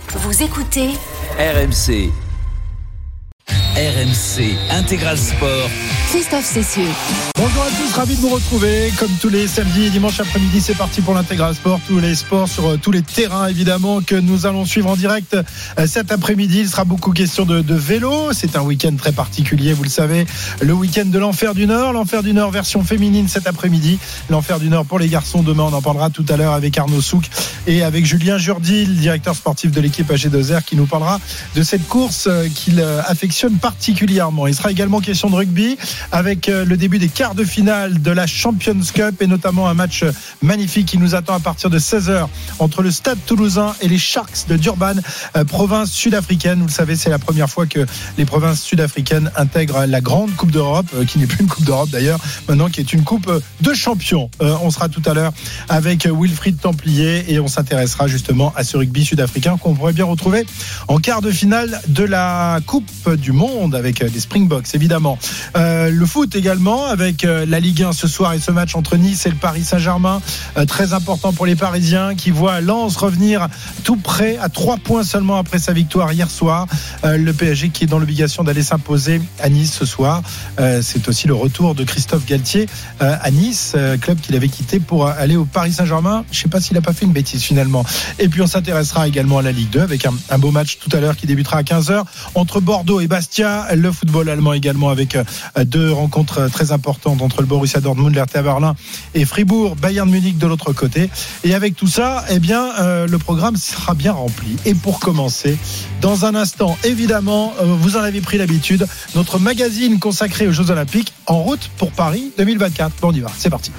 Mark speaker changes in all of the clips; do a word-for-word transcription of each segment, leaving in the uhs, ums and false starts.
Speaker 1: Vous écoutez
Speaker 2: R M C. R M C Intégral Sport.
Speaker 1: Christophe Cessieux.
Speaker 3: Bonjour à tous, ravi de vous retrouver. Comme tous les samedis et dimanches après-midi, c'est parti pour l'Intégral Sport. Tous les sports sur tous les terrains, évidemment, que nous allons suivre en direct cet après-midi. Il sera beaucoup question de, de vélo. C'est un week-end très particulier, vous le savez. Le week-end de l'Enfer du Nord. L'Enfer du Nord version féminine cet après-midi. L'Enfer du Nord pour les garçons demain. On en parlera tout à l'heure avec Arnaud Souk et avec Julien Jourdi, le directeur sportif de l'équipe A G deux R, qui nous parlera de cette course qu'il affectionne particulièrement. Il sera également question de rugby, avec le début des quarts de finale de la Champions Cup et notamment un match magnifique qui nous attend à partir de seize heures entre le Stade Toulousain et les Sharks de Durban, province sud-africaine. Vous le savez, c'est la première fois que les provinces sud-africaines intègrent la grande Coupe d'Europe, qui n'est plus une Coupe d'Europe d'ailleurs, maintenant qui est une Coupe de champions. On sera tout à l'heure avec Wilfried Templier et on s'intéressera justement à ce rugby sud-africain qu'on pourrait bien retrouver en quart de finale de la Coupe du Monde avec les Springboks, évidemment. Euh, le foot également avec euh, la Ligue un ce soir et ce match entre Nice et le Paris Saint-Germain, euh, très important pour les Parisiens qui voient Lens revenir tout près à trois points seulement après sa victoire hier soir. Euh, le P S G qui est dans l'obligation d'aller s'imposer à Nice ce soir. Euh, c'est aussi le retour de Christophe Galtier euh, à Nice, euh, club qu'il avait quitté pour aller au Paris Saint-Germain. Je ne sais pas s'il n'a pas fait une bêtise finalement. Et puis on s'intéressera également à la Ligue deux avec un, un beau match tout à l'heure qui débutera à quinze heures entre Bordeaux et Bastia. Le football allemand également avec euh, deux rencontres très importantes entre le Borussia Dortmund, l'R T A Berlin et Fribourg, Bayern Munich de l'autre côté. Et avec tout ça, eh bien, euh, le programme sera bien rempli. Et pour commencer, dans un instant, évidemment, euh, vous en avez pris l'habitude, notre magazine consacré aux Jeux Olympiques en route pour Paris deux mille vingt-quatre. Bon, on y va, c'est parti.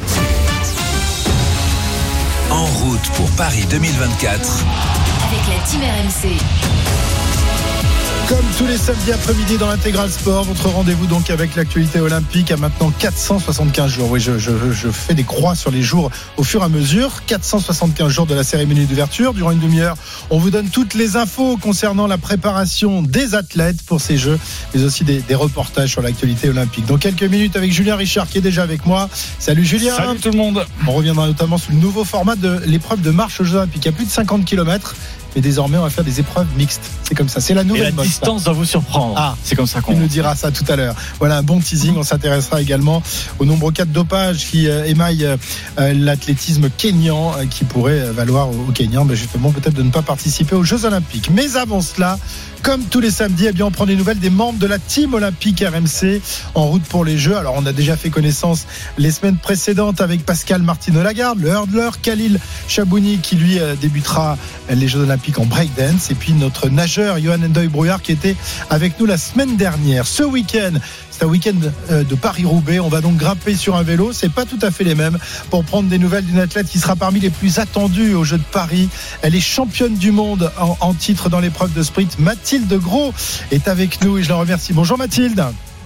Speaker 2: En route pour Paris deux mille vingt-quatre.
Speaker 1: Avec la Team R M C.
Speaker 3: Comme tous les samedis après-midi dans l'Intégral Sport, votre rendez-vous donc avec l'actualité olympique à maintenant quatre cent soixante-quinze jours. Oui, je, je, je fais des croix sur les jours au fur et à mesure. quatre cent soixante-quinze jours de la cérémonie d'ouverture. Durant une demi-heure, on vous donne toutes les infos concernant la préparation des athlètes pour ces Jeux, mais aussi des, des reportages sur l'actualité olympique. Dans quelques minutes avec Julien Richard qui est déjà avec moi. Salut Julien.
Speaker 4: Salut tout le monde.
Speaker 3: On reviendra notamment sur le nouveau format de l'épreuve de marche aux Jeux Olympiques. Il y a plus de cinquante kilomètres. Mais désormais, on va faire des épreuves mixtes. C'est comme ça. C'est la nouvelle
Speaker 4: Et la
Speaker 3: mode,
Speaker 4: distance ça. va vous surprendre.
Speaker 3: Ah,
Speaker 4: c'est comme ça qu'on.
Speaker 3: Il nous dira ça tout à l'heure. Voilà un bon teasing. On s'intéressera également aux nombreux cas de dopage qui euh, émaillent euh, l'athlétisme kényan, euh, qui pourrait euh, valoir au Kenya, mais justement peut-être de ne pas participer aux Jeux Olympiques. Mais avant cela, comme tous les samedis, eh bien, on prend des nouvelles des membres de la Team Olympique R M C en route pour les Jeux. Alors, on a déjà fait connaissance les semaines précédentes avec Pascal Martino-Lagarde, le hurdler, Khalil Chabouni qui lui euh, débutera les Jeux Olympiques en breakdance, et puis notre nageur Johan Endoy-Brouillard qui était avec nous la semaine dernière. Ce week-end, c'est un week-end de Paris-Roubaix. On va donc grimper sur un vélo. C'est pas tout à fait les mêmes. Pour prendre des nouvelles d'une athlète qui sera parmi les plus attendues aux Jeux de Paris. Elle est championne du monde en, en titre dans l'épreuve de sprint. Mathilde Gros est avec nous et je la remercie. Bonjour Mathilde.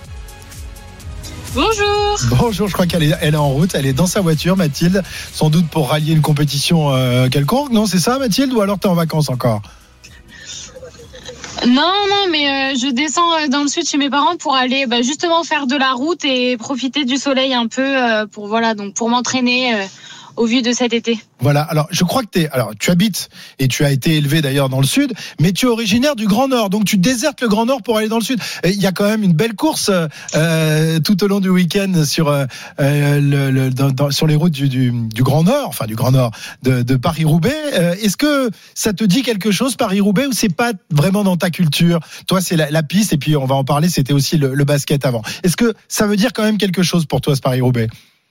Speaker 5: Bonjour.
Speaker 3: Bonjour, je crois qu'elle est, elle est en route, elle est dans sa voiture Mathilde, sans doute pour rallier une compétition euh, quelconque, non c'est ça Mathilde, ou alors t'es en vacances encore?
Speaker 5: Non, non, mais euh, je descends dans le sud chez mes parents pour aller bah, justement faire de la route et profiter du soleil un peu euh, pour voilà donc pour m'entraîner euh, au vu de cet été.
Speaker 3: Voilà, alors je crois que t'es, alors tu habites et tu as été élevé d'ailleurs dans le sud, mais tu es originaire du Grand Nord, donc tu désertes le Grand Nord pour aller dans le sud. Il y a quand même une belle course euh, tout au long du week-end sur euh, le, le dans, dans, sur les routes du, du, du Grand Nord, enfin du Grand Nord de, de Paris-Roubaix. Euh, est-ce que ça te dit quelque chose Paris-Roubaix, ou c'est pas vraiment dans ta culture? Toi, c'est la, la piste et puis on va en parler. C'était aussi le, le basket avant. Est-ce que ça veut dire quand même quelque chose pour toi ce Paris-Roubaix?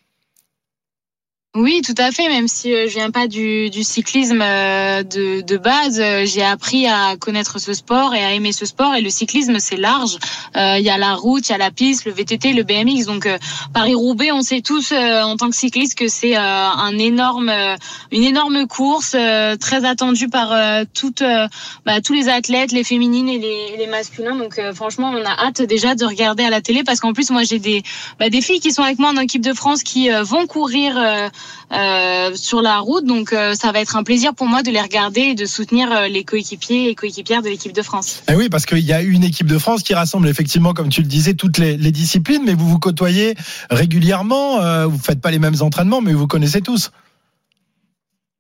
Speaker 5: Oui, tout à fait. Même si euh, je viens pas du, du cyclisme euh, de, de base, euh, j'ai appris à connaître ce sport et à aimer ce sport. Et le cyclisme, c'est large. Euh, il y a la route, il y a la piste, le V T T, le B M X. Donc euh, Paris-Roubaix, on sait tous euh, en tant que cycliste que c'est euh, un énorme, euh, une énorme course euh, très attendue par euh, toutes, euh, bah, tous les athlètes, les féminines et les, les masculins. Donc euh, franchement, on a hâte déjà de regarder à la télé parce qu'en plus, moi, j'ai des, bah, des filles qui sont avec moi en équipe de France qui euh, vont courir. Euh, Euh, sur la route, donc euh, ça va être un plaisir pour moi de les regarder et de soutenir euh, les coéquipiers et coéquipières de l'équipe de France.
Speaker 3: Eh oui, parce qu'il y a une équipe de France qui rassemble effectivement, comme tu le disais, toutes les, les disciplines, mais vous vous côtoyez régulièrement, euh, vous faites pas les mêmes entraînements, mais vous vous connaissez tous.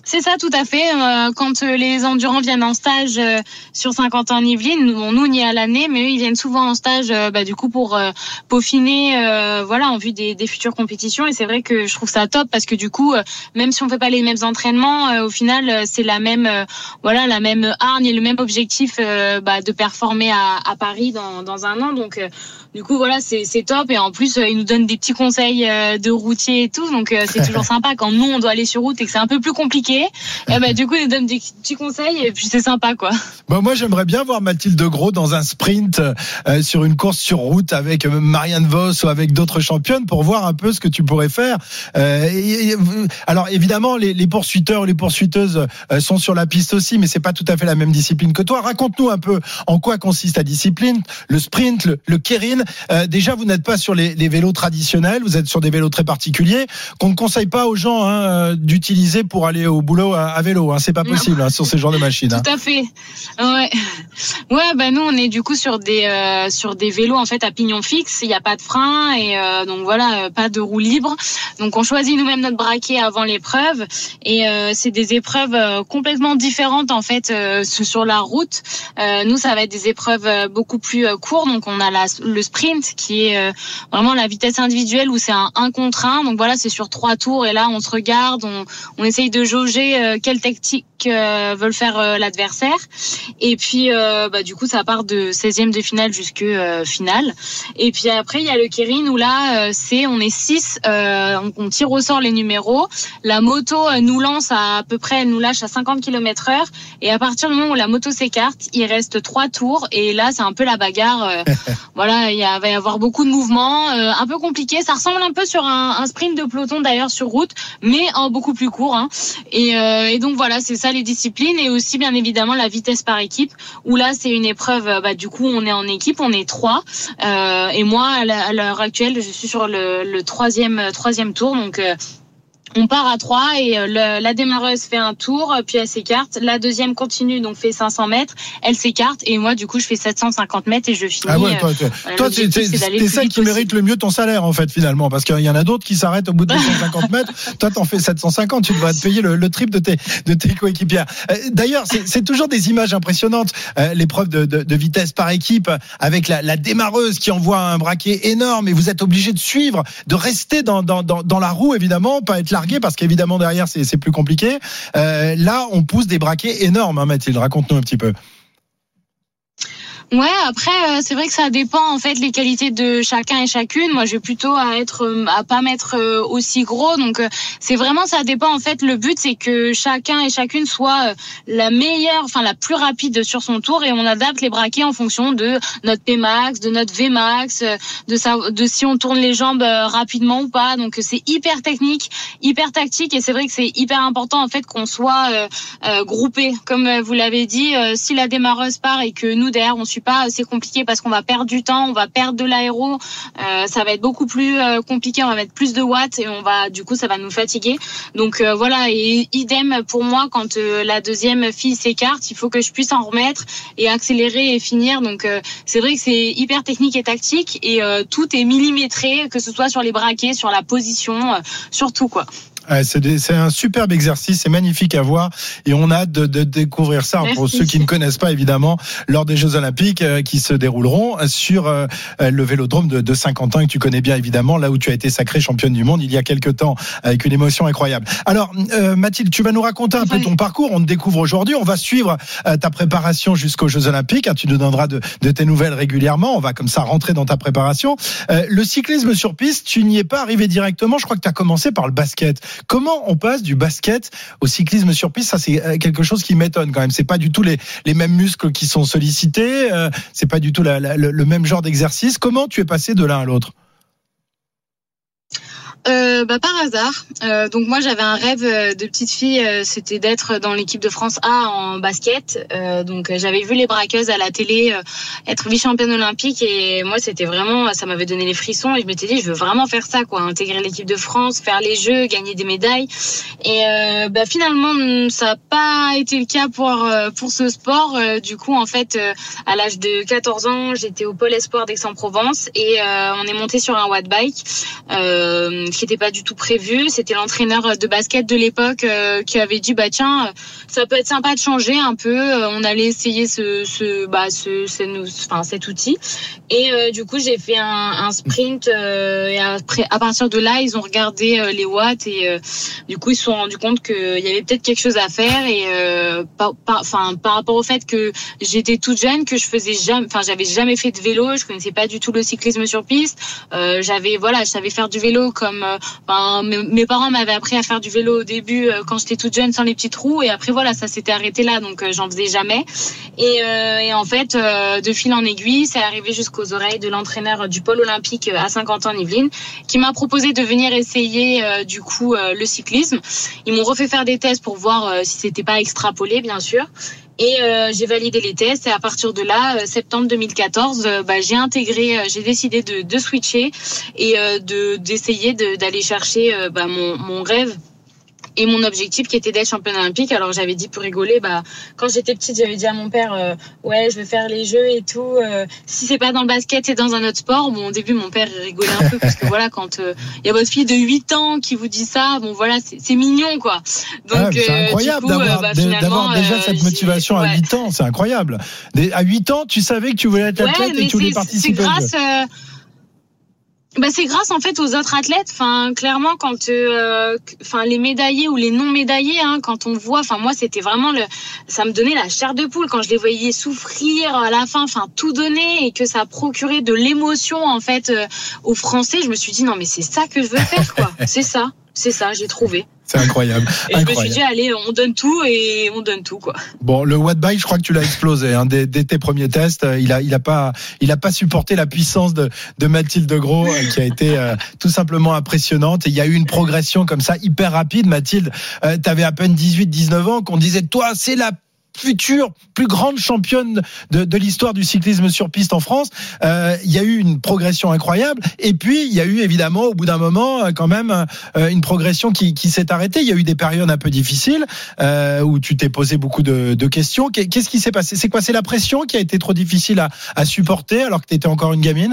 Speaker 5: C'est ça, tout à fait. Euh, quand euh, les endurants viennent en stage euh, sur Saint-Quentin-en-Yvelines, nous, on, nous on y est à l'année, mais eux ils viennent souvent en stage, euh, bah, du coup pour euh, peaufiner, euh, voilà, en vue des, des futures compétitions. Et c'est vrai que je trouve ça top parce que du coup, euh, même si on fait pas les mêmes entraînements, euh, au final euh, c'est la même, euh, voilà, la même hargne et le même objectif euh, bah, de performer à, à Paris dans, dans un an. Donc euh, du coup voilà, c'est, c'est top. Et en plus euh, ils nous donnent des petits conseils euh, de routier et tout, donc euh, c'est toujours sympa quand nous on doit aller sur route et que c'est un peu plus compliqué. Et bah, du coup, ils donnent des petits conseils et puis c'est sympa, quoi.
Speaker 3: Bah, moi, j'aimerais bien voir Mathilde Gros dans un sprint euh, sur une course sur route avec Marianne Vos ou avec d'autres championnes pour voir un peu ce que tu pourrais faire. Euh, et, et, alors, évidemment, les, les poursuiteurs ou les poursuiteuses euh, sont sur la piste aussi, mais c'est pas tout à fait la même discipline que toi. Raconte-nous un peu en quoi consiste ta discipline, le sprint, le, le keirin. Euh, déjà, vous n'êtes pas sur les, les vélos traditionnels, vous êtes sur des vélos très particuliers qu'on ne conseille pas aux gens hein, d'utiliser pour aller au boulot à, à vélo, hein. C'est pas possible hein, sur ces genres de machines. Hein.
Speaker 5: Tout à fait. Ouais. Ouais, bah nous on est du coup sur des euh, sur des vélos en fait à pignon fixe. Il n'y a pas de frein et euh, donc voilà, euh, pas de roue libre. Donc on choisit nous-mêmes notre braquet avant l'épreuve et euh, c'est des épreuves euh, complètement différentes en fait euh, sur la route. Euh, nous ça va être des épreuves euh, beaucoup plus euh, courtes. Donc on a la, le sprint qui est euh, vraiment la vitesse individuelle où c'est un un contre un. Donc voilà, c'est sur trois tours et là on se regarde, on on essaye de jauger euh, quelle tactique euh, veulent faire euh, l'adversaire et puis euh, bah du coup ça part de seizième de finale jusque euh, finale et puis après il y a le keirin où là euh, c'est on est six euh, on, on tire au sort les numéros, la moto euh, nous lance à, à peu près elle nous lâche à cinquante kilomètres heure et à partir du moment où la moto s'écarte il reste trois tours et là c'est un peu la bagarre euh, voilà il y a, va y avoir beaucoup de mouvements euh, un peu compliqué, ça ressemble un peu sur un, un sprint de peloton d'ailleurs sur route mais en beaucoup plus court hein. et, euh, et donc voilà c'est ça les disciplines et aussi bien évidemment la vitesse par équipe où là c'est une épreuve bah du coup on est en équipe on est trois euh, et moi à l'heure actuelle je suis sur le, le troisième troisième tour donc euh, on part à trois et le, la démarreuse fait un tour, puis elle s'écarte. La deuxième continue, donc fait cinq cents mètres. Elle s'écarte et moi, du coup, je fais sept cent cinquante mètres et je finis.
Speaker 3: Ah ouais, toi, euh, toi c'est, c'est, c'est, c'est celle qui mérite le mieux ton salaire, en fait, finalement. Parce qu'il y en a d'autres qui s'arrêtent au bout de deux cent cinquante mètres. Toi, t'en fais sept cent cinquante. Tu devrais te payer le, le triple de tes, de tes coéquipières. Euh, d'ailleurs, c'est, c'est toujours des images impressionnantes. Euh, l'épreuve de, de, de vitesse par équipe avec la, la démarreuse qui envoie un braquet énorme et vous êtes obligé de suivre, de rester dans, dans, dans, dans la roue, évidemment, pas être largué parce qu'évidemment derrière c'est, c'est plus compliqué. Euh, là, on pousse des braquets énormes, hein, Mathilde. Raconte-nous un petit peu.
Speaker 5: Ouais, après euh, c'est vrai que ça dépend en fait les qualités de chacun et chacune. Moi, je vais plutôt à être euh, à pas mettre euh, aussi gros. Donc euh, c'est vraiment ça dépend en fait. Le but c'est que chacun et chacune soit euh, la meilleure, enfin la plus rapide sur son tour et on adapte les braquets en fonction de notre P max, de notre V max, euh, de ça, de si on tourne les jambes euh, rapidement ou pas. Donc c'est hyper technique, hyper tactique et c'est vrai que c'est hyper important en fait qu'on soit euh, euh, groupé. Comme euh, vous l'avez dit, euh, si la démarreuse part et que nous derrière on suit pas, c'est compliqué parce qu'on va perdre du temps, on va perdre de l'aéro, euh, ça va être beaucoup plus euh, compliqué, on va mettre plus de watts et on va, du coup, ça va nous fatiguer. Donc euh, voilà, et idem pour moi quand euh, la deuxième fille s'écarte, il faut que je puisse en remettre et accélérer et finir. Donc euh, c'est vrai que c'est hyper technique et tactique et euh, tout est millimétré, que ce soit sur les braquets, sur la position, euh, sur tout quoi.
Speaker 3: Ouais, c'est, des, c'est un superbe exercice, c'est magnifique à voir et on a hâte de, de découvrir ça. Merci. Pour ceux qui ne connaissent pas évidemment, lors des Jeux Olympiques euh, qui se dérouleront sur euh, le Vélodrome de, de Saint-Quentin que tu connais bien évidemment, là où tu as été sacrée championne du monde il y a quelques temps avec une émotion incroyable. Alors euh, Mathilde, tu vas nous raconter un ouais. peu ton parcours, on te découvre aujourd'hui, on va suivre euh, ta préparation jusqu'aux Jeux Olympiques, hein, tu nous donneras de, de tes nouvelles régulièrement, on va comme ça rentrer dans ta préparation. Euh, le cyclisme sur piste, tu n'y es pas arrivé directement, je crois que tu as commencé par le basket. Comment on passe du basket au cyclisme sur piste? Ça, c'est quelque chose qui m'étonne quand même. C'est pas du tout les, les mêmes muscles qui sont sollicités. Euh, c'est pas du tout la, la, le, le même genre d'exercice. Comment tu es passé de l'un à l'autre?
Speaker 5: Euh, bah par hasard. Euh, donc moi j'avais un rêve de petite fille, euh, c'était d'être dans l'équipe de France A en basket. Euh, donc euh, j'avais vu les braqueuses à la télé euh, être vice-championne olympique et moi c'était vraiment, ça m'avait donné les frissons et je m'étais dit je veux vraiment faire ça quoi, intégrer l'équipe de France, faire les Jeux, gagner des médailles. Et euh, bah finalement ça n'a pas été le cas pour euh, pour ce sport. Euh, du coup en fait euh, à l'âge de quatorze ans j'étais au pôle espoir d'Aix-en-Provence et euh, on est monté sur un watt bike. Euh, qui était pas du tout prévu. C'était l'entraîneur de basket de l'époque euh, qui avait dit bah tiens, ça peut être sympa de changer un peu. On allait essayer ce, ce, bah ce, ce enfin cet outil. Et euh, du coup, j'ai fait un, un sprint. Euh, et après, à partir de là, ils ont regardé euh, les watts et euh, du coup, ils se sont rendus compte qu'il y avait peut-être quelque chose à faire. Et euh, par, par, enfin, par rapport au fait que j'étais toute jeune, que je faisais jamais, enfin, j'avais jamais fait de vélo, je connaissais pas du tout le cyclisme sur piste. Euh, j'avais, voilà, je savais faire du vélo comme, euh, enfin, mes, mes parents m'avaient appris à faire du vélo au début euh, quand j'étais toute jeune sans les petites roues. Et après, voilà, ça s'était arrêté là, donc euh, j'en faisais jamais. Et, euh, et en fait, euh, de fil en aiguille, c'est arrivé jusqu'aux oreilles de l'entraîneur du pôle olympique à Saint-Quentin-en-Yvelines, qui m'a proposé de venir essayer euh, du coup euh, le cyclisme. Ils m'ont refait faire des tests pour voir euh, si c'était pas extrapolé, bien sûr. Et euh, j'ai validé les tests et à partir de là, euh, septembre deux mille quatorze, euh, bah, j'ai intégré, euh, j'ai décidé de, de switcher et euh, de d'essayer de, d'aller chercher euh, bah, mon, mon rêve. Et mon objectif qui était d'être championne olympique. Alors j'avais dit pour rigoler, bah quand j'étais petite, j'avais dit à mon père, euh, ouais, je veux faire les jeux et tout. Euh, si c'est pas dans le basket, c'est dans un autre sport. Bon, au début, mon père rigolait un peu parce que voilà, quand il euh, y a votre fille de huit ans qui vous dit ça, bon voilà, c'est, c'est mignon quoi.
Speaker 3: Donc ah, c'est incroyable euh, coup, d'avoir, euh, bah, d'avoir déjà euh, cette motivation à ouais. huit ans. C'est incroyable. À huit ans, tu savais que tu voulais être athlète ouais, et que tu voulais participer.
Speaker 5: C'est grâce. Euh, Bah c'est grâce en fait aux autres athlètes. Enfin clairement quand, euh, enfin les médaillés ou les non médaillés, hein, quand on voit, enfin moi c'était vraiment le, ça me donnait la chair de poule quand je les voyais souffrir à la fin, enfin tout donner et que ça procurait de l'émotion en fait euh, aux Français. Je me suis dit non mais c'est ça que je veux faire quoi. C'est ça, c'est ça, j'ai trouvé.
Speaker 3: C'est incroyable.
Speaker 5: Et
Speaker 3: incroyable.
Speaker 5: je me suis dit, allez, on donne tout et on donne tout, quoi.
Speaker 3: Bon, le watt bike, je crois que tu l'as explosé, hein, dès, dès tes premiers tests. Il a, il a pas, il a pas supporté la puissance de, de Mathilde Gros, qui a été euh, tout simplement impressionnante. Et il y a eu une progression comme ça, hyper rapide. Mathilde, euh, t'avais à peine dix-huit, dix-neuf ans, qu'on disait, toi, c'est la future plus grande championne de, de l'histoire du cyclisme sur piste en France. Euh, il y a eu une progression incroyable et puis il y a eu évidemment au bout d'un moment quand même euh, une progression qui, qui s'est arrêtée. Il y a eu des périodes un peu difficiles euh, où tu t'es posé beaucoup de, de questions. Qu'est-ce qui s'est passé ? C'est quoi ? C'est la pression qui a été trop difficile à, à supporter alors que tu étais encore une gamine ?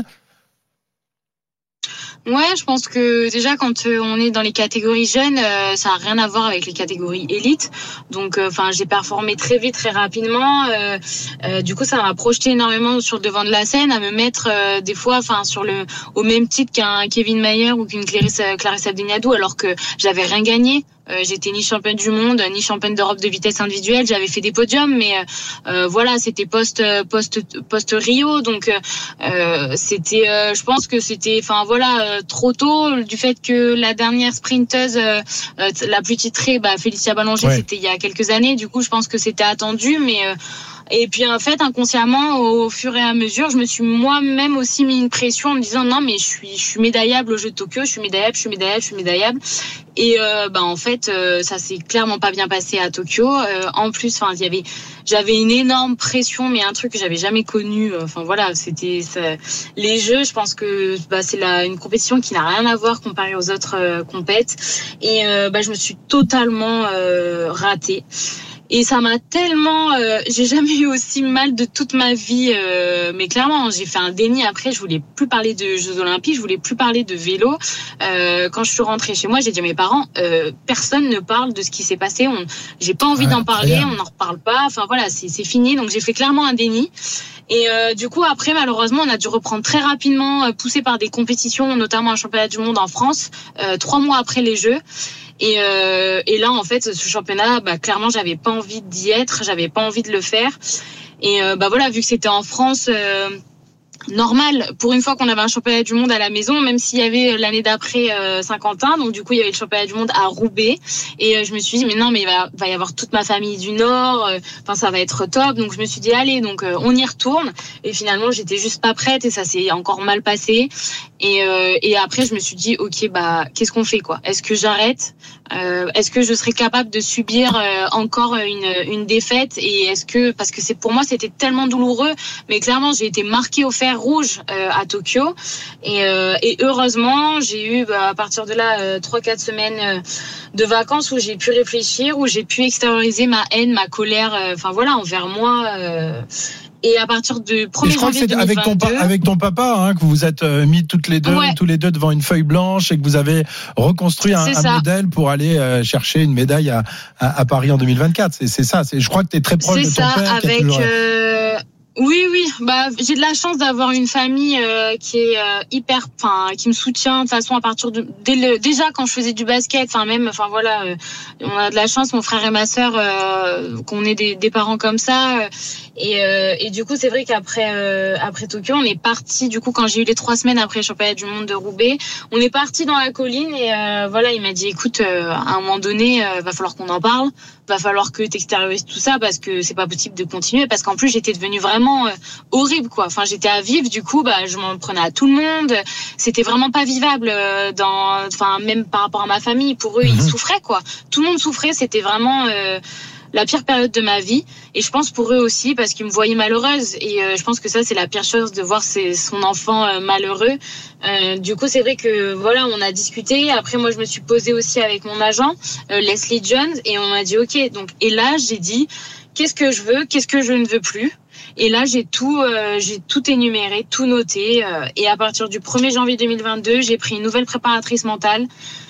Speaker 5: Ouais, je pense que déjà quand on est dans les catégories jeunes, euh, ça a rien à voir avec les catégories élites. Donc, enfin, euh, j'ai performé très vite, très rapidement. Euh, euh, du coup, ça m'a projeté énormément sur le devant de la scène, à me mettre euh, des fois, enfin, sur le au même titre qu'un Kevin Mayer ou qu'une Clarisse Clarisse Abdeniadou, alors que j'avais rien gagné. Euh, j'étais ni championne du monde, ni championne d'Europe de vitesse individuelle. J'avais fait des podiums, mais euh, voilà, c'était post post post Rio, donc euh, c'était, euh, je pense que c'était, enfin voilà, euh, trop tôt. Du fait que la dernière sprinteuse, euh, euh, la plus titrée, bah Félicia Ballanger, ouais. C'était il y a quelques années. Du coup, je pense que c'était attendu, mais euh, et puis en fait, inconsciemment, au fur et à mesure, je me suis moi-même aussi mis une pression en me disant non, mais je suis, je suis médaillable aux Jeux de Tokyo, je suis médaillable, je suis médaillable, je suis médaillable. Et euh, bah en fait, euh, ça s'est clairement pas bien passé à Tokyo. Euh, en plus, enfin, il y avait, j'avais une énorme pression, mais un truc que j'avais jamais connu. Enfin voilà, c'était ça, les Jeux. Je pense que bah c'est la une compétition qui n'a rien à voir comparée aux autres euh, compètes. Et euh, bah je me suis totalement euh, ratée. Et ça m'a tellement, euh, j'ai jamais eu aussi mal de toute ma vie, euh, mais clairement, j'ai fait un déni après. Je voulais plus parler de Jeux Olympiques, je voulais plus parler de vélo. Euh, quand je suis rentrée chez moi, j'ai dit à mes parents, euh, personne ne parle de ce qui s'est passé. On, j'ai pas envie ah, d'en parler, on n'en reparle pas. Enfin voilà, c'est, c'est fini. Donc j'ai fait clairement un déni. Et euh, du coup après, malheureusement, on a dû reprendre très rapidement, euh, poussé par des compétitions, notamment un championnat du monde en France, euh, trois mois après les Jeux. Et, euh, et là, en fait, ce championnat, bah, clairement, j'avais pas envie d'y être, j'avais pas envie de le faire. Et euh, bah voilà, vu que c'était en France, euh, normal, pour une fois qu'on avait un championnat du monde à la maison, même s'il y avait l'année d'après euh, Saint-Quentin, donc du coup, il y avait le championnat du monde à Roubaix. Et euh, je me suis dit, mais non, mais il va, va y avoir toute ma famille du Nord, enfin, euh, ça va être top. Donc je me suis dit, allez, donc euh, on y retourne. Et finalement, j'étais juste pas prête et ça s'est encore mal passé. Et, euh, et après, je me suis dit, ok, bah, qu'est-ce qu'on fait, quoi ? Est-ce que j'arrête ? euh, Est-ce que je serais capable de subir euh, encore une, une défaite ? Et est-ce que, parce que c'est pour moi, c'était tellement douloureux, mais clairement, j'ai été marquée au fer fer rouge euh, à Tokyo. Et, euh, et heureusement, j'ai eu bah, à partir de là euh, trois quatre semaines euh, de vacances où j'ai pu réfléchir, où j'ai pu extérioriser ma haine, ma colère, enfin euh, voilà, envers moi. Euh, Et à partir du premier janvier deux mille vingt-deux,
Speaker 3: avec ton, pa- avec ton papa, hein, que vous vous êtes euh, mis toutes les deux,
Speaker 5: ouais.
Speaker 3: tous les deux devant une feuille blanche et que vous avez reconstruit un, un modèle pour aller euh, chercher une médaille à, à, à Paris en deux mille vingt-quatre. C'est, c'est ça. C'est, je crois que tu es très proche
Speaker 5: c'est
Speaker 3: de ton
Speaker 5: ça,
Speaker 3: père.
Speaker 5: Avec,
Speaker 3: toujours...
Speaker 5: euh... Oui, oui. Bah, j'ai de la chance d'avoir une famille euh, qui est euh, hyper, enfin, qui me soutient de toute façon à partir de dès le, déjà quand je faisais du basket, enfin même, enfin voilà, euh, on a de la chance, mon frère et ma sœur, euh, qu'on ait des, des parents comme ça. Euh, et, euh, et du coup, c'est vrai qu'après euh, après Tokyo, on est parti. Du coup, quand j'ai eu les trois semaines après le championnat du monde de Roubaix, on est parti dans la colline et euh, voilà, il m'a dit, écoute, euh, à un moment donné, euh, va falloir qu'on en parle, va falloir que t'extériorises tout ça parce que c'est pas possible de continuer. Parce qu'en plus, j'étais devenue vraiment Euh, horrible quoi. Enfin, j'étais à vivre, du coup, bah, je m'en prenais à tout le monde. C'était vraiment pas vivable euh, dans, enfin, même par rapport à ma famille. Pour eux, mmh. ils souffraient quoi. Tout le monde souffrait. C'était vraiment euh, la pire période de ma vie. Et je pense pour eux aussi parce qu'ils me voyaient malheureuse. Et euh, je pense que ça, c'est la pire chose de voir ses, son enfant euh, malheureux. Euh, du coup, c'est vrai que voilà, on a discuté. Après, moi, je me suis posée aussi avec mon agent, euh, Leslie Jones, et on m'a dit ok. Donc, et là, j'ai dit qu'est-ce que je veux, qu'est-ce que je ne veux plus. Et là, j'ai tout, euh, j'ai tout énuméré, tout noté. Euh, et à partir du premier janvier deux mille vingt-deux, j'ai pris une nouvelle préparatrice mentale.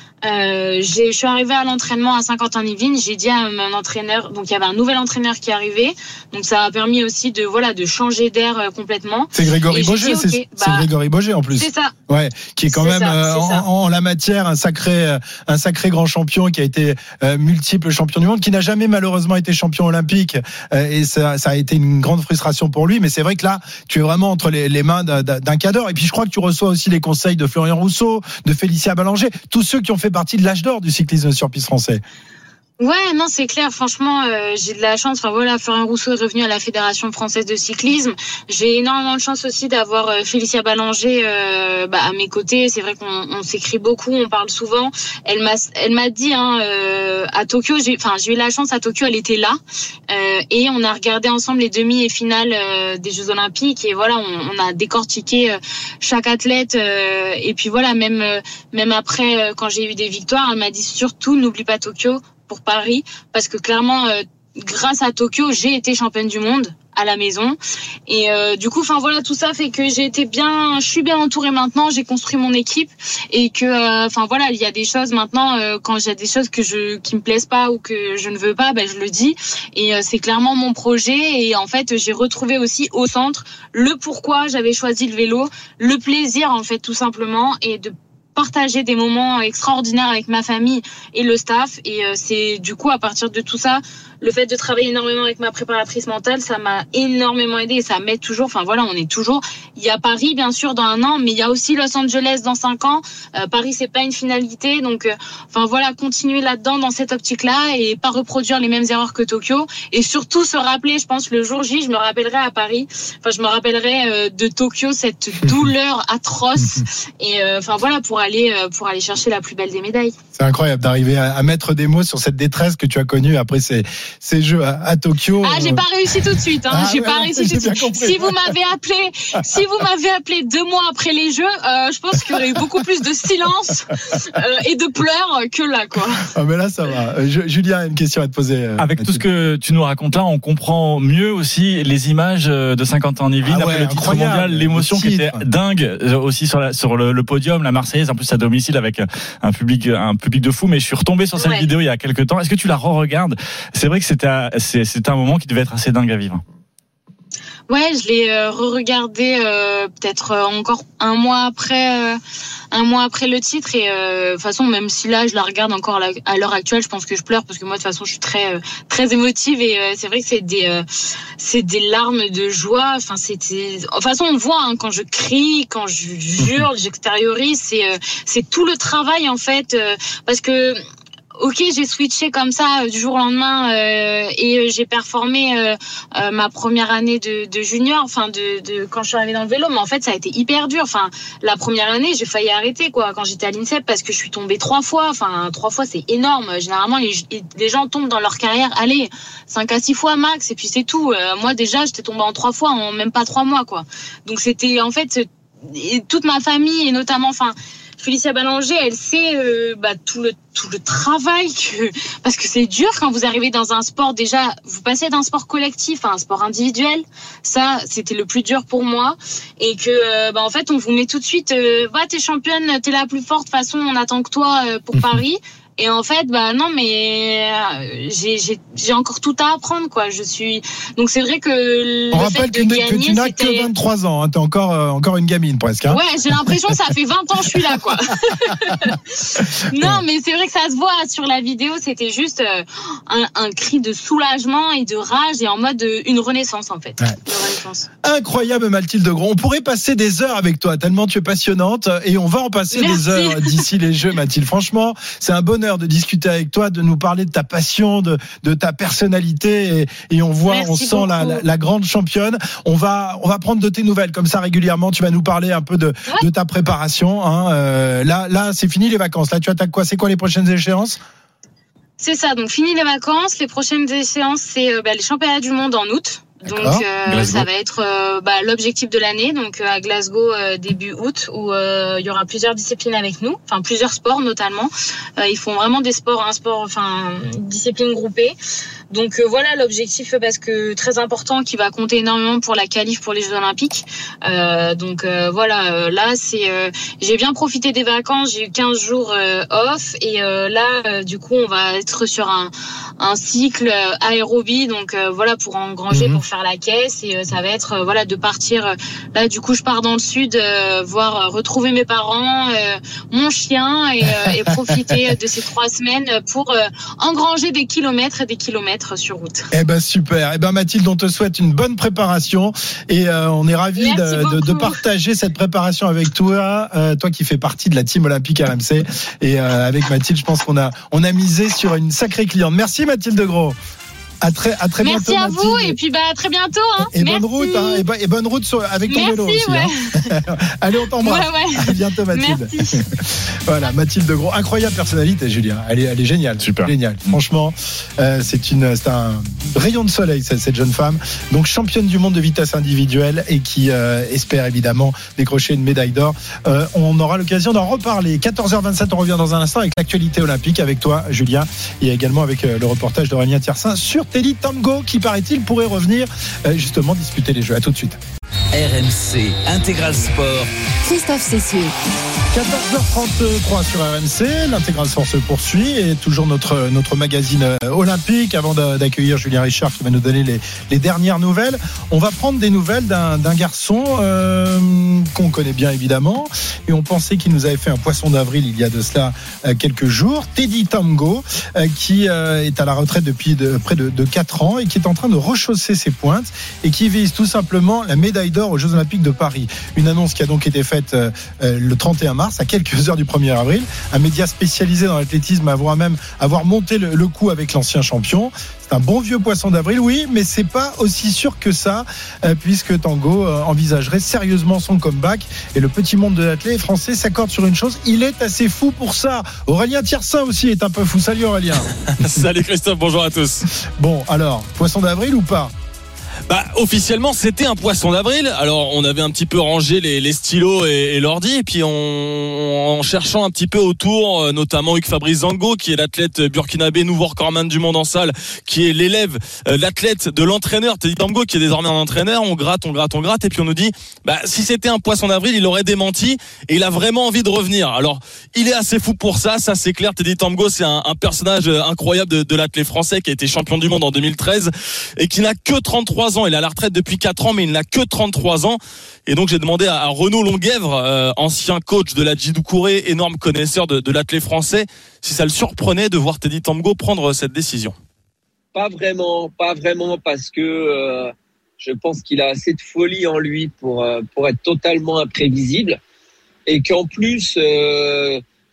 Speaker 5: Euh, j'ai, je suis arrivée à l'entraînement à Saint-Quentin-Yvelines. J'ai dit à mon entraîneur, donc il y avait un nouvel entraîneur qui est arrivé, donc ça a permis aussi de voilà de changer d'air euh, complètement.
Speaker 3: C'est Grégory Boger,
Speaker 5: dit, okay,
Speaker 3: c'est,
Speaker 5: bah,
Speaker 3: c'est Grégory Boger en plus.
Speaker 5: C'est ça.
Speaker 3: Ouais, qui est quand
Speaker 5: c'est
Speaker 3: même
Speaker 5: ça,
Speaker 3: euh, en, en la matière un sacré, un sacré grand champion qui a été euh, multiple champion du monde, qui n'a jamais malheureusement été champion olympique euh, et ça, ça a été une grande frustration pour lui. Mais c'est vrai que là, tu es vraiment entre les, les mains d'un, d'un cadre. Et puis je crois que tu reçois aussi les conseils de Florian Rousseau, de Félicia Ballanger, tous ceux qui ont fait partie de l'âge d'or du cyclisme sur piste français.
Speaker 5: Ouais, non, c'est clair. Franchement, euh, j'ai de la chance. Enfin voilà, Florian Rousseau est revenu à la Fédération française de cyclisme. J'ai énormément de chance aussi d'avoir euh, Félicia Ballanger euh, bah, à mes côtés. C'est vrai qu'on on s'écrit beaucoup, on parle souvent. Elle m'a, elle m'a dit hein, euh, à Tokyo. J'ai, enfin, j'ai eu la chance à Tokyo. Elle était là euh, et on a regardé ensemble les demi et finales euh, des Jeux Olympiques. Et voilà, on, on a décortiqué euh, chaque athlète. Euh, et puis voilà, même euh, même après, euh, quand j'ai eu des victoires, elle m'a dit surtout n'oublie pas Tokyo pour Paris, parce que clairement, euh, grâce à Tokyo, j'ai été championne du monde à la maison. Et euh, du coup, enfin voilà, tout ça fait que j'ai été bien, je suis bien entourée maintenant. J'ai construit mon équipe et que, enfin euh, voilà, il y a des choses maintenant euh, quand j'ai des choses que je qui me plaisent pas ou que je ne veux pas, ben je le dis. Et euh, c'est clairement mon projet. Et en fait, j'ai retrouvé aussi au centre le pourquoi j'avais choisi le vélo, le plaisir en fait tout simplement, et de partager des moments extraordinaires avec ma famille et le staff. Et euh, c'est du coup à partir de tout ça, le fait de travailler énormément avec ma préparatrice mentale, ça m'a énormément aidé et ça m'aide toujours. Enfin voilà, on est toujours, il y a Paris bien sûr dans un an, mais il y a aussi Los Angeles dans cinq ans. euh, Paris c'est pas une finalité, donc euh, enfin voilà, continuer là-dedans dans cette optique-là et pas reproduire les mêmes erreurs que Tokyo, et surtout se rappeler, je pense le jour J, je me rappellerai à Paris, enfin je me rappellerai euh, de Tokyo, cette douleur atroce, et euh, enfin voilà, pour aller euh, pour aller chercher la plus belle des médailles.
Speaker 3: C'est incroyable d'arriver à, à mettre des mots sur cette détresse que tu as connue après ces, ces Jeux à, à Tokyo.
Speaker 5: Ah, j'ai pas réussi tout de suite. Hein.
Speaker 3: Ah,
Speaker 5: j'ai
Speaker 3: ouais,
Speaker 5: pas réussi tout de suite.
Speaker 3: compris,
Speaker 5: si
Speaker 3: ouais.
Speaker 5: vous m'avez appelé, si vous m'avez appelé deux mois après les Jeux, euh, je pense qu'il y aurait eu beaucoup plus de silence euh, et de pleurs que là, quoi.
Speaker 3: Ah, mais là, ça va. Je, Julien a une question à te poser. Euh,
Speaker 4: Avec tout ce que tu nous racontes là, on comprend mieux aussi les images de Saint-Quentin-en-Yvelines
Speaker 3: ah ouais,
Speaker 4: après le titre mondial, l'émotion qui était dingue aussi sur, la, sur le, le podium, la Marseillaise, en plus à domicile avec un public, un public de fou. Mais je suis retombé sur cette
Speaker 5: ouais.
Speaker 4: vidéo il y a quelques temps. Est-ce que tu la re-regardes? C'est vrai que c'était, c'est, c'était un moment qui devait être assez dingue à vivre.
Speaker 5: Ouais, je l'ai euh, re-regardé euh, peut-être euh, encore un mois après, euh, un mois après le titre. Et euh, de toute façon, même si là je la regarde encore à, la, à l'heure actuelle, je pense que je pleure parce que moi de toute façon je suis très, euh, très émotive et euh, c'est vrai que c'est des, euh, c'est des larmes de joie. Enfin, c'était, de toute façon on voit hein, quand je crie, quand je jure, j'extériorise, c'est, euh, c'est tout le travail en fait, euh, parce que ok, j'ai switché comme ça euh, du jour au lendemain euh, et euh, j'ai performé euh, euh, ma première année de, de junior, enfin de, de quand je suis arrivée dans le vélo, mais en fait ça a été hyper dur. Enfin, la première année, j'ai failli arrêter quoi quand j'étais à l'INSEP parce que je suis tombée trois fois. Enfin, trois fois c'est énorme. Généralement, les, les gens tombent dans leur carrière, allez, cinq à six fois max, et puis c'est tout. Euh, moi déjà, j'étais tombée en trois fois en même pas trois mois quoi. Donc c'était en fait et toute ma famille et notamment, enfin. Félicia Ballanger, elle sait euh, bah, tout le tout le travail que parce que c'est dur quand vous arrivez dans un sport déjà vous passez d'un sport collectif à un sport individuel. Ça c'était le plus dur pour moi et que euh, bah en fait on vous met tout de suite euh, va t'es championne, t'es la plus forte, de toute façon on attend que toi euh, pour Paris. Et en fait, bah non, mais euh, j'ai j'ai j'ai encore tout à apprendre, quoi. Je suis donc c'est vrai que le
Speaker 3: on
Speaker 5: fait
Speaker 3: rappelle
Speaker 5: de
Speaker 3: que,
Speaker 5: gagner,
Speaker 3: que tu n'as
Speaker 5: c'était...
Speaker 3: que vingt-trois ans, hein, t'es encore euh, encore une gamine presque. Hein.
Speaker 5: Ouais, j'ai l'impression que ça fait vingt ans que je suis là, quoi. Non, mais c'est vrai que ça se voit sur la vidéo. C'était juste euh, un, un cri de soulagement et de rage et en mode euh, une renaissance en fait. Ouais. Une renaissance.
Speaker 3: Incroyable, Mathilde Gros. On pourrait passer des heures avec toi tellement tu es passionnante et on va en passer
Speaker 5: Merci.
Speaker 3: des heures d'ici les Jeux, Mathilde. Franchement, c'est un bonheur de discuter avec toi, de nous parler de ta passion, de, de ta personnalité et, et on voit, Merci on sent la, la, la grande championne. On va, on va prendre de tes nouvelles comme ça régulièrement. Tu vas nous parler un peu de, ouais. de ta préparation. Hein. Euh, là, là, c'est fini les vacances. Là, tu attaques quoi ? C'est quoi les prochaines échéances ?
Speaker 5: C'est ça. Donc fini les vacances. Les prochaines échéances, c'est euh, bah, les championnats du monde en août. Donc euh, ça va être euh, bah, l'objectif de l'année, donc euh, à Glasgow euh, début août, où euh, il y aura plusieurs disciplines avec nous, enfin plusieurs sports notamment. Euh, ils font vraiment des sports, un sport, enfin disciplines groupées. Donc euh, voilà l'objectif, parce que très important, qui va compter énormément pour la qualif pour les Jeux Olympiques. Euh, donc euh, voilà, euh, là c'est, euh, j'ai bien profité des vacances, j'ai eu quinze jours euh, off et euh, là euh, du coup on va être sur un un cycle aérobie, donc euh, voilà pour engranger, mmh. pour faire la caisse et euh, ça va être euh, voilà de partir euh, là du coup je pars dans le sud euh, voir euh, retrouver mes parents, euh, mon chien et, euh, et profiter de ces trois semaines pour euh, engranger des kilomètres et des kilomètres sur route.
Speaker 3: Eh ben super. Eh ben Mathilde, on te souhaite une bonne préparation et euh, on est ravis de, de, de partager cette préparation avec toi, euh, toi qui fais partie de la team olympique R M C et euh, avec Mathilde, je pense qu'on a on a misé sur une sacrée cliente. Merci Mathilde Gros. À très, à très
Speaker 5: Merci
Speaker 3: bientôt.
Speaker 5: Merci à vous et puis bah à très bientôt. Hein.
Speaker 3: Et
Speaker 5: Merci.
Speaker 3: bonne route, hein, et, bo- et bonne route sur, avec ton
Speaker 5: Merci,
Speaker 3: vélo aussi.
Speaker 5: Ouais.
Speaker 3: Hein. Allez, on t'embrasse.
Speaker 5: Ouais, ouais.
Speaker 3: À bientôt Mathilde.
Speaker 5: Merci.
Speaker 3: Voilà, Mathilde Gros, incroyable personnalité, Julien. Elle est, elle est géniale.
Speaker 4: Super.
Speaker 3: Géniale. Franchement, euh, c'est une, c'est un rayon de soleil cette, cette jeune femme. Donc championne du monde de vitesse individuelle et qui euh, espère évidemment décrocher une médaille d'or. Euh, on aura l'occasion d'en reparler. quatorze heures vingt-sept, on revient dans un instant avec l'actualité olympique avec toi, Julien, et également avec euh, le reportage d'Aurélien Tiersin sur Teddy Tango, qui paraît-il pourrait revenir euh, justement disputer les Jeux. À tout de suite.
Speaker 2: R M C Intégral Sport.
Speaker 1: Christophe Cessieux.
Speaker 3: quatorze heures trente-trois sur R M C, l'Intégral Sport se poursuit et toujours notre, notre magazine olympique. Avant d'accueillir Julien Richard qui va nous donner les, les dernières nouvelles, on va prendre des nouvelles d'un, d'un garçon euh, qu'on connaît bien évidemment et on pensait qu'il nous avait fait un poisson d'avril il y a de cela euh, quelques jours. Teddy Tango euh, qui euh, est à la retraite depuis de, près de, de quatre ans et qui est en train de rechausser ses pointes et qui vise tout simplement la médaille d'or aux Jeux Olympiques de Paris. Une annonce qui a donc été faite euh, le trente et un mars, à quelques heures du premier avril. Un média spécialisé dans l'athlétisme avoir même avoir monté le, le coup avec l'ancien champion. C'est un bon vieux poisson d'avril, oui, mais c'est pas aussi sûr que ça, euh, puisque Tango euh, envisagerait sérieusement son comeback. Et le petit monde de l'athlète français s'accorde sur une chose, il est assez fou pour ça. Aurélien Tiersin aussi est un peu fou. Salut Aurélien.
Speaker 6: Salut Christophe, bonjour à tous.
Speaker 3: Bon, alors, poisson d'avril ou pas ?
Speaker 6: Bah, officiellement, c'était un poisson d'avril. Alors, on avait un petit peu rangé les, les stylos et, et l'ordi, et puis on, en cherchant un petit peu autour, notamment Hugues Fabrice Zango, qui est l'athlète burkinabé, nouveau recordman du monde en salle, qui est l'élève, l'athlète de l'entraîneur Teddy Tango, qui est désormais un entraîneur. On gratte, on gratte, on gratte, et puis on nous dit, bah, si c'était un poisson d'avril, il aurait démenti, et il a vraiment envie de revenir. Alors, il est assez fou pour ça, ça c'est clair. Teddy Tango, c'est un, un personnage incroyable de, de l'athlète français, qui a été champion du monde en deux mille treize, et qui n'a que trente-trois ans. Il est à la retraite depuis quatre ans, mais il n'a que trente-trois ans. Et donc, j'ai demandé à Renaud Longuèvre, euh, ancien coach de la Djidou Kouré, énorme connaisseur de, de l'athlète français, si ça le surprenait de voir Teddy Tango prendre cette décision.
Speaker 7: Pas vraiment, pas vraiment, parce que euh, je pense qu'il a assez de folie en lui pour, euh, pour être totalement imprévisible. Et qu'en plus, euh,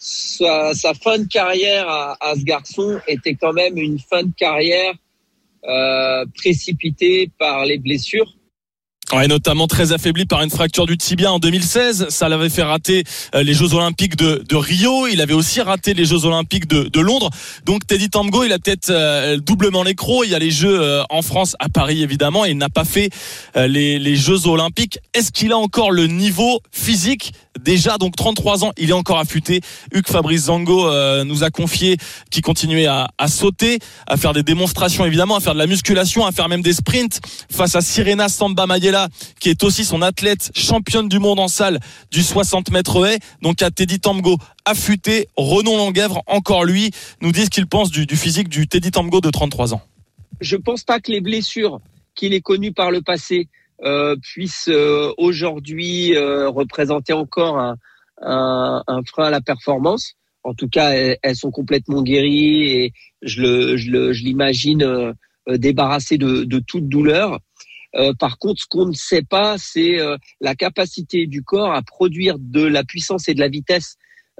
Speaker 7: sa, sa fin de carrière à, à ce garçon était quand même une fin de carrière euh, précipitée par les blessures.
Speaker 6: Ouais, notamment très affaibli par une fracture du tibia en deux mille seize. Ça l'avait fait rater les Jeux Olympiques de, de Rio. Il avait aussi raté les Jeux Olympiques de, de Londres. Donc Teddy Tambgo, il a peut-être euh, doublement les crocs. Il y a les Jeux euh, en France, à Paris évidemment, et il n'a pas fait euh, les, les Jeux Olympiques. Est-ce qu'il a encore le niveau physique ? Déjà, donc trente-trois ans, il est encore affûté. Hugues Fabrice Zango euh, nous a confié qu'il continuait à, à sauter, à faire des démonstrations évidemment, à faire de la musculation, à faire même des sprints face à Sirena Samba Mayela, qui est aussi son athlète championne du monde en salle du soixante mètres haies. Donc à Teddy Tambgo affûté. Renaud Longuèvre, encore lui, nous dit ce qu'il pense du, du physique du Teddy Tambgo de trente-trois ans.
Speaker 7: Je pense pas que les blessures qu'il ait connues par le passé Euh, puisse euh, aujourd'hui euh, représenter encore un, un, un frein à la performance. En tout cas, elles, elles sont complètement guéries et je, le, je, le, je l'imagine euh, débarrassé de, de toute douleur. Euh, par contre, ce qu'on ne sait pas, c'est euh, la capacité du corps à produire de la puissance et de la vitesse.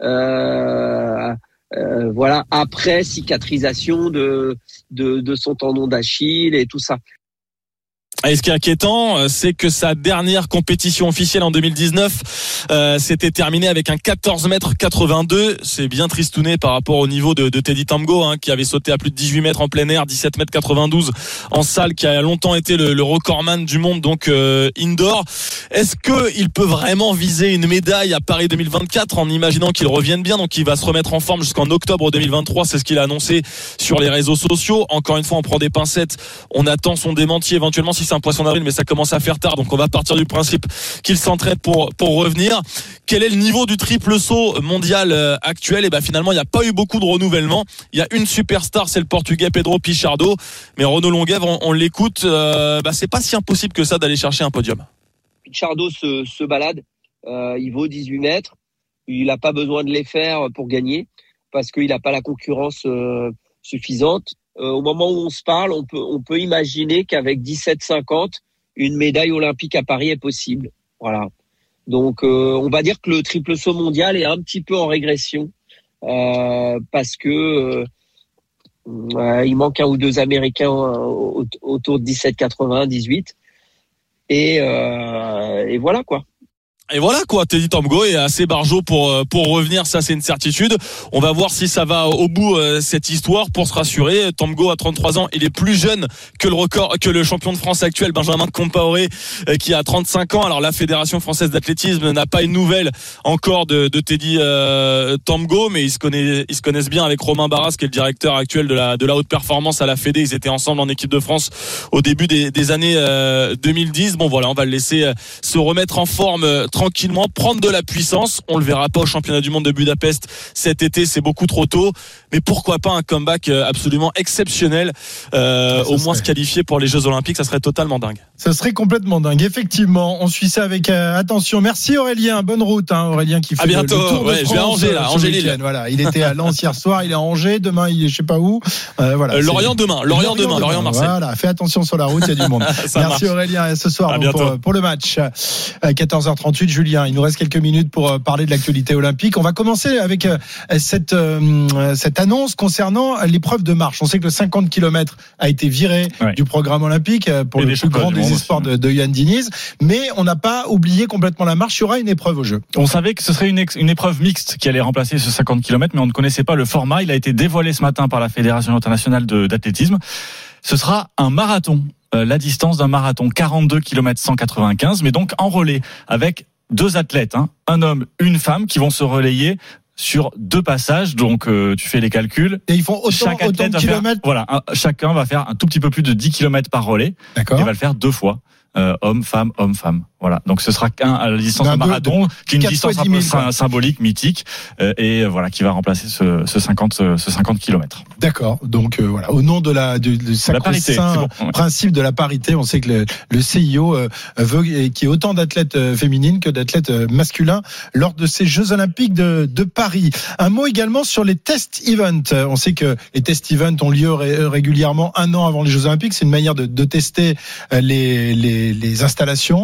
Speaker 7: Euh, euh, voilà, après cicatrisation de, de, de son tendon d'Achille et tout ça.
Speaker 6: Et ce qui est inquiétant, c'est que sa dernière compétition officielle en deux mille dix-neuf euh, s'était terminée avec un quatorze mètres quatre-vingt-deux. C'est bien tristouné par rapport au niveau de, de Teddy Tambgo, hein, qui avait sauté à plus de dix-huit mètres en plein air, dix-sept mètres quatre-vingt-douze en salle, qui a longtemps été le, le recordman du monde, donc euh, indoor. Est-ce qu'il peut vraiment viser une médaille à Paris deux mille vingt-quatre en imaginant qu'il revienne bien? Donc il va se remettre en forme jusqu'en octobre deux mille vingt-trois, c'est ce qu'il a annoncé sur les réseaux sociaux. Encore une fois, on prend des pincettes, on attend son démenti éventuellement si c'est un poisson d'avril, mais ça commence à faire tard, donc on va partir du principe qu'il s'entraîne pour pour revenir. Quel est le niveau du triple saut mondial euh, actuel? Et ben finalement, il n'y a pas eu beaucoup de renouvellement. Il y a une superstar, c'est le Portugais Pedro Pichardo, mais Renaud Longuèvre, on, on l'écoute, euh, bah c'est pas si impossible que ça d'aller chercher un podium.
Speaker 7: Pichardo se, se balade, euh, il vaut dix-huit mètres, il n'a pas besoin de les faire pour gagner parce qu'il n'a pas la concurrence euh, suffisante. Euh, au moment où on se parle, on peut, on peut imaginer qu'avec dix-sept cinquante, une médaille olympique à Paris est possible. Voilà. Donc, euh, on va dire que le triple saut mondial est un petit peu en régression euh, parce que euh, euh, il manque un ou deux Américains euh, autour de dix-sept quatre-vingts, dix-huit. Et, euh, et voilà quoi.
Speaker 6: Et voilà quoi, Teddy Tambgo est assez barjot pour pour revenir, ça c'est une certitude. On va voir si ça va au bout euh, cette histoire. Pour se rassurer, Tambgo à trente-trois ans, il est plus jeune que le record que le champion de France actuel Benjamin Compaoré euh, qui a trente-cinq ans. Alors la Fédération française d'athlétisme n'a pas une nouvelle encore de de Teddy euh, Tambgo, mais ils se connaissent ils se connaissent bien avec Romain Barras qui est le directeur actuel de la de la haute performance à la Fédé. Ils étaient ensemble en équipe de France au début des des années euh, deux mille dix. Bon voilà, on va le laisser euh, se remettre en forme euh, tranquillement, prendre de la puissance. On le verra pas au championnat du monde de Budapest cet été, c'est beaucoup trop tôt, mais pourquoi pas un comeback absolument exceptionnel, euh, au moins serait... se qualifier pour les Jeux Olympiques, ça serait totalement dingue.
Speaker 3: Ça serait complètement dingue, effectivement. On suit ça avec euh, attention. Merci Aurélien, bonne route, hein, Aurélien qui fait
Speaker 6: à bientôt.
Speaker 3: Le, le tour de
Speaker 6: ouais,
Speaker 3: France.
Speaker 6: Je vais à Angers là, Angers Lille.
Speaker 3: Voilà, il était à Lens hier soir, il est à Angers, demain il est je sais pas où. Euh, voilà.
Speaker 6: Euh, Lorient demain, Lorient, Lorient demain, Lorient Marseille.
Speaker 3: Voilà, fais attention sur la route, il y a du monde. Merci marche. Aurélien, et ce soir donc, pour, pour le match à quatorze heures trente-huit. Julien, il nous reste quelques minutes pour parler de l'actualité olympique. On va commencer avec cette euh, cette annonce concernant l'épreuve de marche. On sait que le cinquante kilomètres a été viré ouais. du programme olympique pour et le plus grand des espoirs de, de Yoann Diniz, mais on n'a pas oublié complètement la marche. Il y aura une épreuve au jeu.
Speaker 4: On savait que ce serait une, ex, une épreuve mixte qui allait remplacer ce cinquante kilomètres, mais on ne connaissait pas le format. Il a été dévoilé ce matin par la Fédération internationale de, d'athlétisme. Ce sera un marathon, euh, la distance d'un marathon, quarante-deux kilomètres cent quatre-vingt-quinze, mais donc en relais avec deux athlètes, hein, un homme, une femme, qui vont se relayer sur deux passages. Donc euh, tu fais les calculs.
Speaker 3: Et ils font autant,
Speaker 4: Chaque
Speaker 3: autant de kilomètres.
Speaker 4: Faire, voilà, un, chacun va faire un tout petit peu plus de dix kilomètres par relais.
Speaker 3: D'accord.
Speaker 4: Et va le faire deux fois. Euh, homme, femme, homme, femme. Voilà. Donc ce sera qu'un à la distance de marathon, qui est une distance un peu symbolique, mythique, euh, et voilà, qui va remplacer ce, ce cinquante, ce, ce cinquante kilomètres.
Speaker 3: D'accord. Donc euh, voilà, au nom de la du, du sacro-saint bon, ouais. principe de la parité, on sait que le, le C I O euh, veut qu'il y ait autant d'athlètes euh, féminines que d'athlètes euh, masculins lors de ces Jeux Olympiques de, de Paris. Un mot également sur les test events. On sait que les test events ont lieu ré, régulièrement un an avant les Jeux Olympiques. C'est une manière de, de tester euh, les, les les installations. Euh,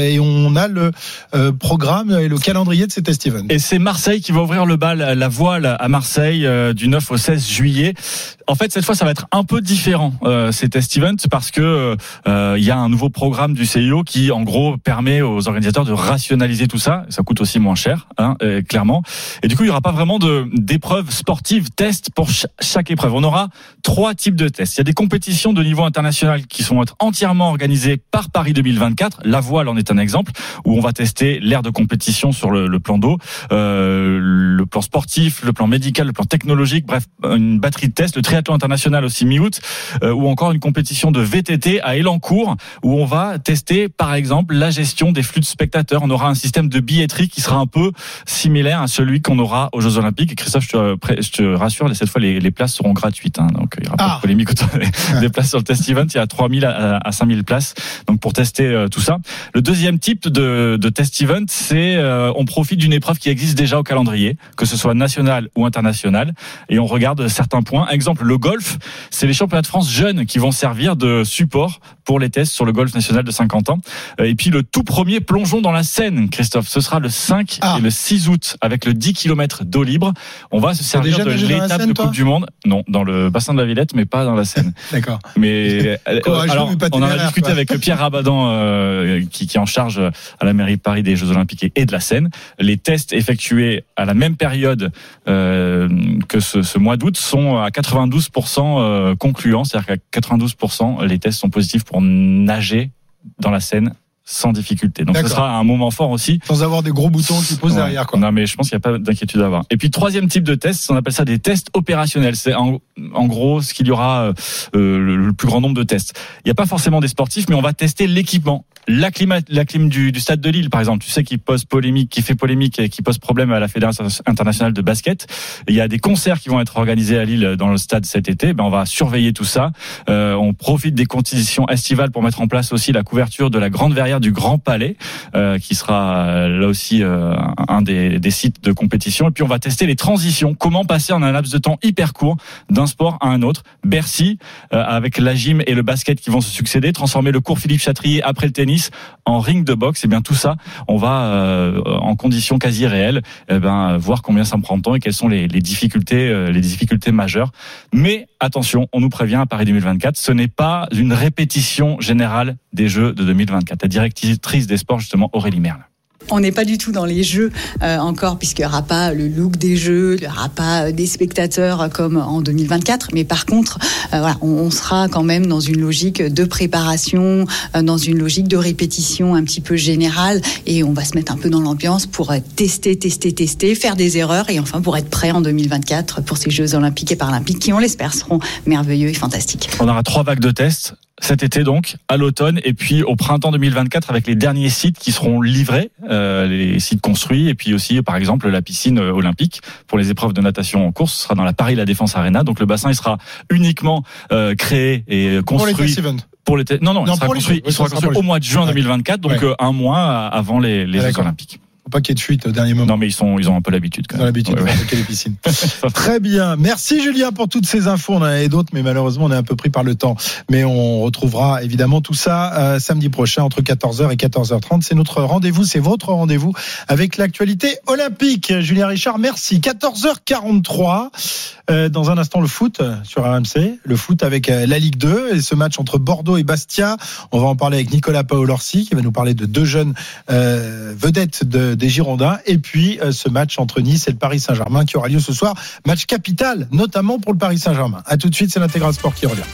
Speaker 3: et on a le euh, programme et le calendrier de ces test events.
Speaker 4: Et c'est Marseille qui va ouvrir le bal, la voile à Marseille euh, du neuf au seize juillet. En fait, cette fois, ça va être un peu différent, euh, ces test events, parce que euh, il y a un nouveau programme du C I O qui, en gros, permet aux organisateurs de rationaliser tout ça. Ça coûte aussi moins cher, hein, euh, clairement. Et du coup, il n'y aura pas vraiment de d'épreuves sportives, tests pour ch- chaque épreuve. On aura trois types de tests. Il y a des compétitions de niveau international qui sont entièrement organisées par Paris deux mille vingt-quatre. La voile en est un exemple, où on va tester l'aire de compétition sur le, le plan d'eau, euh, le plan sportif, le plan médical, le plan technologique, bref, une batterie de tests. Le triathlon international aussi mi-août, euh, ou encore une compétition de V T T à Elancourt, où on va tester par exemple la gestion des flux de spectateurs. On aura un système de billetterie qui sera un peu similaire à celui qu'on aura aux Jeux Olympiques. Et Christophe, je te, je te rassure, cette fois les, les places seront gratuites, hein, donc il n'y aura pas ah. de polémique autour des, des places sur le test event. Il y a trois mille à, à cinq mille places, donc pour tester euh, tout ça. Le deuxième type de, de test event, c'est euh, on profite d'une épreuve qui existe déjà au calendrier, que ce soit national ou international, et on regarde certains points. Exemple, le golf, c'est les championnats de France jeunes qui vont servir de support pour les tests sur le golf national de cinquante ans. Et puis le tout premier plongeon dans la Seine, Christophe, ce sera le cinq ah. et le six août avec le dix kilomètres d'eau libre. On va se servir de l'étape Seine, de Coupe toi du Monde. Non, dans le bassin de la Villette, mais pas dans la Seine.
Speaker 3: D'accord.
Speaker 4: Mais alors, on en a discuté quoi. avec Pierre Rabadan, euh, qui, qui est en charge à la mairie de Paris des Jeux Olympiques et de la Seine. Les tests effectués à la même période euh, que ce, ce mois d'août sont à quatre-vingt-douze pour cent concluants, c'est-à-dire qu'à quatre-vingt-douze pour cent les tests sont positifs pour nager dans la Seine sans difficulté. Donc, D'accord. ce sera un moment fort aussi.
Speaker 3: Sans avoir des gros boutons qui posent ouais. derrière, quoi.
Speaker 4: Non, mais je pense qu'il n'y a pas d'inquiétude à avoir. Et puis, troisième type de test, on appelle ça des tests opérationnels. C'est en, en gros ce qu'il y aura euh, le, le plus grand nombre de tests. Il n'y a pas forcément des sportifs, mais on va tester l'équipement. La clim, la clim du, du stade de Lille, par exemple, tu sais, qui pose polémique, qui fait polémique et qui pose problème à la Fédération internationale de basket. Il y a des concerts qui vont être organisés à Lille dans le stade cet été. Ben, on va surveiller tout ça. Euh, on profite des conditions estivales pour mettre en place aussi la couverture de la grande verrière du Grand Palais, euh, qui sera euh, là aussi euh, un des, des sites de compétition. Et puis on va tester les transitions. Comment passer en un laps de temps hyper court d'un sport à un autre. Bercy, euh, avec la gym et le basket qui vont se succéder, transformer le cours Philippe Chatrier après le tennis en ring de boxe. Et bien tout ça, on va euh, en conditions quasi réelles, eh ben voir combien ça me prend de temps et quelles sont les, les difficultés, euh, les difficultés majeures. Mais attention, on nous prévient à Paris deux mille vingt-quatre, ce n'est pas une répétition générale des Jeux de deux mille vingt-quatre. La directrice des sports, justement, Aurélie Merle.
Speaker 8: On n'est pas du tout dans les jeux euh, encore, puisqu'il n'y aura pas le look des jeux, il n'y aura pas des spectateurs comme en deux mille vingt-quatre. Mais par contre, euh, voilà, on, on sera quand même dans une logique de préparation, euh, dans une logique de répétition un petit peu générale. Et on va se mettre un peu dans l'ambiance pour tester, tester, tester, faire des erreurs et enfin pour être prêt en deux mille vingt-quatre pour ces Jeux Olympiques et Paralympiques qui, on l'espère, seront merveilleux et fantastiques.
Speaker 4: On aura trois vagues de tests. Cet été donc, à l'automne et puis au printemps deux mille vingt-quatre avec les derniers sites qui seront livrés, euh, les sites construits et puis aussi par exemple la piscine olympique pour les épreuves de natation en course, ce sera dans la Paris La Défense Arena. Donc le bassin il sera uniquement euh, créé et construit
Speaker 3: pour les test events.
Speaker 4: Pour les te... Non non, non, il sera construit, il sera construit au mois de juin deux mille vingt-quatre, donc ouais. euh, un mois avant les, les Jeux Olympiques.
Speaker 3: Pas qu'il y ait de fuite au dernier moment.
Speaker 4: Non, mais ils sont, ils ont un peu l'habitude quand même.
Speaker 3: Ils ont l'habitude de fabriquer les piscines. Très bien. Merci Julien pour toutes ces infos. On en avait d'autres, mais malheureusement, on est un peu pris par le temps. Mais on retrouvera évidemment tout ça euh, samedi prochain entre quatorze heures et quatorze heures trente. C'est notre rendez-vous, c'est votre rendez-vous avec l'actualité olympique. Julien Richard, merci. quatorze heures quarante-trois. Euh, dans un instant, le foot sur R M C. Le foot avec euh, la Ligue deux et ce match entre Bordeaux et Bastia. On va en parler avec Nicolas Paolorsi qui va nous parler de deux jeunes euh, vedettes de des Girondins et puis euh, ce match entre Nice et le Paris Saint-Germain qui aura lieu ce soir, match capital notamment pour le Paris Saint-Germain. À tout de suite, c'est l'Intégral Sport qui revient.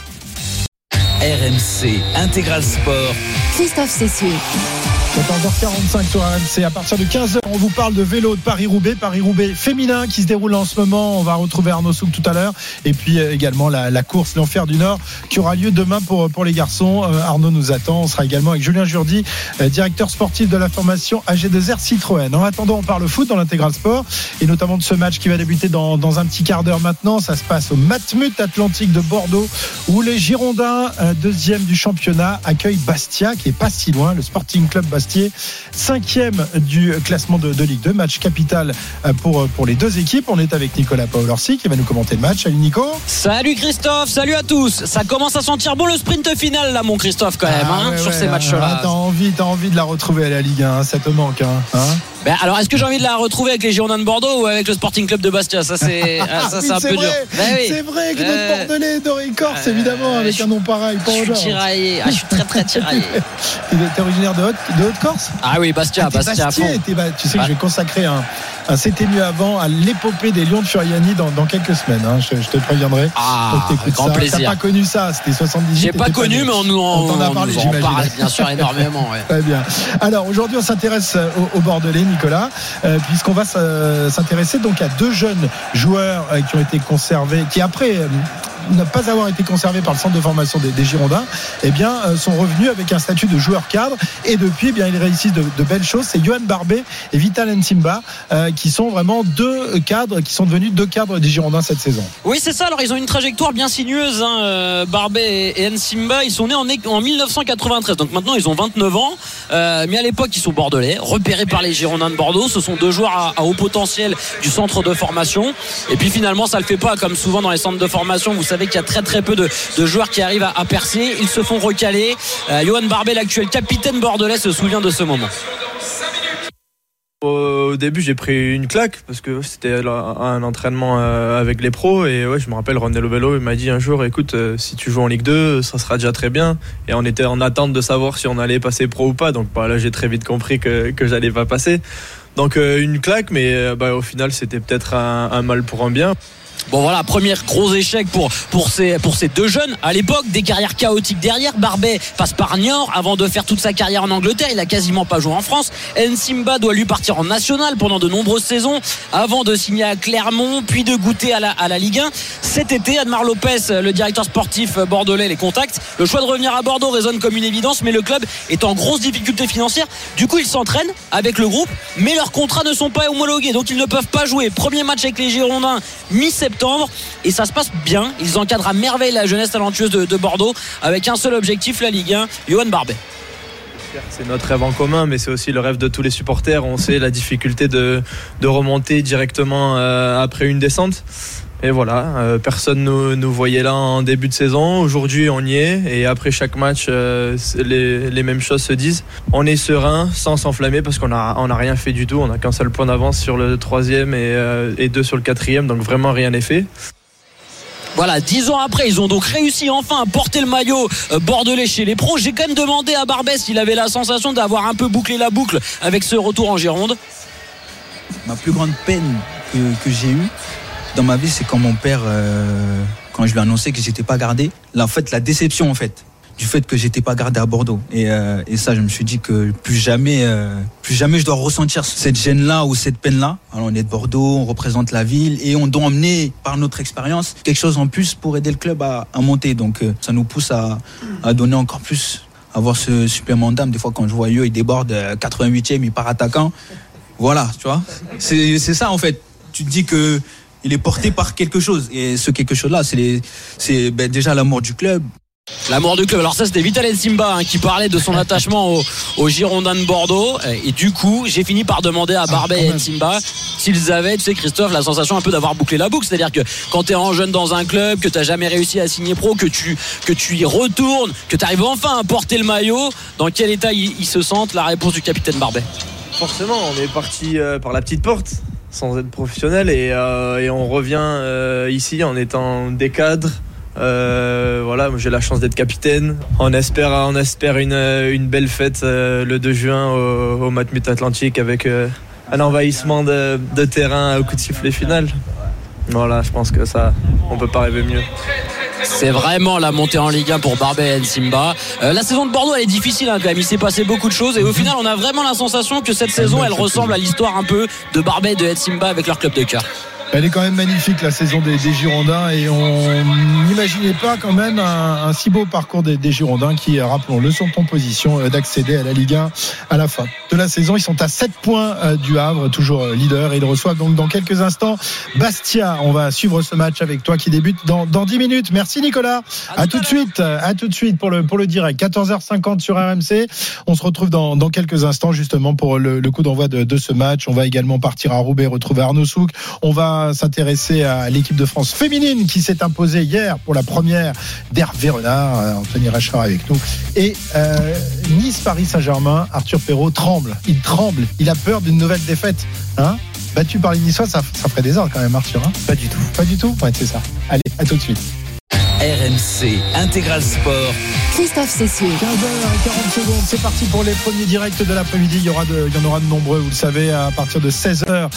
Speaker 2: R M C Intégral Sport.
Speaker 1: Christophe Cessieux.
Speaker 3: quatorze heures quarante-cinq sur R M C. À partir de quinze heures, on vous parle de vélo de Paris-Roubaix. Paris-Roubaix féminin qui se déroule en ce moment. On va retrouver Arnaud Souk tout à l'heure. Et puis euh, également la, la course l'Enfer du Nord qui aura lieu demain pour, pour les garçons. Euh, Arnaud nous attend. On sera également avec Julien Jourdi, euh, directeur sportif de la formation A G deux R Citroën. En attendant, on parle foot dans l'Intégral Sport et notamment de ce match qui va débuter dans, dans un petit quart d'heure maintenant. Ça se passe au Matmut Atlantique de Bordeaux où les Girondins, euh, deuxième du championnat, accueillent Bastia qui est pas si loin, le Sporting Club Bastia. Montpellier, cinquième du classement de, de Ligue deux. Match capital pour, pour les deux équipes. On est avec Nicolas Paolorsi qui va nous commenter le match. Salut Nico.
Speaker 9: Salut Christophe, salut à tous. Ça commence à sentir bon le sprint final là, mon Christophe, quand même,
Speaker 3: ah,
Speaker 9: hein,
Speaker 3: ouais,
Speaker 9: sur
Speaker 3: ouais,
Speaker 9: ces matchs-là.
Speaker 3: Ah, t'as envie, t'as envie de la retrouver à la Ligue un, hein, ça te manque, hein, hein.
Speaker 9: Ben alors, est-ce que j'ai envie de la retrouver avec les Girondins de Bordeaux ou avec le Sporting Club de Bastia? Ça, c'est, ah, ça,
Speaker 3: oui,
Speaker 9: c'est un
Speaker 3: c'est
Speaker 9: peu
Speaker 3: vrai.
Speaker 9: dur. Ben oui.
Speaker 3: C'est vrai que
Speaker 9: euh,
Speaker 3: notre Bordelais, Doré Corse, euh, évidemment, avec
Speaker 9: je,
Speaker 3: un nom pareil.
Speaker 9: Je suis tiraillé. Ah, je suis très très tiraillé.
Speaker 3: T'es originaire de Haute, de Haute-Corse?
Speaker 9: Ah oui, Bastia,
Speaker 3: ah,
Speaker 9: Bastia à fond.
Speaker 3: Bah, tu sais que
Speaker 9: ah.
Speaker 3: je vais consacrer un, un C'était mieux avant à l'épopée des Lions de Furiani dans, dans quelques semaines. Hein. Je, je te préviendrai.
Speaker 9: Ah, avec grand
Speaker 3: ça.
Speaker 9: plaisir.
Speaker 3: T'as pas connu ça, c'était soixante-dix-huit.
Speaker 9: J'ai pas connu, pas mais on nous en,
Speaker 3: on t'en a parlé,
Speaker 9: on nous en parle bien sûr énormément. Ouais.
Speaker 3: Très bien. Alors aujourd'hui, on s'intéresse au, au Bordelais, Nicolas, euh, puisqu'on va s'intéresser donc à deux jeunes joueurs euh, qui ont été conservés, qui après euh, ne pas avoir été conservés par le centre de formation des, des Girondins, eh bien, euh, sont revenus avec un statut de joueur cadre. Et depuis, eh bien, ils réussissent de, de belles choses. C'est Yohan Barbet et Vital Nsimba euh, qui sont vraiment deux cadres, qui sont devenus deux cadres des Girondins cette saison.
Speaker 9: Oui, c'est ça. Alors, ils ont une trajectoire bien sinueuse. Hein. Euh, Barbet et, et Nsimba, ils sont nés en, en dix-neuf cent quatre-vingt-treize. Donc maintenant, ils ont vingt-neuf ans. Euh, mais à l'époque, ils sont bordelais, repérés par les Girondins de Bordeaux. Ce sont deux joueurs à, à haut potentiel du centre de formation. Et puis finalement, ça le fait pas comme souvent dans les centres de formation. Vous savez qu'il y a très très peu de, de joueurs qui arrivent à, à percer. Ils se font recaler. Euh, Yohan Barbet, l'actuel capitaine bordelais, se souvient de ce moment.
Speaker 10: Au début, j'ai pris une claque parce que c'était un entraînement avec les pros et ouais, je me rappelle Ronel Bello, il m'a dit un jour, écoute, si tu joues en Ligue deux, ça sera déjà très bien. Et on était en attente de savoir si on allait passer pro ou pas. Donc bah, là, j'ai très vite compris que que j'allais pas passer. Donc euh, une claque, mais bah, au final, c'était peut-être un, un mal pour un bien.
Speaker 9: Bon voilà, premier gros échec pour, pour, ces, pour ces deux jeunes. À l'époque, des carrières chaotiques derrière. Barbet passe par Niort avant de faire toute sa carrière en Angleterre. Il a quasiment pas joué en France. Nsimba doit lui partir en national pendant de nombreuses saisons avant de signer à Clermont, puis de goûter à la, à la Ligue un. Cet été, Admar Lopez, le directeur sportif bordelais, les contacte. Le choix de revenir à Bordeaux résonne comme une évidence, mais le club est en grosse difficulté financière. Du coup, ils s'entraînent avec le groupe, mais leurs contrats ne sont pas homologués, donc ils ne peuvent pas jouer. Premier match avec les Girondins, mi-septembre. Et ça se passe bien. Ils encadrent à merveille la jeunesse talentueuse de, de Bordeaux avec un seul objectif, la Ligue un. Yohan Barbet.
Speaker 10: C'est notre rêve en commun, mais c'est aussi le rêve de tous les supporters. On sait la difficulté de, de remonter directement euh, après une descente. Et voilà, euh, personne nous, nous voyait là en début de saison. Aujourd'hui, on y est. Et après chaque match, euh, les, les mêmes choses se disent. On est serein, sans s'enflammer, parce qu'on n'a on a rien fait du tout. On n'a qu'un seul point d'avance sur le troisième et, euh, et deux sur le quatrième. Donc vraiment rien n'est fait.
Speaker 9: Voilà, dix ans après, ils ont donc réussi enfin à porter le maillot bordelais chez les pros. J'ai quand même demandé à Barbet s'il avait la sensation d'avoir un peu bouclé la boucle avec ce retour en Gironde.
Speaker 11: Ma plus grande peine que, que j'ai eue dans ma vie, c'est quand mon père, euh, quand je lui ai annoncé que j'étais pas gardé, là, en fait, la déception en fait, du fait que j'étais pas gardé à Bordeaux. Et, euh, et ça, je me suis dit que plus jamais, euh, plus jamais je dois ressentir cette gêne-là ou cette peine-là. Alors, on est de Bordeaux, on représente la ville et on doit emmener par notre expérience quelque chose en plus pour aider le club à, à monter. Donc, euh, ça nous pousse à, à donner encore plus, à avoir ce supplément d'âme. Des fois, quand je vois Yo, il déborde quatre-vingt-huitième, il part attaquant. Voilà, tu vois. C'est, c'est ça en fait. Tu te dis que il est porté par quelque chose. Et ce quelque chose-là, c'est, les, c'est ben, déjà l'amour du club.
Speaker 9: L'amour du club. Alors ça, c'était Vital Nsimba hein, qui parlait de son attachement aux au Girondins de Bordeaux. Et du coup, j'ai fini par demander à Barbet et Nsimba s'ils avaient, tu sais Christophe, la sensation un peu d'avoir bouclé la boucle. C'est-à-dire que quand tu es en jeune dans un club, que tu n'as jamais réussi à signer pro, que tu, que tu y retournes, que tu arrives enfin à porter le maillot, dans quel état ils, ils se sentent? La réponse du capitaine Barbet.
Speaker 10: Forcément, on est parti euh, par la petite porte, sans être professionnel, et, euh, et on revient euh, ici en étant des cadres. Euh, voilà, j'ai la chance d'être capitaine. On espère, on espère une, une belle fête euh, le deux juin au, au Matmut Atlantique avec euh, un envahissement de, de terrain au coup de sifflet final. Voilà, je pense que ça, on peut pas rêver mieux.
Speaker 9: C'est vraiment la montée en Ligue un pour Barbet et Nsimba. Euh, la saison de Bordeaux, elle est difficile hein, quand même. Il s'est passé beaucoup de choses et au final, on a vraiment la sensation que cette saison, elle ressemble à l'histoire un peu de Barbet et de Nsimba avec leur club de cœur.
Speaker 3: Elle est quand même magnifique, la saison des, des Girondins, et on n'imaginait pas quand même un, un si beau parcours des, des Girondins qui, rappelons-le, sont en position d'accéder à la Ligue un à la fin de la saison. Ils sont à sept points du Havre, toujours leader, et ils reçoivent donc dans quelques instants Bastia. On va suivre ce match avec toi qui débute dans, dans dix minutes. Merci Nicolas. À, à tout de suite. À tout de suite pour le, pour le direct. quatorze heures cinquante sur R M C. On se retrouve dans, dans quelques instants justement pour le, le coup d'envoi de, de ce match. On va également partir à Roubaix, retrouver Arnaud Souk. On va s'intéresser à l'équipe de France féminine qui s'est imposée hier pour la première d'Hervé Renard. Anthony Rachard avec nous. Et euh, Nice-Paris Saint-Germain, Arthur Perrault tremble. Il tremble. Il a peur d'une nouvelle défaite. Hein, battu par les Niçois, ça, ça ferait des ordres quand même, Arthur. Hein,
Speaker 12: pas du tout.
Speaker 3: Pas du tout. Ouais, c'est ça. Allez, à tout de suite.
Speaker 2: R M C Intégral Sport.
Speaker 1: Christophe Cessieux.
Speaker 3: quinze heures quarante secondes, c'est parti pour les premiers directs de l'après-midi. Il y aura de, il y en aura de nombreux, vous le savez, à partir de seize heures.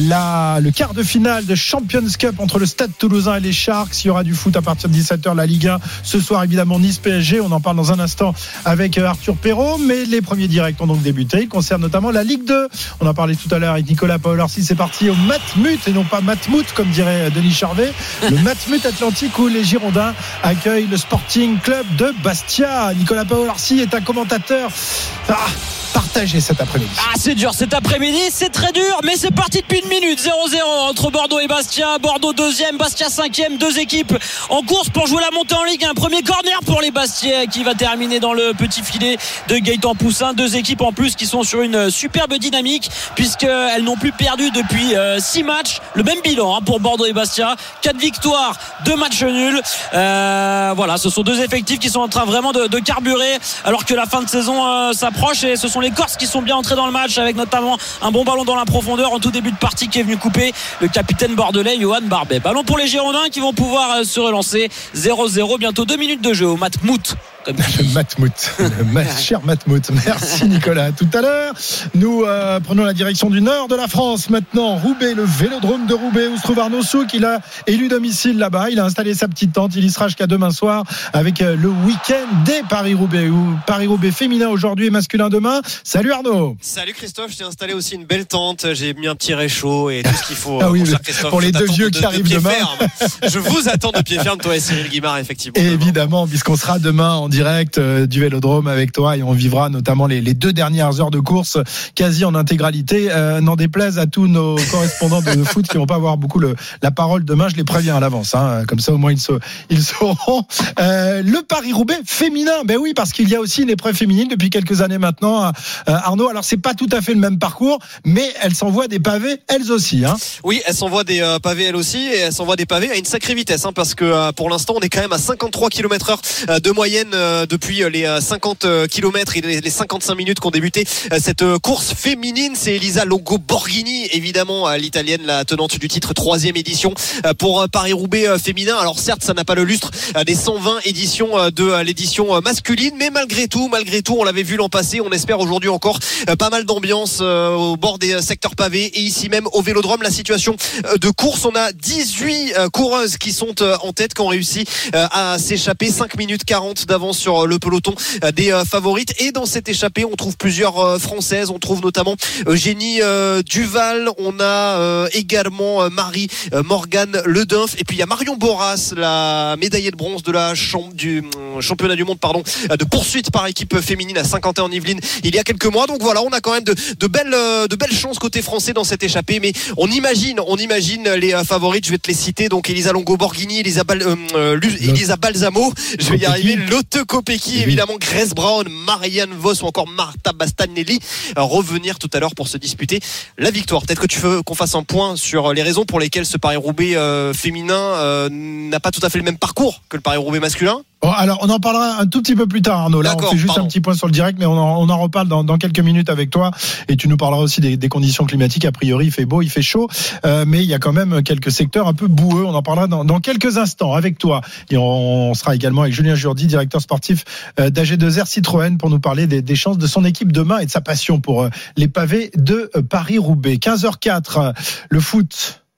Speaker 3: Là, le quart de finale de Champions Cup entre le Stade Toulousain et les Sharks. Il y aura du foot à partir de dix-sept heures, la Ligue un. Ce soir, évidemment, Nice-P S G. On en parle dans un instant avec Arthur Perrault. Mais les premiers directs ont donc débuté. Ils concernent notamment la Ligue deux. On en parlait tout à l'heure avec Nicolas Paolorsi. C'est parti au Matmut et non pas Matmout, comme dirait Denis Charvet. Le Matmut Atlantique où les Girondins accueillent le Sporting Club de Bastia. Nicolas Paolorsi est un commentateur ah, partagé cet après-midi.
Speaker 9: Ah, c'est dur cet après-midi, c'est très dur, mais c'est parti depuis une minute. zéro zéro entre Bordeaux et Bastia. Bordeaux deuxième, Bastia cinquième. Deux équipes en course pour jouer la montée en Ligue. Un premier corner pour les Bastiais qui va terminer dans le petit filet de Gaëtan Poussin. Deux équipes en plus qui sont sur une superbe dynamique puisqu'elles n'ont plus perdu depuis six matchs. Le même bilan hein, pour Bordeaux et Bastia. quatre victoires, deux matchs nuls. Euh, voilà, ce sont deux effectifs qui sont en train vraiment de, de carburer alors que la fin de saison euh, s'approche, et ce sont les Corses qui sont bien entrés dans le match avec notamment un bon ballon dans la profondeur en tout début de partie qui est venu couper le capitaine bordelais Johan Barbet. Ballon pour les Girondins qui vont pouvoir euh, se relancer. Zéro zéro, bientôt deux minutes de jeu au Matmout.
Speaker 3: Le Matmout, le ma- cher Matmout. Merci Nicolas. Tout à l'heure, nous euh, prenons la direction du nord de la France. Maintenant, Roubaix, le vélodrome de Roubaix où se trouve Arnaud Souk. Il a élu domicile là-bas. Il a installé sa petite tente. Il y sera jusqu'à demain soir avec euh, le week-end des Paris-Roubaix. Ou Paris-Roubaix féminin aujourd'hui et masculin demain. Salut Arnaud.
Speaker 12: Salut Christophe. J'ai installé aussi une belle tente. J'ai mis un petit réchaud et tout ce qu'il faut.
Speaker 3: Ah oui,
Speaker 12: pour, Christophe,
Speaker 3: pour les deux vieux
Speaker 12: de,
Speaker 3: qui
Speaker 12: de,
Speaker 3: arrivent
Speaker 12: de
Speaker 3: demain.
Speaker 12: Ferme. Je vous attends de pied ferme, toi et Cyril Guimard, effectivement.
Speaker 3: Et évidemment, puisqu'on sera demain en direct euh, du Vélodrome avec toi et on vivra notamment les, les deux dernières heures de course quasi en intégralité. Euh, n'en déplaise à tous nos correspondants de foot qui vont pas avoir beaucoup le, la parole demain. Je les préviens à l'avance. Hein, comme ça, au moins ils, se, ils sauront. Euh, le Paris-Roubaix féminin. Ben oui, parce qu'il y a aussi une épreuve féminine depuis quelques années maintenant. Euh, Arnaud, alors c'est pas tout à fait le même parcours, mais elles s'envoient des pavés elles aussi. Hein.
Speaker 12: Oui, elles s'envoient des euh, pavés elles aussi, et elles s'envoient des pavés à une sacrée vitesse, hein, parce que euh, pour l'instant on est quand même à cinquante-trois kilomètres heure euh, de moyenne euh, depuis euh, les euh, cinquante kilomètres et les, les cinquante-cinq minutes qu'ont débuté euh, cette euh, course féminine. C'est Elisa Longo Borghini, évidemment, euh, l'italienne, la tenante du titre, troisième édition euh, pour euh, Paris-Roubaix euh, féminin. Alors certes, ça n'a pas le lustre euh, des cent vingt éditions euh, de euh, l'édition euh, masculine, mais malgré tout, malgré tout, on l'avait vu l'an passé, on espère aujourd'hui encore euh, pas mal d'ambiance euh, au bord des euh, secteurs pavés et ici même au Vélodrome. La situation euh, de course, on a dix-huit euh, coureuses qui sont euh, en tête, qui ont réussi euh, à s'échapper. Cinq minutes quarante d'avance sur euh, le peloton euh, des euh, favorites, et dans cette échappée on trouve plusieurs euh, françaises. On trouve notamment Eugénie euh, Duval, on a euh, également euh, Marie euh, Morgane Ledunf, et puis il y a Marion Boras, la médaillée de bronze de la champ- du euh, championnat du monde pardon, euh, de poursuite par équipe féminine à Saint-Quentin en Yvelines il y a quelques mois. Donc voilà, on a quand même de, de belles euh, de belles chances côté français dans cette échappée, mais on imagine on imagine les euh, favorites. Je vais te les citer, donc Elisa Longo Borghini, Elisa, Bal- euh, euh, Elisa Balsamo, je vais y arriver, Lotte Kopecky, évidemment Grace Brown, Marianne Vos ou encore Marta Bastanelli revenir tout à l'heure pour se disputer la victoire. Peut-être que tu veux qu'on fasse un point sur les raisons pour lesquelles ce Paris-Roubaix euh, féminin euh, n'a pas tout à fait le même parcours que le Paris-Roubaix masculin.
Speaker 3: Bon, alors on en parlera un tout petit peu plus tard, Arnaud. Là,
Speaker 12: D'accord,
Speaker 3: on fait juste
Speaker 12: pardon.
Speaker 3: un petit point sur le direct, mais on en, on en reparle dans, dans quelques minutes avec toi. Et tu nous parleras aussi des, des conditions climatiques. A priori, il fait beau, il fait chaud, euh, mais il y a quand même quelques secteurs un peu boueux. On en parlera dans, dans quelques instants avec toi. Et on, on sera également avec Julien Jourdi, directeur sportif euh, d'A G deux R Citroën, pour nous parler des, des chances de son équipe demain et de sa passion pour euh, les pavés de euh, Paris-Roubaix. quinze heures quatre, le foot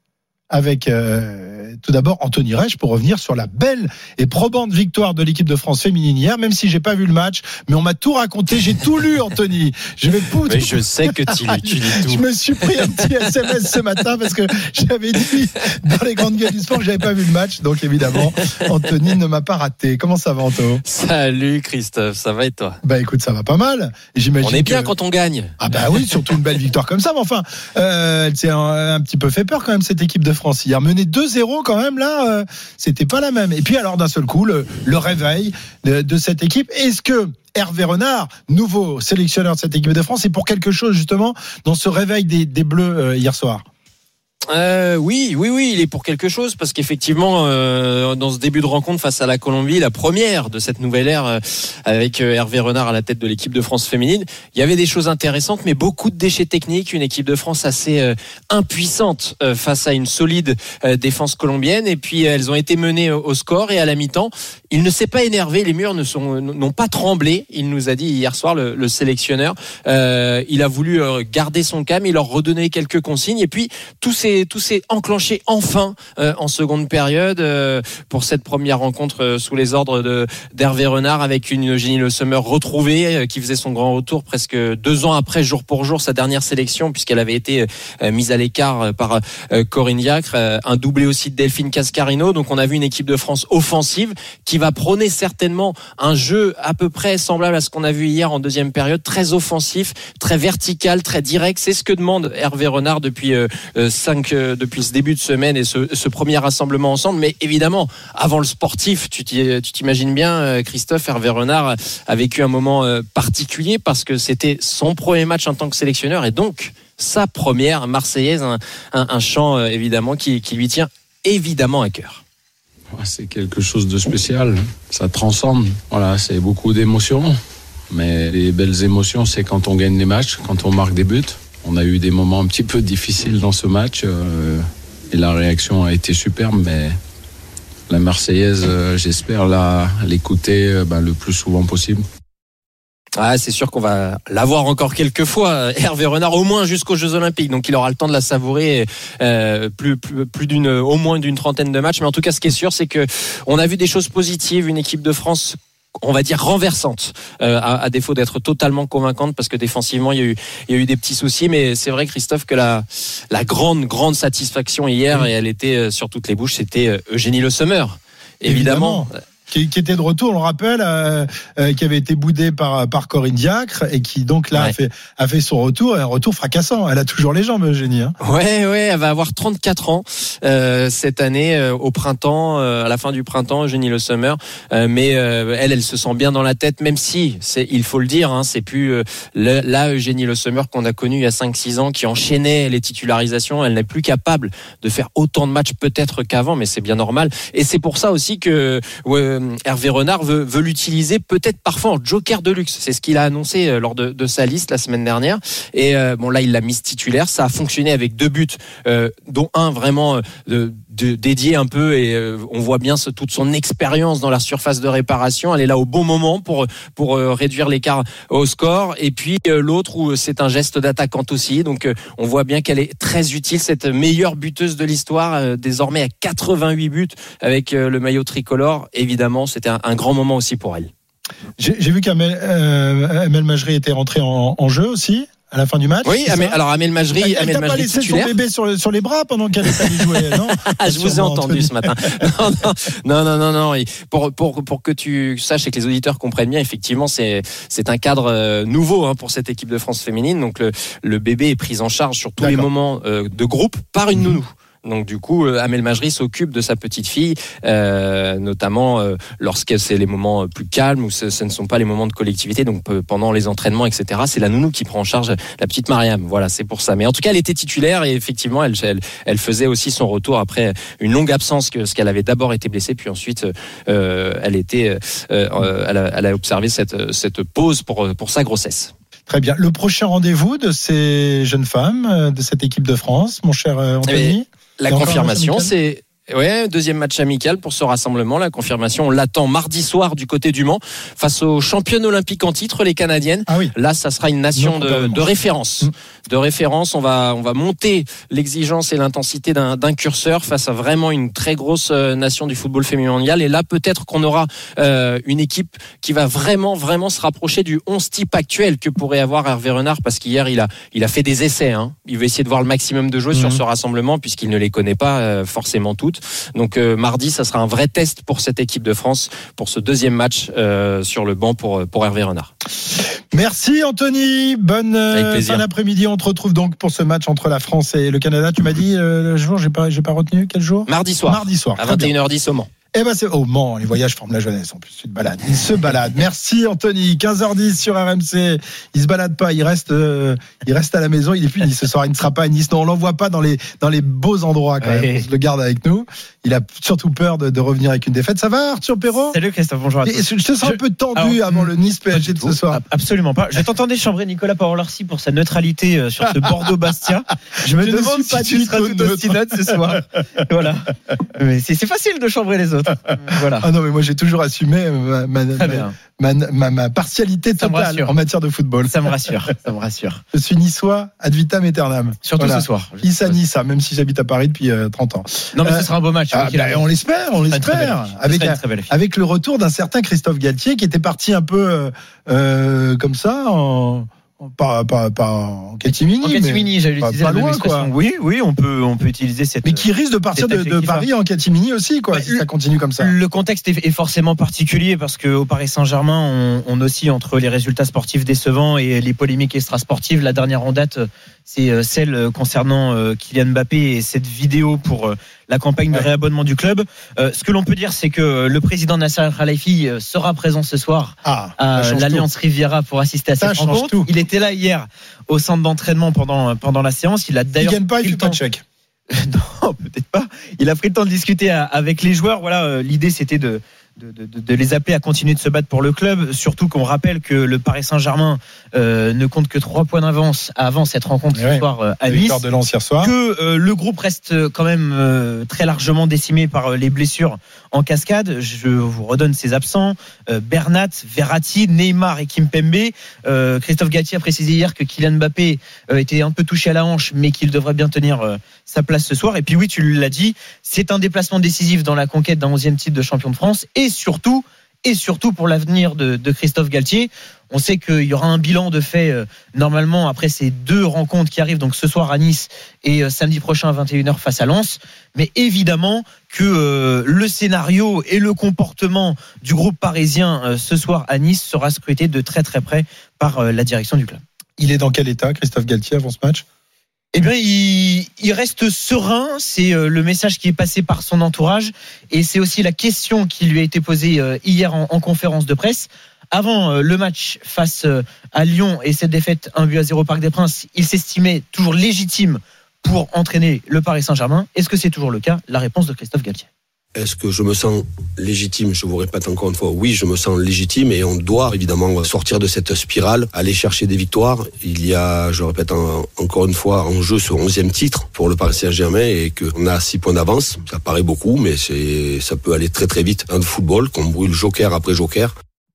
Speaker 3: avec euh, tout d'abord Anthony Reich pour revenir sur la belle et probante victoire de l'équipe de France féminine hier, même si j'ai pas vu le match, mais on m'a tout raconté, j'ai tout lu, Anthony. Je vais tout.
Speaker 13: Mais je sais que tu lis, tu lis tout.
Speaker 3: Je me suis pris un petit S M S ce matin parce que j'avais dit dans les grandes gueules du sport que j'avais pas vu le match, donc évidemment Anthony ne m'a pas raté. Comment ça va, Anto?
Speaker 13: Salut Christophe, ça va et toi?
Speaker 3: Bah écoute, ça va pas mal. J'imagine
Speaker 13: on est bien
Speaker 3: que...
Speaker 13: quand on gagne.
Speaker 3: Ah bah oui, surtout une belle victoire comme ça, mais enfin, euh, elle s'est un, un petit peu fait peur quand même cette équipe de France hier. Menée deux zéro quand même là, euh, c'était pas la même. Et puis alors d'un seul coup, le, le réveil de, de cette équipe. Est-ce que Hervé Renard, nouveau sélectionneur de cette équipe de France, est pour quelque chose justement dans ce réveil des, des Bleus euh, hier soir?
Speaker 13: Euh, oui, oui, oui, il est pour quelque chose parce qu'effectivement, euh, dans ce début de rencontre face à la Colombie, la première de cette nouvelle ère euh, avec euh, Hervé Renard à la tête de l'équipe de France féminine, il y avait des choses intéressantes, mais beaucoup de déchets techniques, une équipe de France assez euh, impuissante euh, face à une solide euh, défense colombienne. Et puis euh, elles ont été menées au, au score et à la mi-temps, il ne s'est pas énervé, les murs ne sont, n'ont pas tremblé. Il nous a dit hier soir le, le sélectionneur, euh, il a voulu euh, garder son calme, il leur redonnait quelques consignes et puis tous ces Tout s'est enclenché enfin euh, en seconde période euh, pour cette première rencontre euh, sous les ordres de, d'Hervé Renard avec une Eugénie Le Sommer retrouvée euh, qui faisait son grand retour presque deux ans après, jour pour jour, sa dernière sélection puisqu'elle avait été euh, mise à l'écart euh, par euh, Corinne Diacre, euh, un doublé aussi de Delphine Cascarino. Donc on a vu une équipe de France offensive qui va prôner certainement un jeu à peu près semblable à ce qu'on a vu hier en deuxième période, très offensif, très vertical, très direct. C'est ce que demande Hervé Renard depuis euh, cinq depuis ce début de semaine et ce, ce premier rassemblement ensemble. Mais évidemment, avant le sportif, tu, tu t'imagines bien, Christophe, Hervé Renard a vécu un moment particulier parce que c'était son premier match en tant que sélectionneur et donc sa première Marseillaise, un, un, un chant évidemment qui, qui lui tient évidemment à cœur.
Speaker 14: C'est quelque chose de spécial, ça transcende, voilà, c'est beaucoup d'émotions, mais les belles émotions, c'est quand on gagne les matchs, quand on marque des buts. On a eu des moments un petit peu difficiles dans ce match euh, et la réaction a été superbe, mais la Marseillaise, euh, j'espère la, l'écouter euh, ben, le plus souvent possible.
Speaker 13: Ah, c'est sûr qu'on va l'avoir encore quelques fois, Hervé Renard, au moins jusqu'aux Jeux Olympiques. Donc il aura le temps de la savourer euh, plus, plus, plus d'une, au moins d'une trentaine de matchs. Mais en tout cas, ce qui est sûr, c'est que on a vu des choses positives, une équipe de France, on va dire renversante, euh, à, à défaut d'être totalement convaincante parce que défensivement il y a eu il y a eu des petits soucis, mais c'est vrai, Christophe, que la la grande grande satisfaction hier, mmh. et elle était sur toutes les bouches, c'était Eugénie Le Sommer, évidemment. évidemment.
Speaker 3: Qui, qui était de retour, on le rappelle, euh, euh, qui avait été boudé par par Corinne Diacre et qui donc là ouais. a fait a fait son retour, et un retour fracassant. Elle a toujours les jambes, Eugénie. Hein.
Speaker 13: Ouais, ouais, elle va avoir trente-quatre ans euh, cette année euh, au printemps, euh, à la fin du printemps, Eugénie Le Sommer. Euh, mais euh, elle, elle se sent bien dans la tête, même si c'est, il faut le dire, hein, c'est plus euh, le, la Eugénie Le Sommer qu'on a connue il y a cinq six ans, qui enchaînait les titularisations. Elle n'est plus capable de faire autant de matchs peut-être qu'avant, mais c'est bien normal. Et c'est pour ça aussi que ouais, Hervé Renard veut, veut l'utiliser peut-être parfois en joker de luxe. C'est ce qu'il a annoncé lors de, de sa liste la semaine dernière. Et euh, bon, là, il l'a mise titulaire. Ça a fonctionné avec deux buts, euh, dont un vraiment euh, de, de, dédié un peu. Et euh, on voit bien ce, toute son expérience dans la surface de réparation. Elle est là au bon moment pour pour euh, réduire l'écart au score. Et puis euh, l'autre où c'est un geste d'attaquante aussi. Donc euh, on voit bien qu'elle est très utile, cette meilleure buteuse de l'histoire, euh, désormais à quatre-vingt-huit buts avec euh, le maillot tricolore. Évidemment, c'était un, un grand moment aussi pour elle.
Speaker 3: J'ai, j'ai vu qu'Amel euh, Amel Majri était rentré en, en jeu aussi à la fin du match.
Speaker 13: Oui, Amel, alors Amel Majri,
Speaker 3: elle, elle
Speaker 13: Amel
Speaker 3: t'a
Speaker 13: Majri
Speaker 3: pas laissé
Speaker 13: titulaire.
Speaker 3: son bébé sur, sur les bras pendant qu'elle était allée jouer, non?
Speaker 13: Ah, je vous ai entendu ce matin. Non, non, non, non, non. Pour pour pour que tu saches et que les auditeurs comprennent bien, effectivement, c'est c'est un cadre nouveau hein, pour cette équipe de France féminine. Donc le le bébé est pris en charge sur tous D'accord. les moments euh, de groupe par une nounou. Donc du coup, Amel Majri s'occupe de sa petite fille, euh, notamment euh, lorsque c'est les moments plus calmes ou ce, ce ne sont pas les moments de collectivité. Donc pendant les entraînements, et cetera. C'est la nounou qui prend en charge la petite Mariam. Voilà, c'est pour ça. Mais en tout cas, elle était titulaire et effectivement, elle, elle, elle faisait aussi son retour après une longue absence, que ce qu'elle avait d'abord été blessée, puis ensuite, euh, elle était, euh, elle, a, elle a observé cette cette pause pour pour sa grossesse.
Speaker 3: Très bien. Le prochain rendez-vous de ces jeunes femmes de cette équipe de France, mon cher Anthony.
Speaker 13: La confirmation, c'est Ouais, deuxième match amical pour ce rassemblement. La confirmation, on l'attend mardi soir du côté du Mans face aux championnes olympiques en titre, les Canadiennes.
Speaker 3: Ah oui.
Speaker 13: Là, ça sera une nation de, de référence. Mmh. De référence, on va, on va monter l'exigence et l'intensité d'un, d'un curseur face à vraiment une très grosse nation du football féminin mondial. Et là, peut-être qu'on aura euh, une équipe qui va vraiment, vraiment se rapprocher du onze type actuel que pourrait avoir Hervé Renard, parce qu'hier, il a, il a fait des essais. Hein. Il veut essayer de voir le maximum de joueurs mmh. sur ce rassemblement, puisqu'il ne les connaît pas euh, forcément toutes. Donc euh, mardi, ça sera un vrai test pour cette équipe de France pour ce deuxième match euh, sur le banc pour pour Hervé Renard.
Speaker 3: Merci Anthony, bonne euh, fin d'après-midi. On te retrouve donc pour ce match entre la France et le Canada. Tu m'as dit euh, le jour, j'ai pas j'ai pas retenu quel jour ?
Speaker 13: Mardi soir.
Speaker 3: Mardi soir.
Speaker 13: À vingt et une heures dix au Mans.
Speaker 3: Eh ben c'est au Mans, les voyages forment la jeunesse. En plus, tu te balades. Il se balade. Merci Anthony. quinze heures dix sur R M C. Il se balade pas. Il reste, euh, il reste à la maison. Il est plus Nice ce soir. Il ne sera pas à Nice. Non, on l'envoie pas dans les dans les beaux endroits quand même. Ouais. On se le garde avec nous. Il a surtout peur de, de revenir avec une défaite. Ça va, Arthur Perrault ?
Speaker 15: Salut Christophe. Bonjour à tous.
Speaker 3: Je te sens je... un peu tendu Alors, avant le Nice P S G de ce soir.
Speaker 15: Absolument pas. Je t'entendais chambrer Nicolas Paolo-Larcy pour sa neutralité sur ce Bordeaux-Bastia. Je me je demande si tu seras tout aussi neutre ce soir. Voilà. Mais c'est, c'est facile de chambrer les autres. Voilà.
Speaker 3: Ah non, mais moi j'ai toujours assumé ma, ma, ma, ma, ma partialité totale en matière de football.
Speaker 15: Ça me rassure, ça me rassure.
Speaker 3: Je suis niçois ad vitam aeternam.
Speaker 15: Surtout voilà. Ce soir.
Speaker 3: Nice à Nice, même si j'habite à Paris depuis euh, trente ans.
Speaker 15: Non, mais euh, ce sera un beau match.
Speaker 3: Ah, bah, on l'espère, on l'espère. Avec, un, avec le retour d'un certain Christophe Galtier qui était parti un peu euh, euh, comme ça en. Pas, pas, pas en catimini.
Speaker 15: En catimini, j'allais utiliser la même expression. Oui, oui, on peut, on peut utiliser cette.
Speaker 3: Mais qui risque de partir de, de Paris en catimini aussi, quoi, bah, si ça continue comme ça.
Speaker 15: Le contexte est, est forcément particulier parce qu'au Paris Saint-Germain, on, on oscille entre les résultats sportifs décevants et les polémiques extrasportives. La dernière en date, c'est celle concernant Kylian Mbappé et cette vidéo pour la campagne de ouais. réabonnement du club. Euh, ce que l'on peut dire, c'est que le président Nasser Al-Khelaifi sera présent ce soir
Speaker 3: ah,
Speaker 15: à l'Alliance tout. Riviera pour assister à cette ça rencontre. Il était là hier au centre d'entraînement pendant pendant la séance. Il a d'ailleurs.
Speaker 3: Il gagne pas, il fait pas de chèque.
Speaker 15: Non, peut-être pas. Il a pris le temps de discuter avec les joueurs. Voilà, euh, l'idée c'était de De, de, de les appeler à continuer de se battre pour le club, surtout qu'on rappelle que le Paris Saint-Germain euh, ne compte que trois points d'avance avant cette rencontre ce ouais, soir euh, à Nice,
Speaker 3: de Lens hier soir.
Speaker 15: que euh, le groupe reste quand même euh, très largement décimé par euh, les blessures en cascade. Je vous redonne ces absents, euh, Bernat, Verratti, Neymar et Kimpembe. euh, Christophe Galtier a précisé hier que Kylian Mbappé euh, était un peu touché à la hanche mais qu'il devrait bien tenir euh, sa place ce soir. Et puis oui, tu l'as dit, c'est un déplacement décisif dans la conquête d'un onzième titre de champion de France. Et surtout, et surtout pour l'avenir de, de Christophe Galtier. On sait qu'il y aura un bilan de fait euh, normalement après ces deux rencontres qui arrivent, donc ce soir à Nice et euh, samedi prochain à vingt et une heures face à Lens. Mais évidemment que euh, le scénario et le comportement du groupe parisien euh, ce soir à Nice sera scruté de très très près par euh, la direction du club.
Speaker 3: Il est dans quel état, Christophe Galtier, avant ce match ?
Speaker 15: Eh bien, il, il reste serein. C'est le message qui est passé par son entourage. Et c'est aussi la question qui lui a été posée hier en, en conférence de presse. Avant le match face à Lyon et cette défaite un but à zéro au Parc des Princes, il s'estimait toujours légitime pour entraîner le Paris Saint-Germain. Est-ce que c'est toujours le cas ? La réponse de Christophe Galtier.
Speaker 16: Est-ce que je me sens légitime ? Je vous répète encore une fois, oui, je me sens légitime et on doit évidemment sortir de cette spirale, aller chercher des victoires. Il y a, je le répète en, encore une fois, en jeu ce onzième titre pour le Paris Saint-Germain et qu'on a six points d'avance. Ça paraît beaucoup, mais c'est, ça peut aller très très vite dans le football, qu'on brûle joker après joker.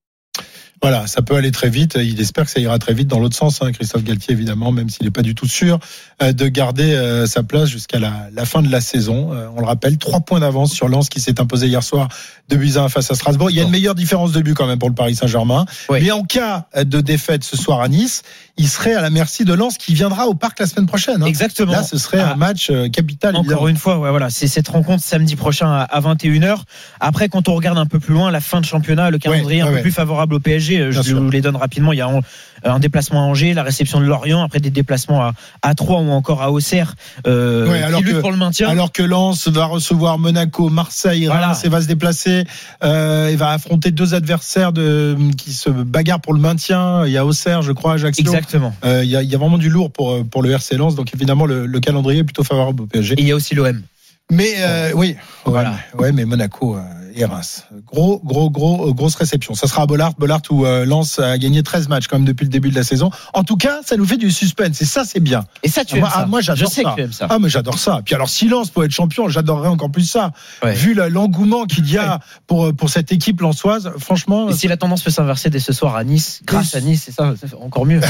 Speaker 3: Voilà, ça peut aller très vite. Il espère que ça ira très vite dans l'autre sens, hein, Christophe Galtier, évidemment, même s'il n'est pas du tout sûr euh, de garder euh, sa place jusqu'à la, la fin de la saison. Euh, on le rappelle, trois points d'avance sur Lens qui s'est imposé hier soir deux buts à un face à Strasbourg. Il y a une meilleure différence de but quand même pour le Paris Saint-Germain. Oui. Mais en cas de défaite ce soir à Nice, il serait à la merci de Lens qui viendra au Parc la semaine prochaine. Hein.
Speaker 15: Exactement.
Speaker 3: Là, ce serait ah. un match euh, capital.
Speaker 15: Encore
Speaker 3: évidemment.
Speaker 15: une fois, ouais, voilà, c'est cette rencontre samedi prochain à, à vingt et une heures. Après, quand on regarde un peu plus loin, la fin de championnat, le calendrier ouais, un ouais, peu ouais. plus favorable au P S G, je vous les donne rapidement. Il y a un, un déplacement à Angers, la réception de Lorient, après des déplacements à, à Troyes ou encore à Auxerre, euh,
Speaker 3: ouais, alors
Speaker 15: qui luttent
Speaker 3: que,
Speaker 15: pour le maintien.
Speaker 3: Alors que Lens va recevoir Monaco, Marseille, voilà. Reims et va se déplacer euh, et va affronter deux adversaires de, qui se bagarrent pour le maintien. Il y a Auxerre, je crois, Ajaccio.
Speaker 15: Exactement.
Speaker 3: Euh, il, y a, il y a vraiment du lourd pour, pour le R C Lens, donc évidemment le, le calendrier est plutôt favorable au P S G.
Speaker 15: Et il y a aussi l'O M.
Speaker 3: Mais euh, oui, voilà. Ouais, mais Monaco. Euh, et Reims. Gros, gros, gros, grosse réception. Ça sera à Bollaert, Bollaert où euh, Lens a gagné treize matchs quand même depuis le début de la saison. En tout cas, ça nous fait du suspense et ça, c'est bien.
Speaker 15: Et ça, tu
Speaker 3: ah,
Speaker 15: aimes
Speaker 3: moi,
Speaker 15: ça.
Speaker 3: Ah, moi, j'adore
Speaker 15: Je sais
Speaker 3: ça.
Speaker 15: que tu aimes ça.
Speaker 3: Ah, mais j'adore ça. Puis alors, si Lens pouvait être champion, j'adorerais encore plus ça.
Speaker 15: Ouais.
Speaker 3: Vu la, l'engouement qu'il y a pour pour cette équipe lensoise, franchement.
Speaker 15: Et si la tendance peut s'inverser dès ce soir à Nice, grâce à Nice, c'est ça, c'est encore mieux.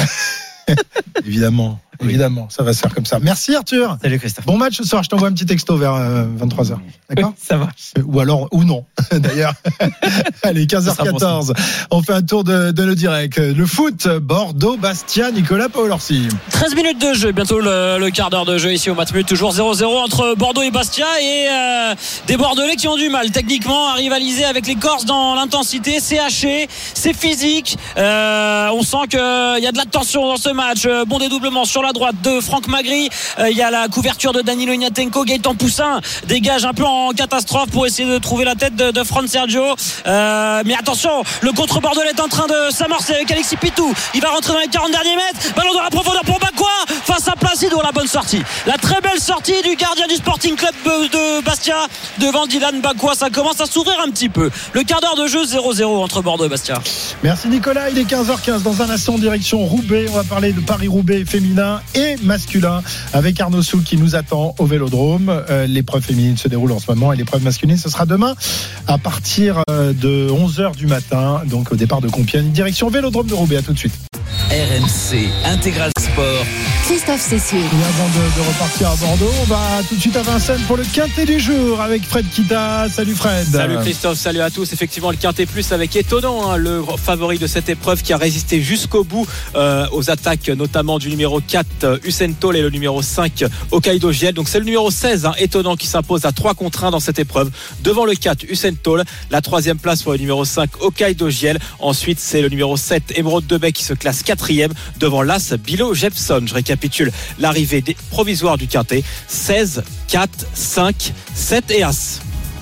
Speaker 3: Évidemment, oui. évidemment, ça va se faire comme ça. Merci Arthur.
Speaker 15: Salut Christophe.
Speaker 3: Bon match ce soir, je t'envoie un petit texto vers euh, vingt-trois heures. D'accord ?
Speaker 15: Ça va.
Speaker 3: Ou alors, ou non, d'ailleurs. Allez, quinze heures quatorze. On fait un tour de, de nos directs. Le foot, Bordeaux, Bastia, Nicolas Paolorsi.
Speaker 9: treize minutes de jeu, bientôt le, le quart d'heure de jeu ici au Matmut. Toujours zéro zéro entre Bordeaux et Bastia. Et euh, des Bordelais qui ont du mal techniquement à rivaliser avec les Corses dans l'intensité. C'est haché, c'est physique. Euh, on sent qu'il y a de la tension dans ce match. Bon dédoublement sur la droite de Franck Magri. Euh, il y a la couverture de Danilo Ignatenko. Gaëtan Poussin dégage un peu en catastrophe pour essayer de trouver la tête de, de Fran Sergio. Euh, mais attention, le contre bordelais est en train de s'amorcer avec Alexis Pitou. Il va rentrer dans les quarante derniers mètres. Ballon dans la profondeur pour Bakwa face à Placido. La bonne sortie. La très belle sortie du gardien du Sporting Club de Bastia devant Dylan Bakwa. Ça commence à s'ouvrir un petit peu. Le quart d'heure de jeu zéro zéro entre Bordeaux et Bastia.
Speaker 3: Merci Nicolas. Il est quinze heures quinze. Dans un instant, direction Roubaix. On va parler de Paris-Roubaix féminin et masculin avec Arnaud Souk qui nous attend au Vélodrome. Euh, l'épreuve féminine se déroule en ce moment et l'épreuve masculine ce sera demain à partir de onze heures du matin, donc au départ de Compiègne, direction Vélodrome de Roubaix. À tout de suite.
Speaker 2: R M C Intégral Sport.
Speaker 1: Christophe Cessieux.
Speaker 3: Et avant de, de repartir à Bordeaux, on va tout de suite à Vincennes pour le quintet du jour avec Fred Kita. Salut Fred.
Speaker 13: Salut Christophe, salut à tous. Effectivement, le quintet plus avec Étonnant, hein, le favori de cette épreuve qui a résisté jusqu'au bout euh, aux attaques notamment du numéro quatre Usain Toll et le numéro cinq Hokkaido Giel. Donc c'est le numéro seize hein, Étonnant qui s'impose à trois contre un dans cette épreuve devant le quatre Usain Toll. La troisième place pour le numéro cinq Hokkaido Giel. Ensuite c'est le numéro sept Émeraude Debec qui se classe quatrième devant l'As Bilo Jepson. Je récapitule l'arrivée provisoire du quintet: seize, quatre, cinq, sept et As.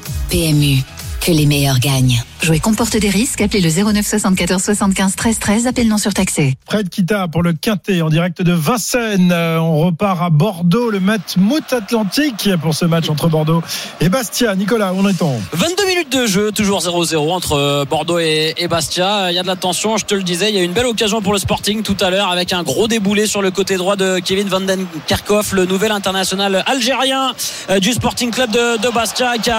Speaker 1: P M U, que les meilleurs gagnent. Jouer comporte des risques. Appelez le zéro neuf soixante-quatorze soixante-quinze treize treize. Appel non surtaxé.
Speaker 3: Fred Kita pour le quintet en direct de Vincennes. Euh, on repart à Bordeaux, le Matmut Atlantique pour ce match entre Bordeaux et Bastia. Nicolas, où en est-on ?
Speaker 9: vingt-deux minutes de jeu, toujours zéro zéro entre Bordeaux et, et Bastia. Il y a de la tension, je te le disais. Il y a une belle occasion pour le Sporting tout à l'heure avec un gros déboulé sur le côté droit de Kevin Van Den Kerkhoff, le nouvel international algérien euh, du Sporting Club de, de Bastia, qui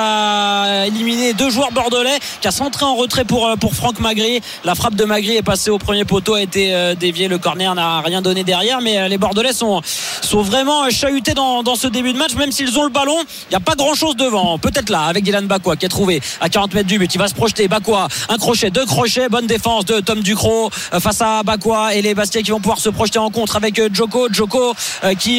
Speaker 9: a éliminé deux joueurs bordelais, qui a centré en retrait pour, pour Franck Magri. La frappe de Magri est passée au premier poteau, a été euh, déviée. Le corner n'a rien donné derrière, mais euh, les Bordelais sont, sont vraiment chahutés dans, dans ce début de match. Même s'ils ont le ballon, il n'y a pas grand chose devant. Peut-être là avec Dylan Bakwa qui est trouvé à quarante mètres du but. Il va se projeter. Bakwa, un crochet, deux crochets. Bonne défense de Tom Ducrot euh, face à Bakwa et les Bastiais qui vont pouvoir se projeter en contre avec euh, Djoko. Djoko euh, qui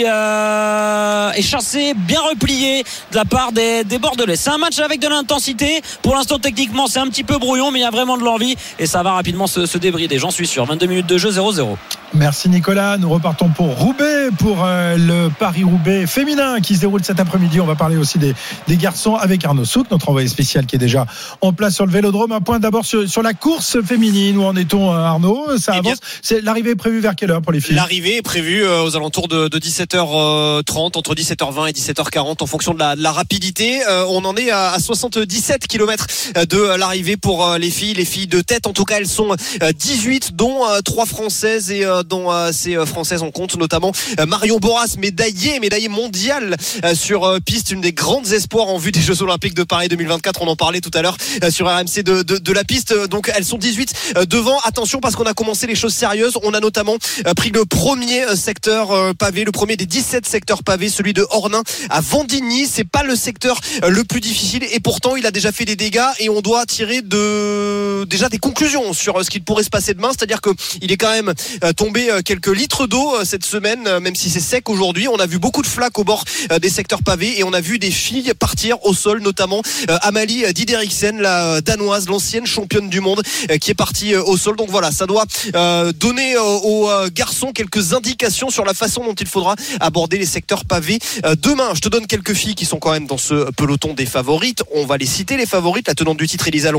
Speaker 9: euh, est chassé, bien replié de la part des, des Bordelais. C'est un match avec de l'intensité. Pour l'instant, techniquement, c'est un petit peu brouillon, mais il y a vraiment de l'envie et ça va rapidement se, se débrider, j'en suis sûr. vingt-deux minutes de jeu, zéro zéro.
Speaker 3: Merci Nicolas. Nous repartons pour Roubaix, pour euh, le Paris-Roubaix féminin qui se déroule cet après-midi. On va parler aussi des, des garçons avec Arnaud Souk, notre envoyé spécial qui est déjà en place sur le Vélodrome. Un point d'abord sur, sur la course féminine. Où en est-on, Arnaud ? Ça avance. C'est, l'arrivée est prévue vers quelle heure pour les filles ?
Speaker 12: L'arrivée est prévue euh, aux alentours de, de dix-sept heures trente, entre dix-sept heures vingt et dix-sept heures quarante en fonction de la, de la rapidité. Euh, on en est à, à soixante-dix-sept kilomètres de l'arrivée pour euh, les filles. Les filles de tête, en tout cas, elles sont euh, dix-huit, dont euh, trois françaises et euh, dont euh, ces euh, françaises on compte notamment euh, Marion Boras, médaillée, médaillée mondiale euh, sur euh, piste, une des grandes espoirs en vue des Jeux Olympiques de Paris deux mille vingt-quatre. On en parlait tout à l'heure euh, sur R M C de, de, de la piste. Donc elles sont dix-huit euh, devant. Attention parce qu'on a commencé les choses sérieuses. On a notamment euh, pris le premier euh, secteur euh, pavé, le premier des dix-sept secteurs pavés, celui de Ornain à Vendigny. C'est pas le secteur euh, le plus difficile et pourtant il a déjà fait des dégâts et on doit tirer de déjà des conclusions sur ce qu'il pourrait se passer demain. C'est-à-dire que il est quand même euh, tombé euh, quelques litres d'eau euh, cette semaine, euh, même si c'est sec aujourd'hui. On a vu beaucoup de flaques au bord euh, des secteurs pavés et on a vu des filles partir au sol, notamment euh, Amalie Dideriksen, la danoise, l'ancienne championne du monde, euh, qui est partie euh, au sol. Donc voilà, ça doit euh, donner euh, aux euh, garçons quelques indications sur la façon dont il faudra aborder les secteurs pavés euh, demain. Je te donne quelques filles qui sont quand même dans ce peloton des favorites. On va les citer, les favorites. La tenante du titre Elisa Longo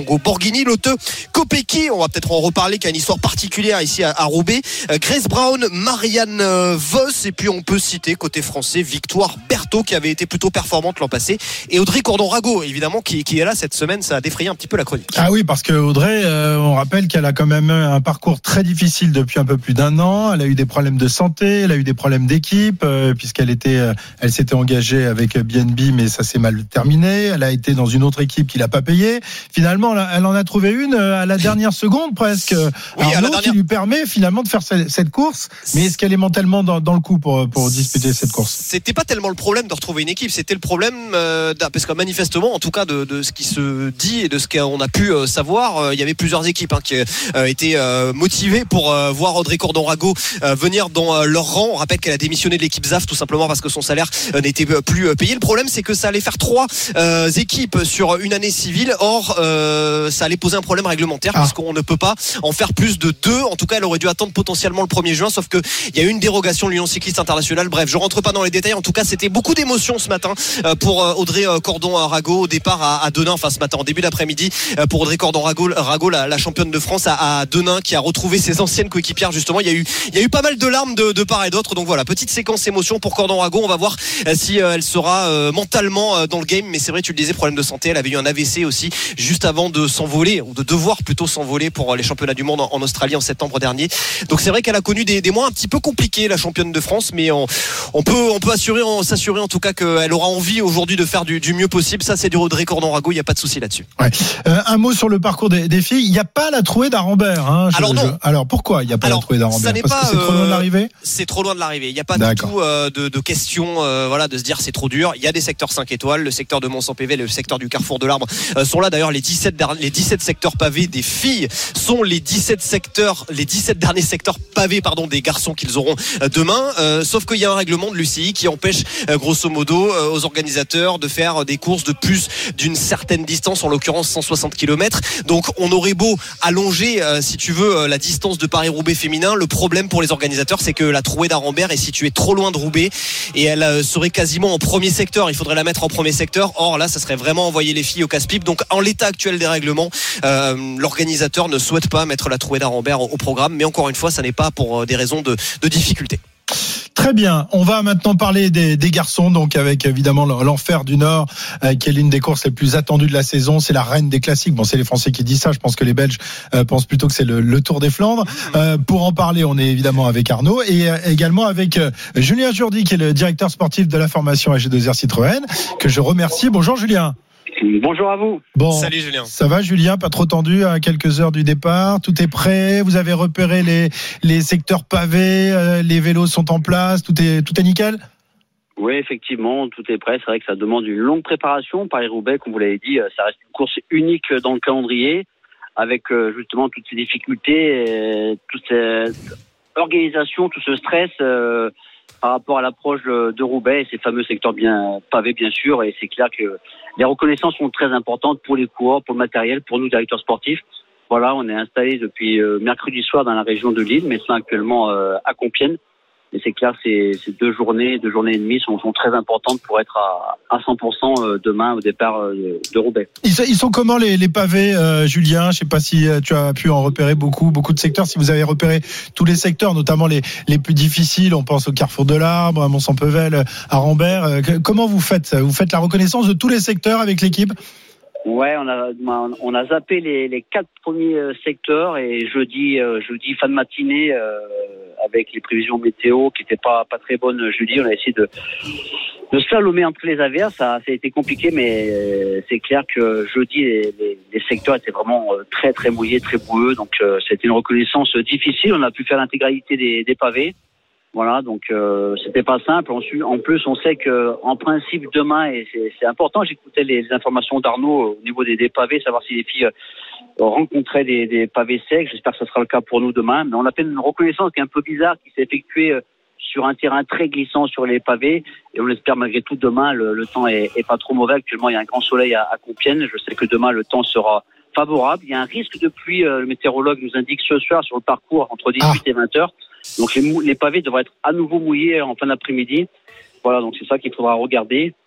Speaker 12: Longo Borghini, Lotte Kopecky, on va peut-être en reparler, qui a une histoire particulière ici à, à Roubaix, euh, Grace Brown, Marianne euh, Voss, et puis on peut citer côté français Victoire Berthaud qui avait été plutôt performante l'an passé, et Audrey Cordon-Rago évidemment qui, qui est là cette semaine. Ça a défrayé un petit peu la chronique.
Speaker 3: Ah oui, parce que Audrey, euh, on rappelle qu'elle a quand même un parcours très difficile depuis un peu plus d'un an. Elle a eu des problèmes de santé, elle a eu des problèmes d'équipe, euh, puisqu'elle était, euh, elle s'était engagée avec B N B, mais ça s'est mal terminé. Elle a été dans une autre équipe qui l'a pas payée. Finalement, elle en a trouvé une à la dernière seconde presque. Oui, Arnaud, à la dernière... qui lui permet finalement de faire cette course. Mais est-ce qu'elle est mentalement dans, dans le coup pour, pour disputer cette course?
Speaker 12: C'était pas tellement le problème de retrouver une équipe, c'était le problème euh, parce que manifestement, en tout cas de, de ce qui se dit et de ce qu'on a pu euh, savoir, euh, il y avait plusieurs équipes hein, qui euh, étaient euh, motivées pour euh, voir Audrey Cordon-Rago euh, venir dans euh, leur rang. On rappelle qu'elle a démissionné de l'équipe Z A F tout simplement parce que son salaire euh, n'était plus euh, payé. Le problème, c'est que ça allait faire trois euh, équipes sur une année civile. Or, euh, ça allait poser un problème réglementaire ah. puisqu'on ne peut pas en faire plus de deux. En tout cas, elle aurait dû attendre potentiellement le premier juin, sauf que il y a eu une dérogation de l'Union cycliste internationale. Bref, je rentre pas dans les détails. En tout cas, c'était beaucoup d'émotions ce matin euh, pour euh, Audrey Cordon-Rago au départ à, à Denain. Enfin, ce matin, en début d'après-midi, euh, pour Audrey Cordon-Rago, Rago, la, la championne de France à, à Denain, qui a retrouvé ses anciennes coéquipières. Justement, il y a eu, il y a eu pas mal de larmes de, de part et d'autre. Donc voilà, petite séquence émotion pour Cordon-Rago. On va voir euh, si euh, elle sera euh, mentalement euh, dans le game. Mais c'est vrai, tu le disais, problème de santé. Elle avait eu un A V C aussi juste avant de s'envoler, ou de devoir plutôt s'envoler pour les championnats du monde en, en Australie en septembre dernier. Donc c'est vrai qu'elle a connu des, des mois un petit peu compliqués, la championne de France, mais on, on peut, on peut assurer, on, s'assurer en tout cas qu'elle aura envie aujourd'hui de faire du, du mieux possible. Ça, c'est du Audrey Cordon-Rago, il n'y a pas de souci là-dessus.
Speaker 3: Ouais. Euh, un mot sur le parcours des, des filles. Il n'y a pas la trouée d'Arambert. Hein, je,
Speaker 12: Alors non.
Speaker 3: Je, alors pourquoi il n'y a pas
Speaker 12: alors,
Speaker 3: la trouée d'Arambert?
Speaker 12: Parce
Speaker 3: pas, que c'est
Speaker 12: euh,
Speaker 3: trop loin de l'arrivée.
Speaker 12: C'est trop loin de l'arrivée. Il n'y a pas D'accord. du tout euh, de, de questions, euh, voilà, de se dire c'est trop dur. Il y a des secteurs cinq étoiles, le secteur de Mont-Saint-Pévé, le secteur du Carrefour de l'Arbre euh, sont là. D'ailleurs, les dix-sept, les dix-sept secteurs pavés des filles sont les dix-sept secteurs, les dix-sept derniers secteurs pavés, pardon, des garçons qu'ils auront euh, demain. Euh, sauf qu'il y a un règlement de l'U C I qui empêche, euh, grosso modo, euh, aux organisateurs de faire des courses de plus d'une certaine distance, en l'occurrence cent soixante kilomètres. Donc, on aurait beau allonger, euh, si tu veux, euh, la distance de Paris-Roubaix féminin. Le problème pour les organisateurs, c'est que la trouée d'Arambert est située trop loin de Roubaix et elle euh, serait quasiment en premier secteur. Il faudrait la mettre en premier secteur. Or, là, ça serait vraiment envoyer les filles au casse-pipe. Donc, en l'état actuel des règlements, euh, l'organisateur ne souhaite pas mettre la trouée d'Arambert au, au programme. Mais encore une fois, ça n'est pas pour euh, des raisons de, de difficulté.
Speaker 3: Très bien, on va maintenant parler des, des garçons, donc avec évidemment l'Enfer du Nord, euh, qui est l'une des courses les plus attendues de la saison. C'est la reine des classiques. Bon, c'est les Français qui disent ça. Je pense que les Belges euh, pensent plutôt que c'est le, le Tour des Flandres. Euh, pour en parler, on est évidemment avec Arnaud et euh, également avec euh, Julien Jourdi, qui est le directeur sportif de la formation A G deux R Citroën, que je remercie. Bonjour Julien.
Speaker 17: Bonjour à vous.
Speaker 3: Bon,
Speaker 12: salut Julien.
Speaker 3: Ça va Julien, pas trop tendu à quelques heures du départ, tout est prêt, vous avez repéré les, les secteurs pavés, euh, les vélos sont en place, tout est, tout est nickel?
Speaker 17: Oui, effectivement, tout est prêt. C'est vrai que ça demande une longue préparation. Paris-Roubaix, comme vous l'avez dit, ça reste une course unique dans le calendrier, avec justement toutes ces difficultés, toute cette organisation, tout ce stress euh, par rapport à l'approche de Roubaix et ces fameux secteurs bien pavés, bien sûr. Et c'est clair que les reconnaissances sont très importantes pour les coureurs, pour le matériel, pour nous, directeurs sportifs. Voilà, on est installé depuis euh, mercredi soir dans la région de Lille, mais c'est actuellement euh, à Compiègne. Et c'est clair, ces, ces deux journées, deux journées et demie sont, sont très importantes pour être à, à cent pour cent demain au départ de, de Roubaix.
Speaker 3: Ils, ils sont comment les, les pavés, euh, Julien? Je ne sais pas si tu as pu en repérer beaucoup, beaucoup de secteurs. Si vous avez repéré tous les secteurs, notamment les, les plus difficiles, on pense au Carrefour de l'Arbre, à Mont-Saint-Pével, à Rambert. Euh, comment vous faites? Vous faites la reconnaissance de tous les secteurs avec l'équipe?
Speaker 17: Ouais, on a on a zappé les, les quatre premiers secteurs et jeudi euh, jeudi fin de matinée euh, avec les prévisions météo qui n'étaient pas pas très bonnes jeudi, on a essayé de de slalomer entre les averses. Ça, ça a été compliqué, mais euh, c'est clair que jeudi les, les, les secteurs étaient vraiment euh, très très mouillés, très boueux. Donc euh, c'était une reconnaissance difficile. On a pu faire l'intégralité des, des pavés. Voilà, donc euh, c'était pas simple. En plus, on sait que en principe demain, et c'est, c'est important. J'écoutais les, les informations d'Arnaud au niveau des, des pavés, savoir si les filles euh, rencontraient des, des pavés secs. J'espère que ce sera le cas pour nous demain. Mais on a fait une reconnaissance qui est un peu bizarre, qui s'est effectuée euh, sur un terrain très glissant sur les pavés. Et on espère malgré tout demain, le, le temps est, est pas trop mauvais. Actuellement, il y a un grand soleil à, à Compiègne. Je sais que demain, le temps sera favorable. Il y a un risque de pluie. Euh, le météorologue nous indique ce soir sur le parcours entre dix-huit ah. et vingt heures. Donc les, mou- les pavés devraient être à nouveau mouillés en fin d'après-midi. Voilà, donc c'est ça qu'il faudra regarder.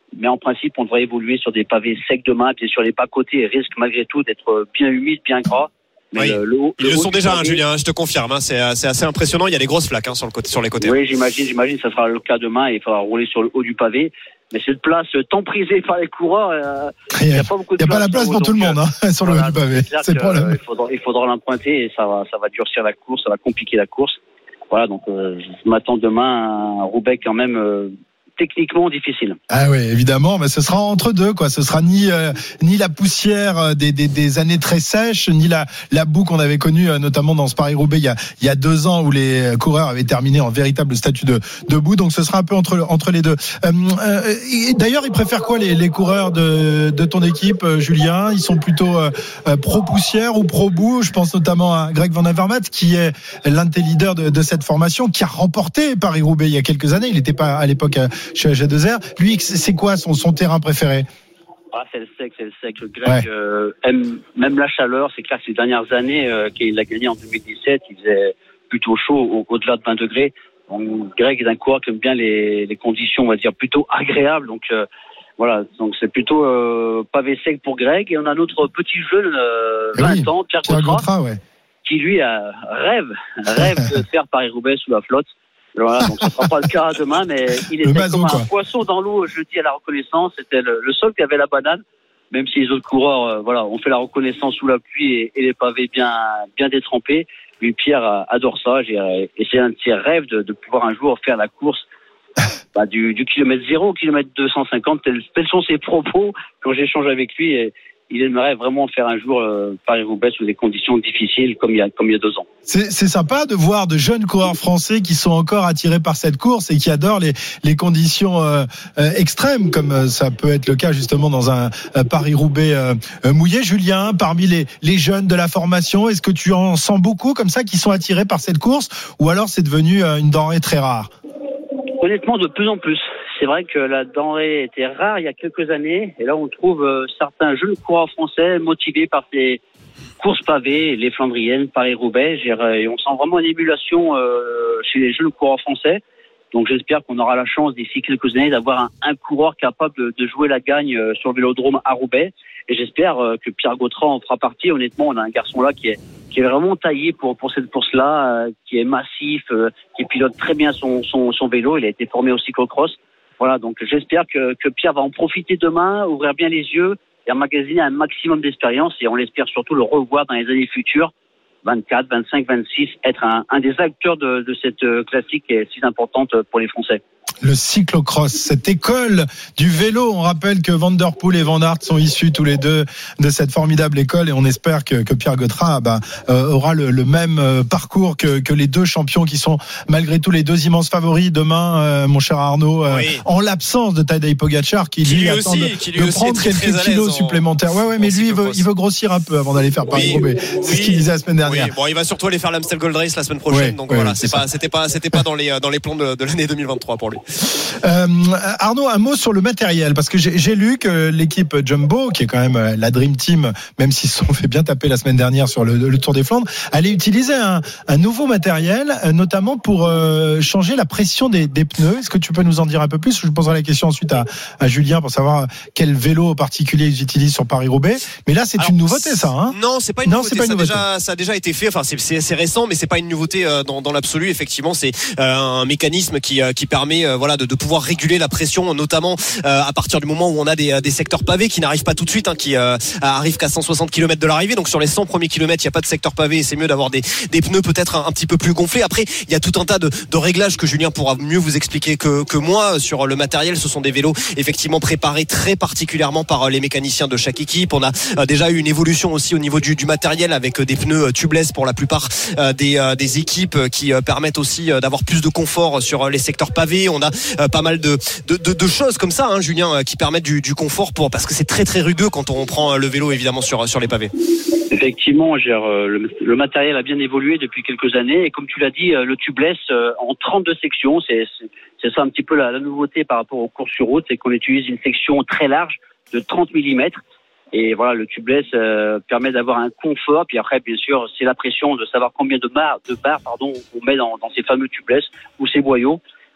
Speaker 17: Mais en principe, on devrait évoluer sur des pavés secs demain. Puis sur les bas côtés, risque malgré tout d'être bien humide, bien gras.
Speaker 12: Mais oui. le, le haut, Ils le, le sont déjà, pavé, hein, Julien, je te confirme. Hein, c'est, c'est assez impressionnant. Il y a des grosses flaques hein, sur, le côté, sur les côtés.
Speaker 17: Oui, j'imagine, j'imagine que ça sera le cas demain et il faudra rouler sur le haut du pavé. Mais cette place tant prisée par les coureurs, euh, il n'y a pas beaucoup de
Speaker 3: place. Il n'y a pas la place pour tout le monde hein, sur
Speaker 17: voilà,
Speaker 3: le haut du pavé.
Speaker 17: C'est, c'est le problème. Euh, il, faudra, il faudra l'emprunter et ça va, ça va durcir la course, ça va compliquer la course. Voilà, donc euh, je m'attends demain à un Roubaix quand même euh, techniquement difficile.
Speaker 3: Ah oui, évidemment, mais ce sera entre deux, quoi. Ce sera ni euh, ni la poussière des, des des années très sèches, ni la la boue qu'on avait connue euh, notamment dans ce Paris-Roubaix il y a il y a deux ans où les coureurs avaient terminé en véritable statut de de boue. Donc ce sera un peu entre entre les deux. Euh, euh, et d'ailleurs, ils préfèrent quoi les les coureurs de de ton équipe, euh, Julien? Ils sont plutôt euh, pro poussière ou pro boue? Je pense notamment à Greg Van Avermaet qui est l'un de tes leaders de de cette formation, qui a remporté Paris-Roubaix il y a quelques années. Il n'était pas à l'époque à chez A G deux R. Lui, c'est quoi son, son terrain préféré?
Speaker 17: Ah, c'est le sec, c'est le sec. Greg ouais. euh, aime même la chaleur. C'est clair que ces dernières années, euh, qu'il a gagné en deux mille dix-sept, il faisait plutôt chaud, au, au-delà de vingt degrés. Donc, Greg est un coureur qui aime bien les, les conditions, on va dire, plutôt agréables. Donc, euh, voilà. Donc, c'est plutôt euh, pavé sec pour Greg. Et on a notre petit jeune, euh, vingt oui, ans, Pierre Gautra, ouais. qui lui a, rêve, rêve de faire Paris-Roubaix sous la flotte. Voilà, donc ça ne sera pas le cas demain, mais il était mazo, comme un quoi. poisson dans l'eau jeudi à la reconnaissance. C'était le, le seul qui avait la banane, même si les autres coureurs, euh, voilà, ont fait la reconnaissance sous la pluie et, et les pavés bien, bien détrempés. Lui, Pierre euh, adore ça, et, et c'est un de ses rêves de, de pouvoir un jour faire la course bah, du, du kilomètre zéro au kilomètre deux cent cinquante. Tels, tels sont ses propos quand j'échange avec lui. Et, il aimerait vraiment faire un jour euh, Paris-Roubaix sous des conditions difficiles comme il y a, comme il y a deux ans.
Speaker 3: C'est, c'est sympa de voir de jeunes coureurs français qui sont encore attirés par cette course et qui adorent les, les conditions euh, euh, extrêmes, comme euh, ça peut être le cas justement dans un euh, Paris-Roubaix euh, euh, mouillé. Julien, parmi les, les jeunes de la formation, est-ce que tu en sens beaucoup comme ça qui sont attirés par cette course, ou alors c'est devenu euh, une denrée très rare?
Speaker 17: Honnêtement, de plus en plus. C'est vrai que la denrée était rare il y a quelques années, et là on trouve euh, certains jeunes coureurs français motivés par ces courses pavées, les Flandriennes, Paris-Roubaix, et on sent vraiment une émulation euh, chez les jeunes coureurs français. Donc j'espère qu'on aura la chance d'ici quelques années d'avoir un, un coureur capable de, de jouer la gagne euh, sur le Vélodrome à Roubaix, et j'espère euh, que Pierre Gautra en fera partie. Honnêtement, on a un garçon là qui est qui est vraiment taillé pour pour cette course-là, euh, qui est massif, euh, qui pilote très bien son, son son vélo. Il a été formé au cyclocross. Voilà, donc j'espère que, que Pierre va en profiter demain, ouvrir bien les yeux et emmagasiner un maximum d'expérience, et on l'espère surtout le revoir dans les années futures, vingt-quatre, vingt-cinq, vingt-six, être un, un des acteurs de, de cette classique qui est si importante pour les Français.
Speaker 3: Le cyclocross, cette école du vélo. On rappelle que Van der Poel et Van Aert sont issus tous les deux de cette formidable école, et on espère que, que Pierre Gautra bah, euh, aura le, le même euh, parcours que, que les deux champions qui sont malgré tout les deux immenses favoris demain, euh, mon cher Arnaud, euh, oui. en l'absence de Tadej Pogacar qui, qui lui, lui attend aussi, de, qui lui de prendre très, quelques très kilos en, supplémentaires. Ouais, ouais, mais lui il veut, il veut grossir un peu avant d'aller faire Paris-Roubaix. Oui, c'est oui, ce qu'il disait la semaine dernière.
Speaker 12: Oui. Bon, il va surtout aller faire l'Amstel Gold Race la semaine prochaine. Oui, donc oui, voilà, c'est, c'est pas, c'était pas, c'était pas dans les dans les plans de, de l'année deux mille vingt-trois pour lui.
Speaker 3: Euh, Arnaud, un mot sur le matériel, parce que j'ai, j'ai lu que l'équipe Jumbo, qui est quand même la Dream Team, même s'ils se sont fait bien taper la semaine dernière sur le, le Tour des Flandres, allait utiliser un, un nouveau matériel, notamment pour euh, changer la pression des, des pneus. Est-ce que tu peux nous en dire un peu plus? Je poserai la question ensuite à, à Julien pour savoir quel vélo particulier ils utilisent sur Paris-Roubaix. Mais là, c'est Alors, une nouveauté, ça, hein?
Speaker 12: Non, c'est pas une non, nouveauté. C'est pas une ça, nouveauté. Déjà, ça a déjà été fait. Enfin, c'est, c'est assez récent, mais c'est pas une nouveauté euh, dans, dans l'absolu. Effectivement, c'est euh, un mécanisme qui, euh, qui permet, euh, voilà, de, de pouvoir réguler la pression, notamment euh, à partir du moment où on a des, des secteurs pavés qui n'arrivent pas tout de suite, hein, qui euh, arrivent qu'à cent soixante kilomètres de l'arrivée. Donc sur les cent premiers kilomètres, il n'y a pas de secteur pavé, et c'est mieux d'avoir des, des pneus peut-être un, un petit peu plus gonflés. Après, il y a tout un tas de, de réglages que Julien pourra mieux vous expliquer que, que moi sur le matériel. Ce sont des vélos effectivement préparés très particulièrement par les mécaniciens de chaque équipe. On a euh, déjà eu une évolution aussi au niveau du, du matériel, avec des pneus tubeless pour la plupart euh, des, euh, des équipes, qui euh, permettent aussi euh, d'avoir plus de confort sur les secteurs pavés. On a euh, pas mal de, de, de, de choses comme ça, hein, Julien, qui permettent du, du confort, pour, parce que c'est très très rugueux quand on prend le vélo évidemment sur, sur les pavés.
Speaker 17: Effectivement, le, le matériel a bien évolué depuis quelques années, et comme tu l'as dit, le tubeless en trente-deux sections, c'est, c'est, c'est ça un petit peu la, la nouveauté par rapport aux courses sur route, c'est qu'on utilise une section très large de trente millimètres. Et voilà, le tubeless euh, permet d'avoir un confort. Puis après, bien sûr, c'est la pression de savoir combien de barres, de barres pardon, on met dans, dans ces fameux tubeless ou ces boyaux.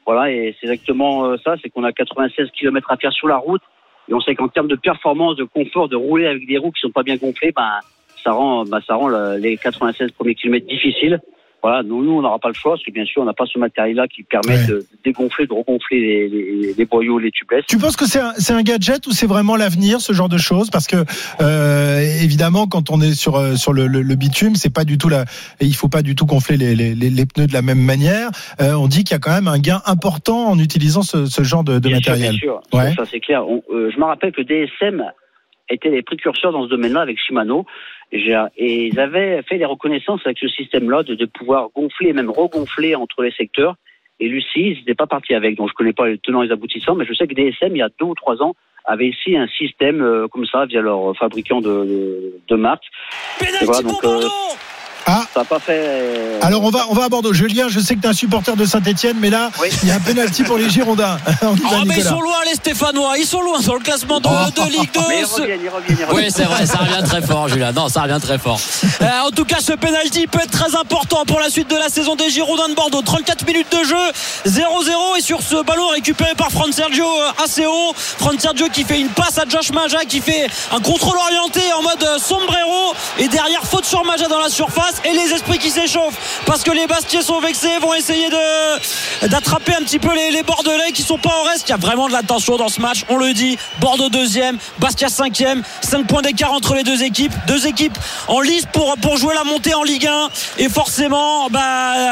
Speaker 17: Voilà, et c'est exactement euh, ça, c'est qu'on a quatre-vingt-seize kilomètres à faire sur la route, et on sait qu'en termes de performance, de confort, de rouler avec des roues qui sont pas bien gonflées, ben ça rend, ben, ça rend le, les quatre-vingt-seize premiers kilomètres difficiles. Voilà, nous, nous on n'aura pas le choix, parce que bien sûr, on n'a pas ce matériel-là qui permet ouais. de, de dégonfler, de regonfler les, les, les boyaux, les tubeless.
Speaker 3: Tu penses que c'est un, c'est un gadget ou c'est vraiment l'avenir, ce genre de choses? Parce que euh, évidemment, quand on est sur sur le, le, le bitume, c'est pas du tout la, il faut pas du tout gonfler les, les, les pneus de la même manière. Euh, on dit qu'il y a quand même un gain important en utilisant ce, ce genre de, de
Speaker 17: bien
Speaker 3: matériel.
Speaker 17: Sûr, bien sûr, ouais. Ça c'est clair. On, euh, je me rappelle que D S M étaient les précurseurs dans ce domaine-là avec Shimano. Et ils avaient fait des reconnaissances avec ce système-là de, de pouvoir gonfler et même regonfler entre les secteurs. Et Lucie, ils n'étaient pas partis avec. Donc je connais pas les tenants et les aboutissants, mais je sais que D S M, il y a deux ou trois ans, avait ici un système euh, comme ça via leur fabricant de, de, de marque.
Speaker 9: Pénalty voilà, donc, pour Bordeaux euh,
Speaker 3: Ah.
Speaker 17: Ça n'a pas fait. Euh...
Speaker 3: Alors on va on va à Bordeaux. Julien, je sais que tu es un supporter de Saint-Etienne, mais là oui. il y a un penalty pour les Girondins.
Speaker 9: On y va, oh, mais ils sont loin les Stéphanois, ils sont loin sur le classement de, oh. de Ligue deux.
Speaker 17: Mais ils reviennent, ils reviennent, ils reviennent.
Speaker 9: Oui, c'est vrai, ça revient très fort, Julien. Non, ça revient très fort. Euh, en tout cas, ce penalty peut être très important pour la suite de la saison des Girondins de Bordeaux. trente-quatre minutes de jeu, zéro zéro, et sur ce ballon récupéré par Fran Sergio assez haut. Fran Sergio qui fait une passe à Josh Maja, qui fait un contrôle orienté en mode sombrero, et derrière faute sur Maja dans la surface, et les esprits qui s'échauffent parce que les Bastiais sont vexés, vont essayer de d'attraper un petit peu les, les Bordelais qui sont pas en reste. Il y a vraiment de la tension dans ce match, on le dit. Bordeaux deuxième, Bastia cinquième, cinq points d'écart entre les deux équipes, deux équipes en lice pour, pour jouer la montée en Ligue un, et forcément bah,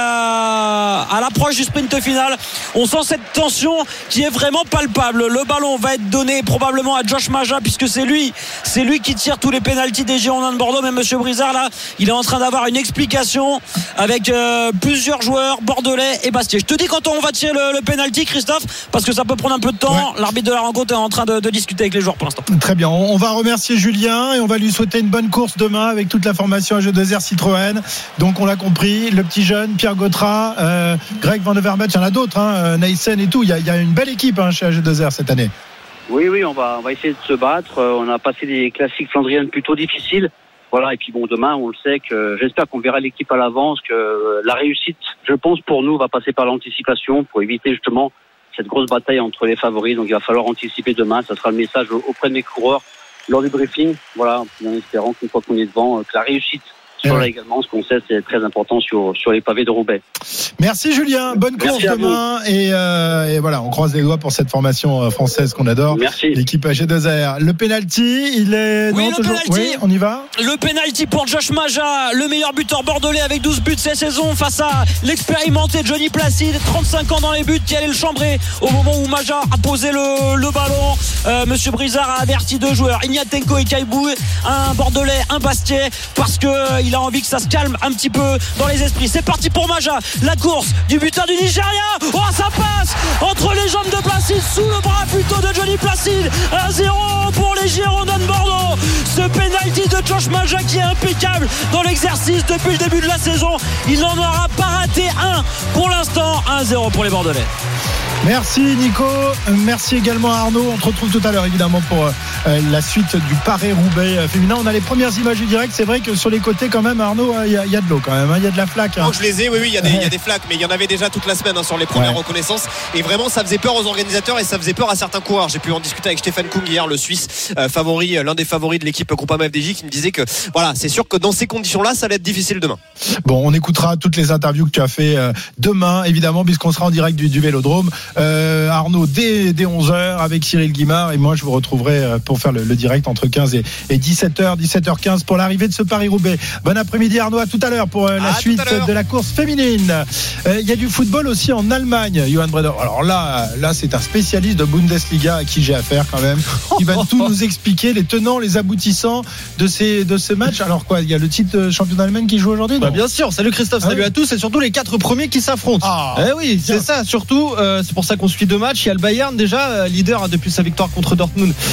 Speaker 9: à l'approche du sprint final on sent cette tension qui est vraiment palpable. Le ballon va être donné probablement à Josh Maja, puisque c'est lui c'est lui qui tire tous les pénaltys des Girondins de Bordeaux. Mais monsieur Brizard là, il est en train d'avoir une explication avec euh, plusieurs joueurs bordelais et Bastiais. Je te dis quand on va tirer le, le penalty, Christophe, parce que ça peut prendre un peu de temps. Ouais. L'arbitre de la rencontre est en train de, de discuter avec les joueurs pour l'instant.
Speaker 3: Très bien, on, on va remercier Julien et on va lui souhaiter une bonne course demain avec toute la formation A G deux R Citroën. Donc on l'a compris, le petit jeune Pierre Gautra, euh, Greg Van Avermaet, il y en a d'autres, hein, Neysen et tout. Il y, a, il y a une belle équipe hein, chez A G deux R cette année.
Speaker 17: Oui, oui, on va, on va essayer de se battre. On a passé des classiques flandriennes plutôt difficiles. Voilà, et puis bon, demain, on le sait que j'espère qu'on verra l'équipe à l'avance, que la réussite, je pense, pour nous, va passer par l'anticipation pour éviter justement cette grosse bataille entre les favoris. Donc il va falloir anticiper demain. Ça sera le message auprès de mes coureurs lors du briefing. Voilà, en espérant qu'une fois qu'on est devant, que la réussite soit là également. Ce qu'on sait, c'est très important sur, sur les pavés de Roubaix.
Speaker 3: Merci Julien, bonne course demain. Et, euh, et voilà, on croise les doigts pour cette formation française qu'on adore.
Speaker 17: Merci.
Speaker 3: L'équipe A G deux R. Le penalty, il est.
Speaker 9: Oui,
Speaker 3: non,
Speaker 9: le
Speaker 3: toujours...
Speaker 9: penalty.
Speaker 3: Oui, on y va.
Speaker 9: Le penalty pour Josh Maja, le meilleur buteur bordelais avec douze buts cette saison, face à l'expérimenté Johnny Placide, trente-cinq ans dans les buts, qui allait le chambrer au moment où Maja a posé le, le ballon. Euh, Monsieur Brizard a averti deux joueurs, Ignatenko et Kaibou, un bordelais, un Bastiais, parce que euh, il a envie que ça se calme un petit peu dans les esprits. C'est parti pour Maja, la course du buteur du Nigeria. Oh, ça passe entre les jambes de Placide, sous le bras plutôt de Johnny Placide. un zéro pour les Girondins de Bordeaux. Ce penalty de Josh Maja qui est impeccable dans l'exercice depuis le début de la saison. Il n'en aura pas raté un pour l'instant. un zéro pour les Bordelais.
Speaker 3: Merci Nico, merci également à Arnaud. On te retrouve tout à l'heure évidemment pour euh, la suite du Paris-Roubaix féminin. On a les premières images du direct. C'est vrai que sur les côtés quand même, Arnaud, il y, y a de l'eau quand même, il hein. y a de la flaque. Hein.
Speaker 12: Oh, je les ai, oui, oui, il y, a des, y a des flaques, mais il y en avait déjà toute la semaine hein, sur les premières ouais. reconnaissances. Et vraiment, ça faisait peur aux organisateurs et ça faisait peur à certains coureurs. J'ai pu en discuter avec Stéphane Kung hier, le Suisse euh, favori, l'un des favoris de l'équipe Groupama F D J, qui me disait que voilà, c'est sûr que dans ces conditions-là, ça allait être difficile demain.
Speaker 3: Bon, on écoutera toutes les interviews que tu as fait euh, demain, évidemment, puisqu'on sera en direct du, du Vélodrome. Euh, Arnaud, Dès, dès onze heures avec Cyril Guimard, et moi je vous retrouverai pour faire le, le direct entre quinze et, et dix-sept heures, dix-sept heures quinze pour l'arrivée de ce Paris-Roubaix. Bon après-midi Arnaud, à tout à l'heure pour la à suite de la course féminine. Il euh, y a du football aussi en Allemagne, Johan Breder. Alors là, là c'est un spécialiste de Bundesliga à qui j'ai affaire quand même, qui va tout nous expliquer, les tenants, les aboutissants de ces, de ce match. Alors quoi, il y a le titre champion d'Allemagne qui joue aujourd'hui
Speaker 18: bah, bien sûr, salut Christophe, ah salut oui. à tous, et surtout les quatre premiers qui s'affrontent. Ah, eh oui, c'est bien. Ça, surtout, euh, c'est pour ça qu'on suit deux matchs. Il y a le Bayern déjà leader depuis sa victoire contre Dortmund qui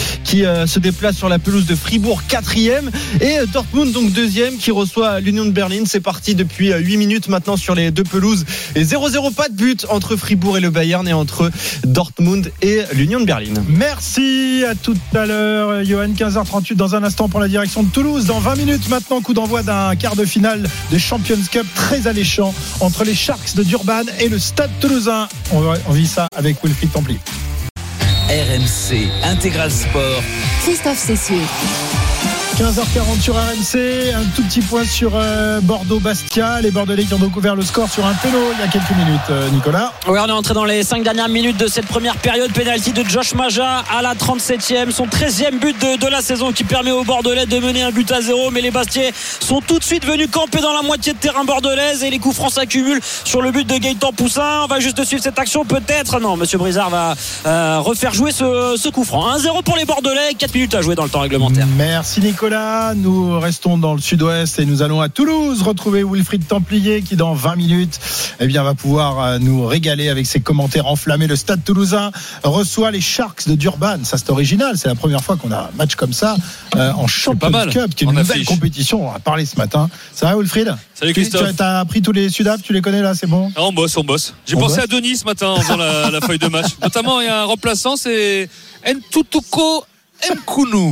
Speaker 18: euh, se déplace sur la pelouse de Fribourg, quatrième, et euh, Dortmund donc deuxième qui reçoit l'Union de Berlin. C'est parti depuis euh, huit minutes maintenant sur les deux pelouses et zéro zéro, pas de but entre Fribourg et le Bayern et entre Dortmund et l'Union de Berlin.
Speaker 3: Merci, à tout à l'heure Johan. Quinze heures trente-huit dans un instant pour la direction de Toulouse. Dans vingt minutes maintenant, coup d'envoi d'un quart de finale des Champions Cup très alléchant entre les Sharks de Durban et le Stade Toulousain. On, on vit ça avec Wilfried Templier.
Speaker 2: R M C Intégral Sport.
Speaker 1: Christophe Cessieux.
Speaker 3: quinze heures quarante sur R M C, un tout petit point sur euh, Bordeaux-Bastia. Les Bordelais qui ont découvert le score sur un péno il y a quelques minutes, euh, Nicolas.
Speaker 9: Oui, on est entré dans les cinq dernières minutes de cette première période. Pénalty de Josh Maja à la trente-septième, son treizième but de, de la saison qui permet aux Bordelais de mener un but à zéro. Mais les Bastiais sont tout de suite venus camper dans la moitié de terrain bordelaise et les coups francs s'accumulent sur le but de Gaëtan Poussin. On va juste suivre cette action peut-être. Non, Monsieur Brizard va euh, refaire jouer ce, ce coup franc. un zéro pour les Bordelais, quatre minutes à jouer dans le temps réglementaire.
Speaker 3: Merci Nicolas. Nous restons dans le sud-ouest et nous allons à Toulouse retrouver Wilfried Templier qui dans vingt minutes eh bien, va pouvoir nous régaler avec ses commentaires enflammés. Le Stade Toulousain reçoit les Sharks de Durban. Ça c'est original, c'est la première fois qu'on a un match comme ça euh, en Champions Cup, qui est une nouvelle affiche. Compétition. On a parlé ce matin. Ça va Wilfried?
Speaker 19: Salut Christophe.
Speaker 3: Tu as appris tous les Sudap, tu les connais là, c'est bon?
Speaker 19: Ah, on bosse, on bosse. J'ai on pensé bosse. à Denis ce matin en faisant la, la feuille de match. Notamment il y a un remplaçant, c'est Ntutuko Mkunu.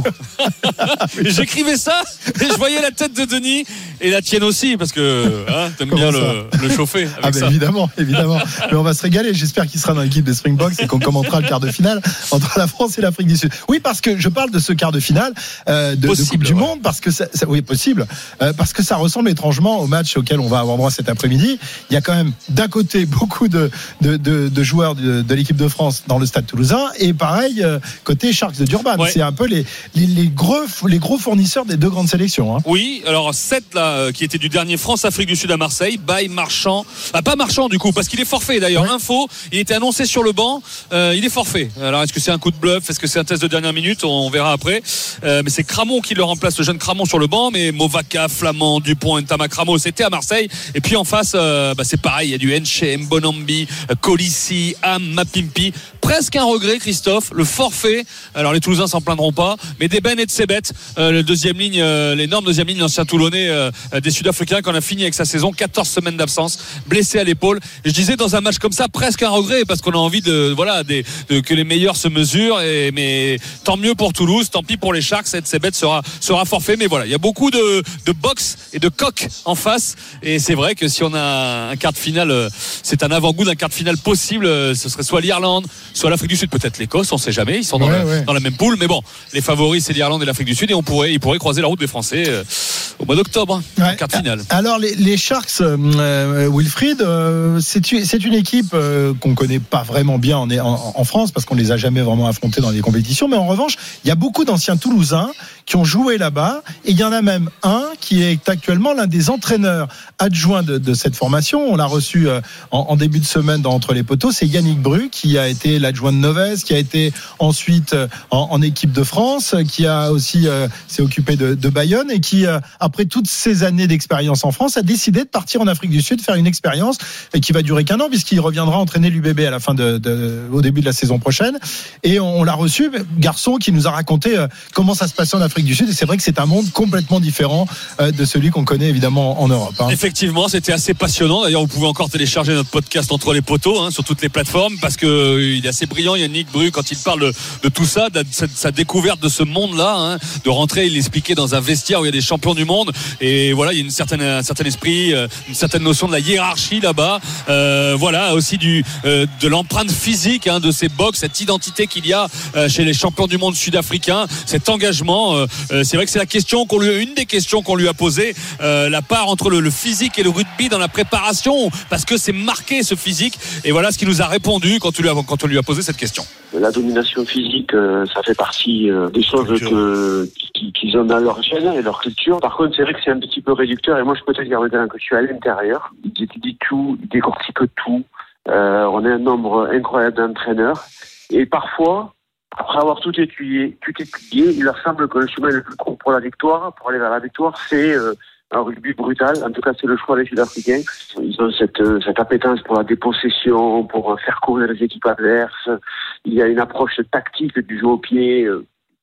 Speaker 19: J'écrivais ça et je voyais la tête de Denis et la tienne aussi parce que hein, t'aimes bien le, le chauffer avec
Speaker 3: ah ben
Speaker 19: ça.
Speaker 3: Évidemment, évidemment. Mais on va se régaler. J'espère qu'il sera dans l'équipe des Springboks et qu'on commentera le quart de finale entre la France et l'Afrique du Sud. Oui, parce que je parle de ce quart de finale euh, de, possible, de Coupe ouais. du Monde parce que ça, ça, oui possible euh, parce que ça ressemble étrangement au match auquel on va avoir droit cet après-midi. Il y a quand même d'un côté beaucoup de, de, de, de joueurs de, de l'équipe de France dans le Stade Toulousain et pareil euh, côté Sharks de Durban. Ouais. C'est un peu les, les, les, gros, les gros fournisseurs des deux grandes sélections. Hein.
Speaker 19: Oui, alors sept là, qui était du dernier France-Afrique du Sud à Marseille, Baye, Marchand, ah, pas Marchand du coup, parce qu'il est forfait d'ailleurs. Ouais. Info, il était annoncé sur le banc, euh, il est forfait. Alors est-ce que c'est un coup de bluff, est-ce que c'est un test de dernière minute, on verra après. Euh, mais c'est Cramon qui le remplace, le jeune Cramon sur le banc, mais Movaca, Flamand, Dupont, Ntama Cramo, c'était à Marseille. Et puis en face, euh, bah, c'est pareil, il y a du Enche, Mbonambi, Colissi, Am, Mapimpi. Presque un regret, Christophe, le forfait. Alors les Toulousains s'en plaindront pas, mais Deben et Tsebet, euh, le deuxième ligne, euh, l'énorme deuxième ligne, l'ancien Toulonnais euh, des Sud-Africains, qu'on a fini avec sa saison, quatorze semaines d'absence, blessé à l'épaule. Et je disais dans un match comme ça, presque un regret, parce qu'on a envie de, voilà, des, de, que les meilleurs se mesurent. Et, mais tant mieux pour Toulouse, tant pis pour les Sharks. Et Tsebet sera, sera forfait, mais voilà, il y a beaucoup de, de box et de coq en face. Et c'est vrai que si on a un quart de finale, c'est un avant-goût d'un quart de finale possible. Ce serait soit l'Irlande, soit l'Afrique du Sud, peut-être l'Écosse, on sait jamais. Ils sont dans, ouais, la, ouais. dans la même poule, mais bon, les favoris c'est l'Irlande et l'Afrique du Sud, et on pourrait, ils pourraient croiser la route des Français euh, au mois d'octobre, ouais. quart de finale.
Speaker 3: Alors les, les Sharks, euh, Wilfried, euh, c'est, c'est une équipe euh, qu'on connaît pas vraiment bien en, en, en France parce qu'on les a jamais vraiment affrontés dans les compétitions, mais en revanche, il y a beaucoup d'anciens Toulousains qui ont joué là-bas, et il y en a même un qui est actuellement l'un des entraîneurs adjoints de, de cette formation. On l'a reçu euh, en, en début de semaine dans Entre les poteaux. C'est Yannick Bru qui a été l'adjoint de Novès, qui a été ensuite euh, en, en équipe de France, qui a aussi euh, s'est occupé de, de Bayonne et qui, euh, après toutes ces années d'expérience en France, a décidé de partir en Afrique du Sud, faire une expérience et qui va durer qu'un an puisqu'il reviendra entraîner l'U B B à la fin de, de au début de la saison prochaine. Et on, on l'a reçu, garçon qui nous a raconté euh, comment ça se passait en Afrique du Sud. Et c'est vrai que c'est un monde complètement différent euh, de celui qu'on connaît évidemment en Europe. Hein.
Speaker 19: Effectivement, c'était assez passionnant. D'ailleurs, vous pouvez encore télécharger notre podcast Entre les poteaux hein, sur toutes les plateformes parce que euh, il est assez brillant, Yannick Bru, quand il parle de, de tout ça, de, de sa découverte de ce monde-là, hein, de rentrer, il expliquait dans un vestiaire où il y a des champions du monde et voilà, il y a une certaine, un certain esprit, une certaine notion de la hiérarchie là-bas. Euh, voilà, aussi du euh, de l'empreinte physique hein, de ces box, cette identité qu'il y a euh, chez les champions du monde sud-africains, cet engagement. Euh, euh, c'est vrai que c'est la question qu'on lui, une des questions qu'on lui a posées, euh, la part entre le, le physique et le rugby dans la préparation, parce que c'est marqué ce physique. Et voilà ce qu'il nous a répondu quand on lui a, quand on lui a posé cette question.
Speaker 20: La domination physique, euh, ça fait partie euh, des choses que, qui, qu'ils ont dans leur gène et leur culture. Par contre, c'est vrai que c'est un petit peu réducteur. Et moi, je peux te dire maintenant que je suis à l'intérieur. Ils étudient tout, ils décortiquent tout. Euh, on a un nombre incroyable d'entraîneurs. Et parfois, après avoir tout étudié, tout étudié, il leur semble que le chemin le plus court pour la victoire, pour aller vers la victoire, c'est euh, un rugby brutal. En tout cas, c'est le choix des Sud-Africains. Ils ont cette, cette appétence pour la dépossession, pour faire courir les équipes adverses. Il y a une approche tactique du jeu au pied euh,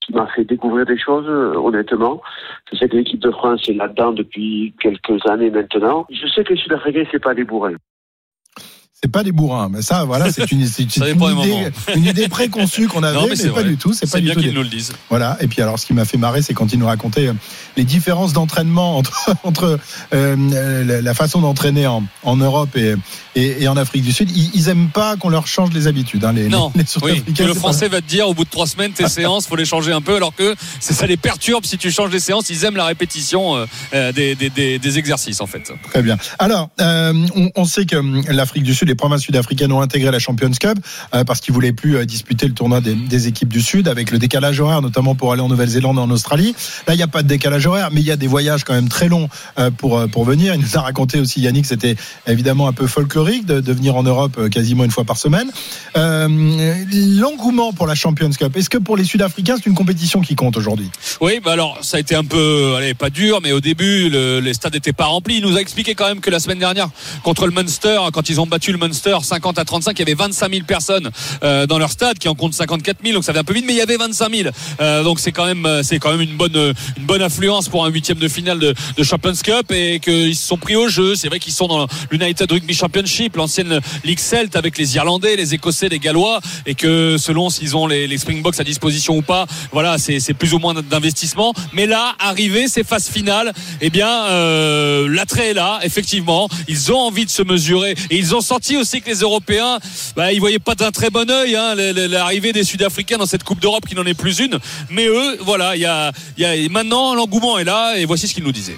Speaker 20: qui m'a fait découvrir des choses, euh, honnêtement. Je sais que l'équipe de France est là-dedans depuis quelques années maintenant. Je sais que les Sud-Africains, c'est pas des bourrins.
Speaker 3: C'est pas des bourrins, mais ça, voilà, c'est une, c'est une, une, idée, une idée préconçue qu'on avait, non, mais, mais pas du tout. C'est, c'est pas
Speaker 19: bien
Speaker 3: du tout
Speaker 19: qu'ils
Speaker 3: des...
Speaker 19: nous le disent.
Speaker 3: Voilà. Et puis alors, ce qui m'a fait marrer, c'est quand ils nous racontaient les différences d'entraînement entre entre euh, la façon d'entraîner en, en Europe et, et, et en Afrique du Sud. Ils, ils aiment pas qu'on leur change les habitudes. Hein, les,
Speaker 19: non.
Speaker 3: Les, les
Speaker 19: oui. Que le Français pas... va te dire au bout de trois semaines, tes séances, faut les changer un peu, alors que c'est ça les perturbe si tu changes les séances. Ils aiment la répétition euh, des, des, des, des exercices en fait.
Speaker 3: Très bien. Alors, euh, on, on sait que l'Afrique du Sud, les provinces sud-africaines ont intégré la Champions Cup euh, parce qu'ils voulaient plus euh, disputer le tournoi des, des équipes du Sud avec le décalage horaire, notamment pour aller en Nouvelle-Zélande et en Australie. Là, il n'y a pas de décalage horaire, mais il y a des voyages quand même très longs euh, pour euh, pour venir. Il nous a raconté aussi, Yannick, c'était évidemment un peu folklorique de, de venir en Europe euh, quasiment une fois par semaine. Euh, l'engouement pour la Champions Cup, est-ce que pour les Sud-Africains c'est une compétition qui compte aujourd'hui?
Speaker 19: Oui, bah alors ça a été un peu, allez, pas dur, mais au début le, les stades n'étaient pas remplis. Il nous a expliqué quand même que la semaine dernière contre le Munster, quand ils ont battu le Munster cinquante à trente-cinq, il y avait vingt-cinq mille personnes euh, dans leur stade, qui en compte cinquante-quatre mille, donc ça fait un peu vite, mais il y avait vingt-cinq mille. Euh, donc c'est quand même, c'est quand même une bonne, une bonne affluence pour un huitième de finale de, de Champions Cup, et qu'ils se sont pris au jeu. C'est vrai qu'ils sont dans l'United Rugby Championship, l'ancienne Ligue Celt, avec les Irlandais, les Écossais, les Gallois, et que selon s'ils ont les, les Springboks à disposition ou pas, voilà, c'est, c'est plus ou moins d'investissement. Mais là, arrivé ces phases finales, eh bien, euh, l'attrait est là, effectivement. Ils ont envie de se mesurer, et ils ont senti aussi que les Européens, bah, ils voyaient pas d'un très bon œil hein, l'arrivée des Sud-Africains dans cette Coupe d'Europe qui n'en est plus une. Mais eux, voilà, il y a, il y a maintenant l'engouement est là, et voici ce qu'ils nous disaient.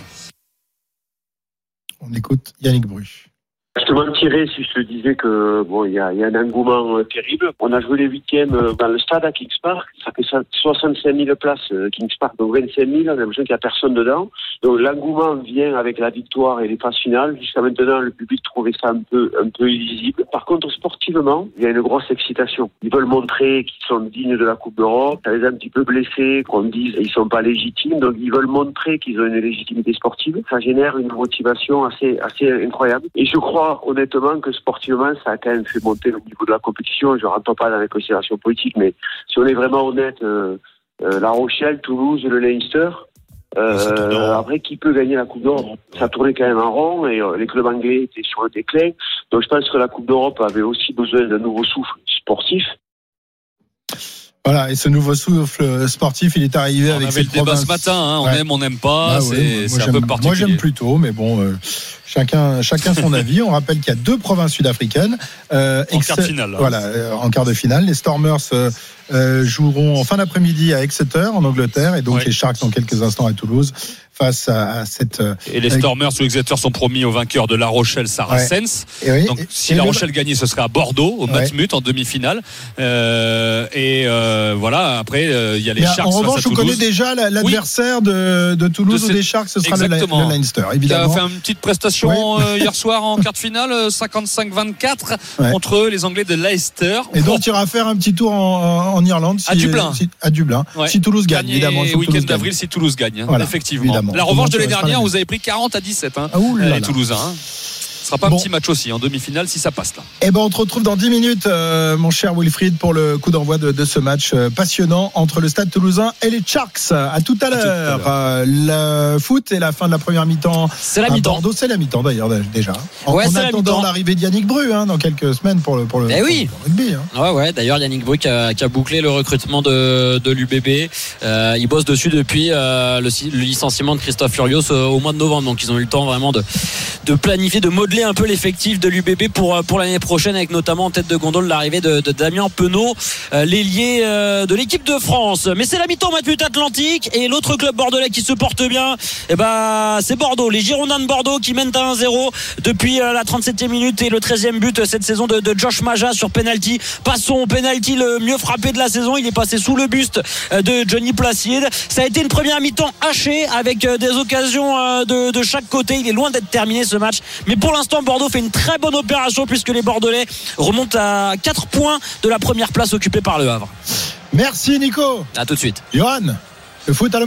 Speaker 3: On écoute Yannick Bruch.
Speaker 20: Je te mentirais si je te disais que bon, il y a, y a un engouement euh, terrible. On a joué les huitièmes euh, dans le stade à Kings Park. Ça fait soixante-cinq mille places, euh, Kings Park, donc vingt-cinq mille. On a l'impression qu'il n'y a personne dedans. Donc l'engouement vient avec la victoire et les phases finales. Jusqu'à maintenant, le public trouvait ça un peu, un peu illisible. Par contre, sportivement, il y a une grosse excitation. Ils veulent montrer qu'ils sont dignes de la Coupe d'Europe. Ça les a un petit peu blessés, qu'on dise ils sont pas légitimes. Donc ils veulent montrer qu'ils ont une légitimité sportive. Ça génère une motivation assez, assez incroyable. Et je crois honnêtement que sportivement ça a quand même fait monter le niveau de la compétition. Je ne rentre pas dans les considérations politiques, mais si on est vraiment honnête, euh, euh, La Rochelle, Toulouse, le Leinster, euh, après qui peut gagner la Coupe d'Europe? Ça tournait quand même en rond, et euh, les clubs anglais étaient sur le déclin. Donc je pense que la Coupe d'Europe avait aussi besoin d'un nouveau souffle sportif.
Speaker 3: Voilà, et ce nouveau souffle sportif, il est arrivé
Speaker 19: on
Speaker 3: avec
Speaker 19: avait
Speaker 3: cette
Speaker 19: le débat
Speaker 3: province.
Speaker 19: ce matin, hein, on
Speaker 3: ouais.
Speaker 19: aime, on n'aime pas,
Speaker 3: ah
Speaker 19: c'est,
Speaker 3: ouais, moi,
Speaker 19: c'est
Speaker 3: moi,
Speaker 19: un peu particulier.
Speaker 3: Moi j'aime plutôt, mais bon, euh, chacun, chacun son avis. On rappelle qu'il y a deux provinces sud-africaines. Euh,
Speaker 19: en
Speaker 3: ex-
Speaker 19: quart de finale. Hein.
Speaker 3: Voilà, euh, en quart de finale. Les Stormers euh, euh, joueront en fin d'après-midi à Exeter, en Angleterre, et donc ouais. les Sharks dans quelques instants à Toulouse, face à, à cette... Euh,
Speaker 19: et les Stormers ou Exeter sont promis aux vainqueurs de La Rochelle Saracens.
Speaker 3: Ouais. Oui,
Speaker 19: donc
Speaker 3: et,
Speaker 19: si
Speaker 3: et
Speaker 19: La
Speaker 3: le...
Speaker 19: Rochelle gagnait, ce serait à Bordeaux, au Matmut, ouais. en demi-finale. Euh, et euh, voilà, après, il euh, y a les Mais Sharks.
Speaker 3: En revanche, on connaît déjà l'adversaire oui. de, de Toulouse de ou des Sharks, ce sera Exactement. le, le Leinster, évidemment.
Speaker 19: Qui a fait une petite prestation oui. euh, hier soir en quart de finale, cinquante-cinq vingt-quatre, ouais. contre les Anglais de Leicester.
Speaker 3: Et donc, tu iras faire un petit tour en, en Irlande. Si,
Speaker 19: à Dublin.
Speaker 3: Si, à Dublin. Ouais. Si Toulouse gagne, Gagner évidemment. Si
Speaker 19: week-end d'avril, si Toulouse gagne,
Speaker 3: voilà,
Speaker 19: effectivement.
Speaker 3: Évidemment.
Speaker 19: La revanche de l'année dernière, vous avez pris quarante à dix-sept, hein, ah, les Toulousains. Hein. Ce sera pas bon. Un petit match aussi en demi-finale si ça passe là.
Speaker 3: Eh ben on te retrouve dans dix minutes, euh, mon cher Wilfried, pour le coup d'envoi de, de ce match euh, passionnant entre le Stade Toulousain et les Sharks. À tout à l'heure. Euh, le foot et la fin de la première mi-temps.
Speaker 9: C'est la
Speaker 3: à
Speaker 9: mi-temps.
Speaker 3: Bordeaux, c'est la mi-temps d'ailleurs déjà. En,
Speaker 9: ouais,
Speaker 3: en
Speaker 9: c'est
Speaker 3: attendant la l'arrivée d'Yannick Bru hein, dans quelques semaines pour le pour le,
Speaker 9: eh
Speaker 3: pour
Speaker 9: oui.
Speaker 3: le rugby. Hein.
Speaker 9: Ouais ouais. D'ailleurs Yannick Bru qui a, qui a bouclé le recrutement de, de l'U B B. Euh, il bosse dessus depuis euh, le, le licenciement de Christophe Furios euh, au mois de novembre. Donc ils ont eu le temps vraiment de de planifier, de modeler un peu l'effectif de l'U B B pour pour l'année prochaine, avec notamment en tête de gondole l'arrivée de, de Damien Penaud, euh, l'ailier euh, de l'équipe de France. Mais c'est la mi-temps Matmut Atlantique, et l'autre club bordelais qui se porte bien, et ben c'est Bordeaux, les Girondins de Bordeaux qui mènent à un zéro depuis euh, la trente-septième minute, et le treizième but cette saison de, de Josh Maja sur penalty. Passons au penalty le mieux frappé de la saison, il est passé sous le buste euh, de Johnny Placide. Ça a été une première mi-temps hachée avec euh, des occasions euh, de, de chaque côté. Il est loin d'être terminé ce match, mais pour l'instant Bordeaux fait une très bonne opération puisque les Bordelais remontent à quatre points de la première place occupée par le Havre.
Speaker 3: Merci Nico.
Speaker 9: À tout de suite.
Speaker 3: Johan, le foot allemand.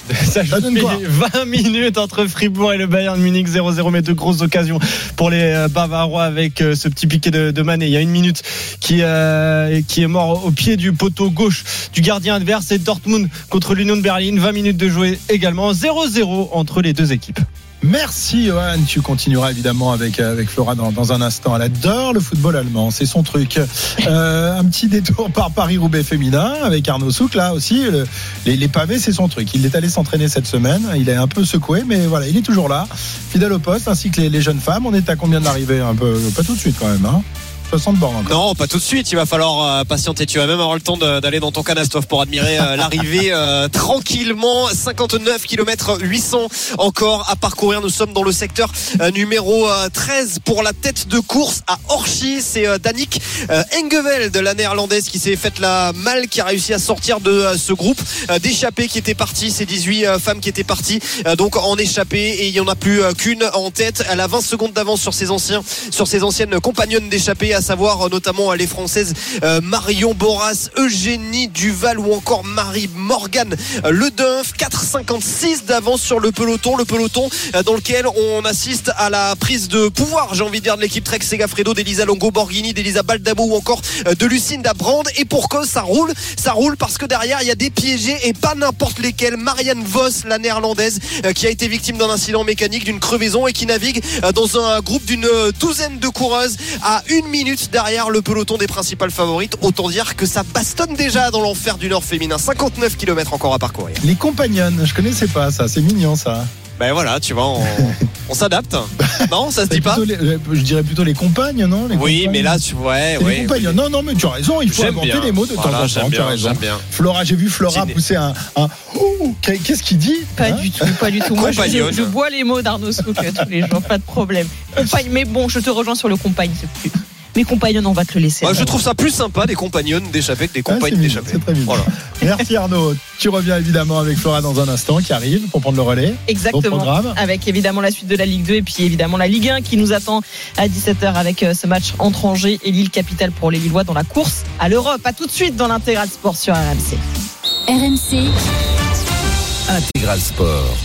Speaker 18: Ça, ça donne quoi vingt minutes entre Fribourg et le Bayern Munich, zéro zéro, mais deux grosses occasions pour les Bavarois avec ce petit piqué de, de Mané. Il y a une minute qui, euh, qui est mort au pied du poteau gauche du gardien adverse. Et Dortmund contre l'Union de Berlin, vingt minutes de jouer également, zéro zéro entre les deux équipes.
Speaker 3: Merci Johan, tu continueras évidemment avec, avec Flora dans, dans un instant. Elle adore le football allemand, c'est son truc. Euh, un petit détour par Paris-Roubaix féminin avec Arnaud Souk, là aussi, le, les, les pavés c'est son truc. Il est allé s'entraîner cette semaine, il est un peu secoué, mais voilà, il est toujours là, fidèle au poste, ainsi que les, les jeunes femmes. On est à combien d'arrivées? Un peu, pas tout de suite quand même, hein. soixante bornes encore.
Speaker 12: Non, pas tout de suite. Il va falloir euh, patienter. Tu vas même avoir le temps de, d'aller dans ton canastov pour admirer euh, l'arrivée euh, tranquillement. cinquante-neuf kilomètres huit cents encore à parcourir. Nous sommes dans le secteur euh, numéro euh, treize pour la tête de course à Orchy. C'est euh, Danique euh, Engeveld, la néerlandaise, qui s'est faite la malle, qui a réussi à sortir de euh, ce groupe euh, d'échappés qui étaient partis. Ces dix-huit euh, femmes qui étaient parties euh, donc en échappée, et il n'y en a plus euh, qu'une en tête. Elle a vingt secondes d'avance sur ses anciens, sur ses anciennes compagnonnes d'échappée, à savoir notamment les Françaises euh, Marion Boras, Eugénie Duval ou encore Marie Morgan euh, Ledunf. Quatre cinquante-six d'avance sur le peloton, le peloton euh, dans lequel on assiste à la prise de pouvoir, j'ai envie de dire, de l'équipe Trek Segafredo, d'Elisa Longo Borghini, d'Elisa Baldamo ou encore euh, de Lucinda Brand. Et pour cause, ça roule, ça roule parce que derrière il y a des piégés, et pas n'importe lesquels. Marianne Vos, la néerlandaise, euh, qui a été victime d'un incident mécanique, d'une crevaison, et qui navigue euh, dans un groupe d'une douzaine de coureuses à une minute derrière le peloton des principales favorites. Autant dire que ça bastonne déjà dans l'enfer du Nord féminin. cinquante-neuf kilomètres encore à parcourir.
Speaker 3: Les compagnonnes, je connaissais pas ça, c'est mignon ça.
Speaker 12: Ben voilà, tu vois, on, on s'adapte. Non, ça se dit pas
Speaker 3: les, je dirais plutôt les compagnes, non les
Speaker 12: Oui,
Speaker 3: compagnes.
Speaker 12: Mais là, tu vois, ouais,
Speaker 3: les compagnons.
Speaker 12: Oui.
Speaker 3: Non, non, mais tu as raison, il faut
Speaker 12: j'aime
Speaker 3: inventer
Speaker 12: bien.
Speaker 3: les mots de
Speaker 12: Voilà,
Speaker 3: temps en temps. Tu as raison.
Speaker 12: Bien.
Speaker 3: Flora, j'ai vu Flora
Speaker 12: J'ai
Speaker 3: pousser un, un... Oh, qu'est-ce qu'il dit?
Speaker 21: Pas
Speaker 3: hein
Speaker 21: du tout, pas du tout. Moi, je, je, je bois les mots d'Arnaud Souk tous les jours, pas de problème. Compagne, mais bon, je te rejoins sur le compagne, c'est plus. Mes compagnons, on va te le laisser.
Speaker 12: Moi, je trouve ça plus sympa des compagnonnes d'échapper que des compagnes
Speaker 3: ah,
Speaker 12: d'échapper.
Speaker 3: C'est très bien.
Speaker 12: Voilà.
Speaker 3: Merci Arnaud. Tu reviens évidemment avec Flora dans un instant, qui arrive pour prendre le relais.
Speaker 21: Exactement. Avec évidemment la suite de la Ligue deux et puis évidemment la Ligue un qui nous attend à dix-sept heures avec ce match entre Angers et Lille, capitale pour les Lillois dans la course à l'Europe. À tout de suite dans l'Intégral Sport sur R M C.
Speaker 1: R M C.
Speaker 2: Intégral Sport.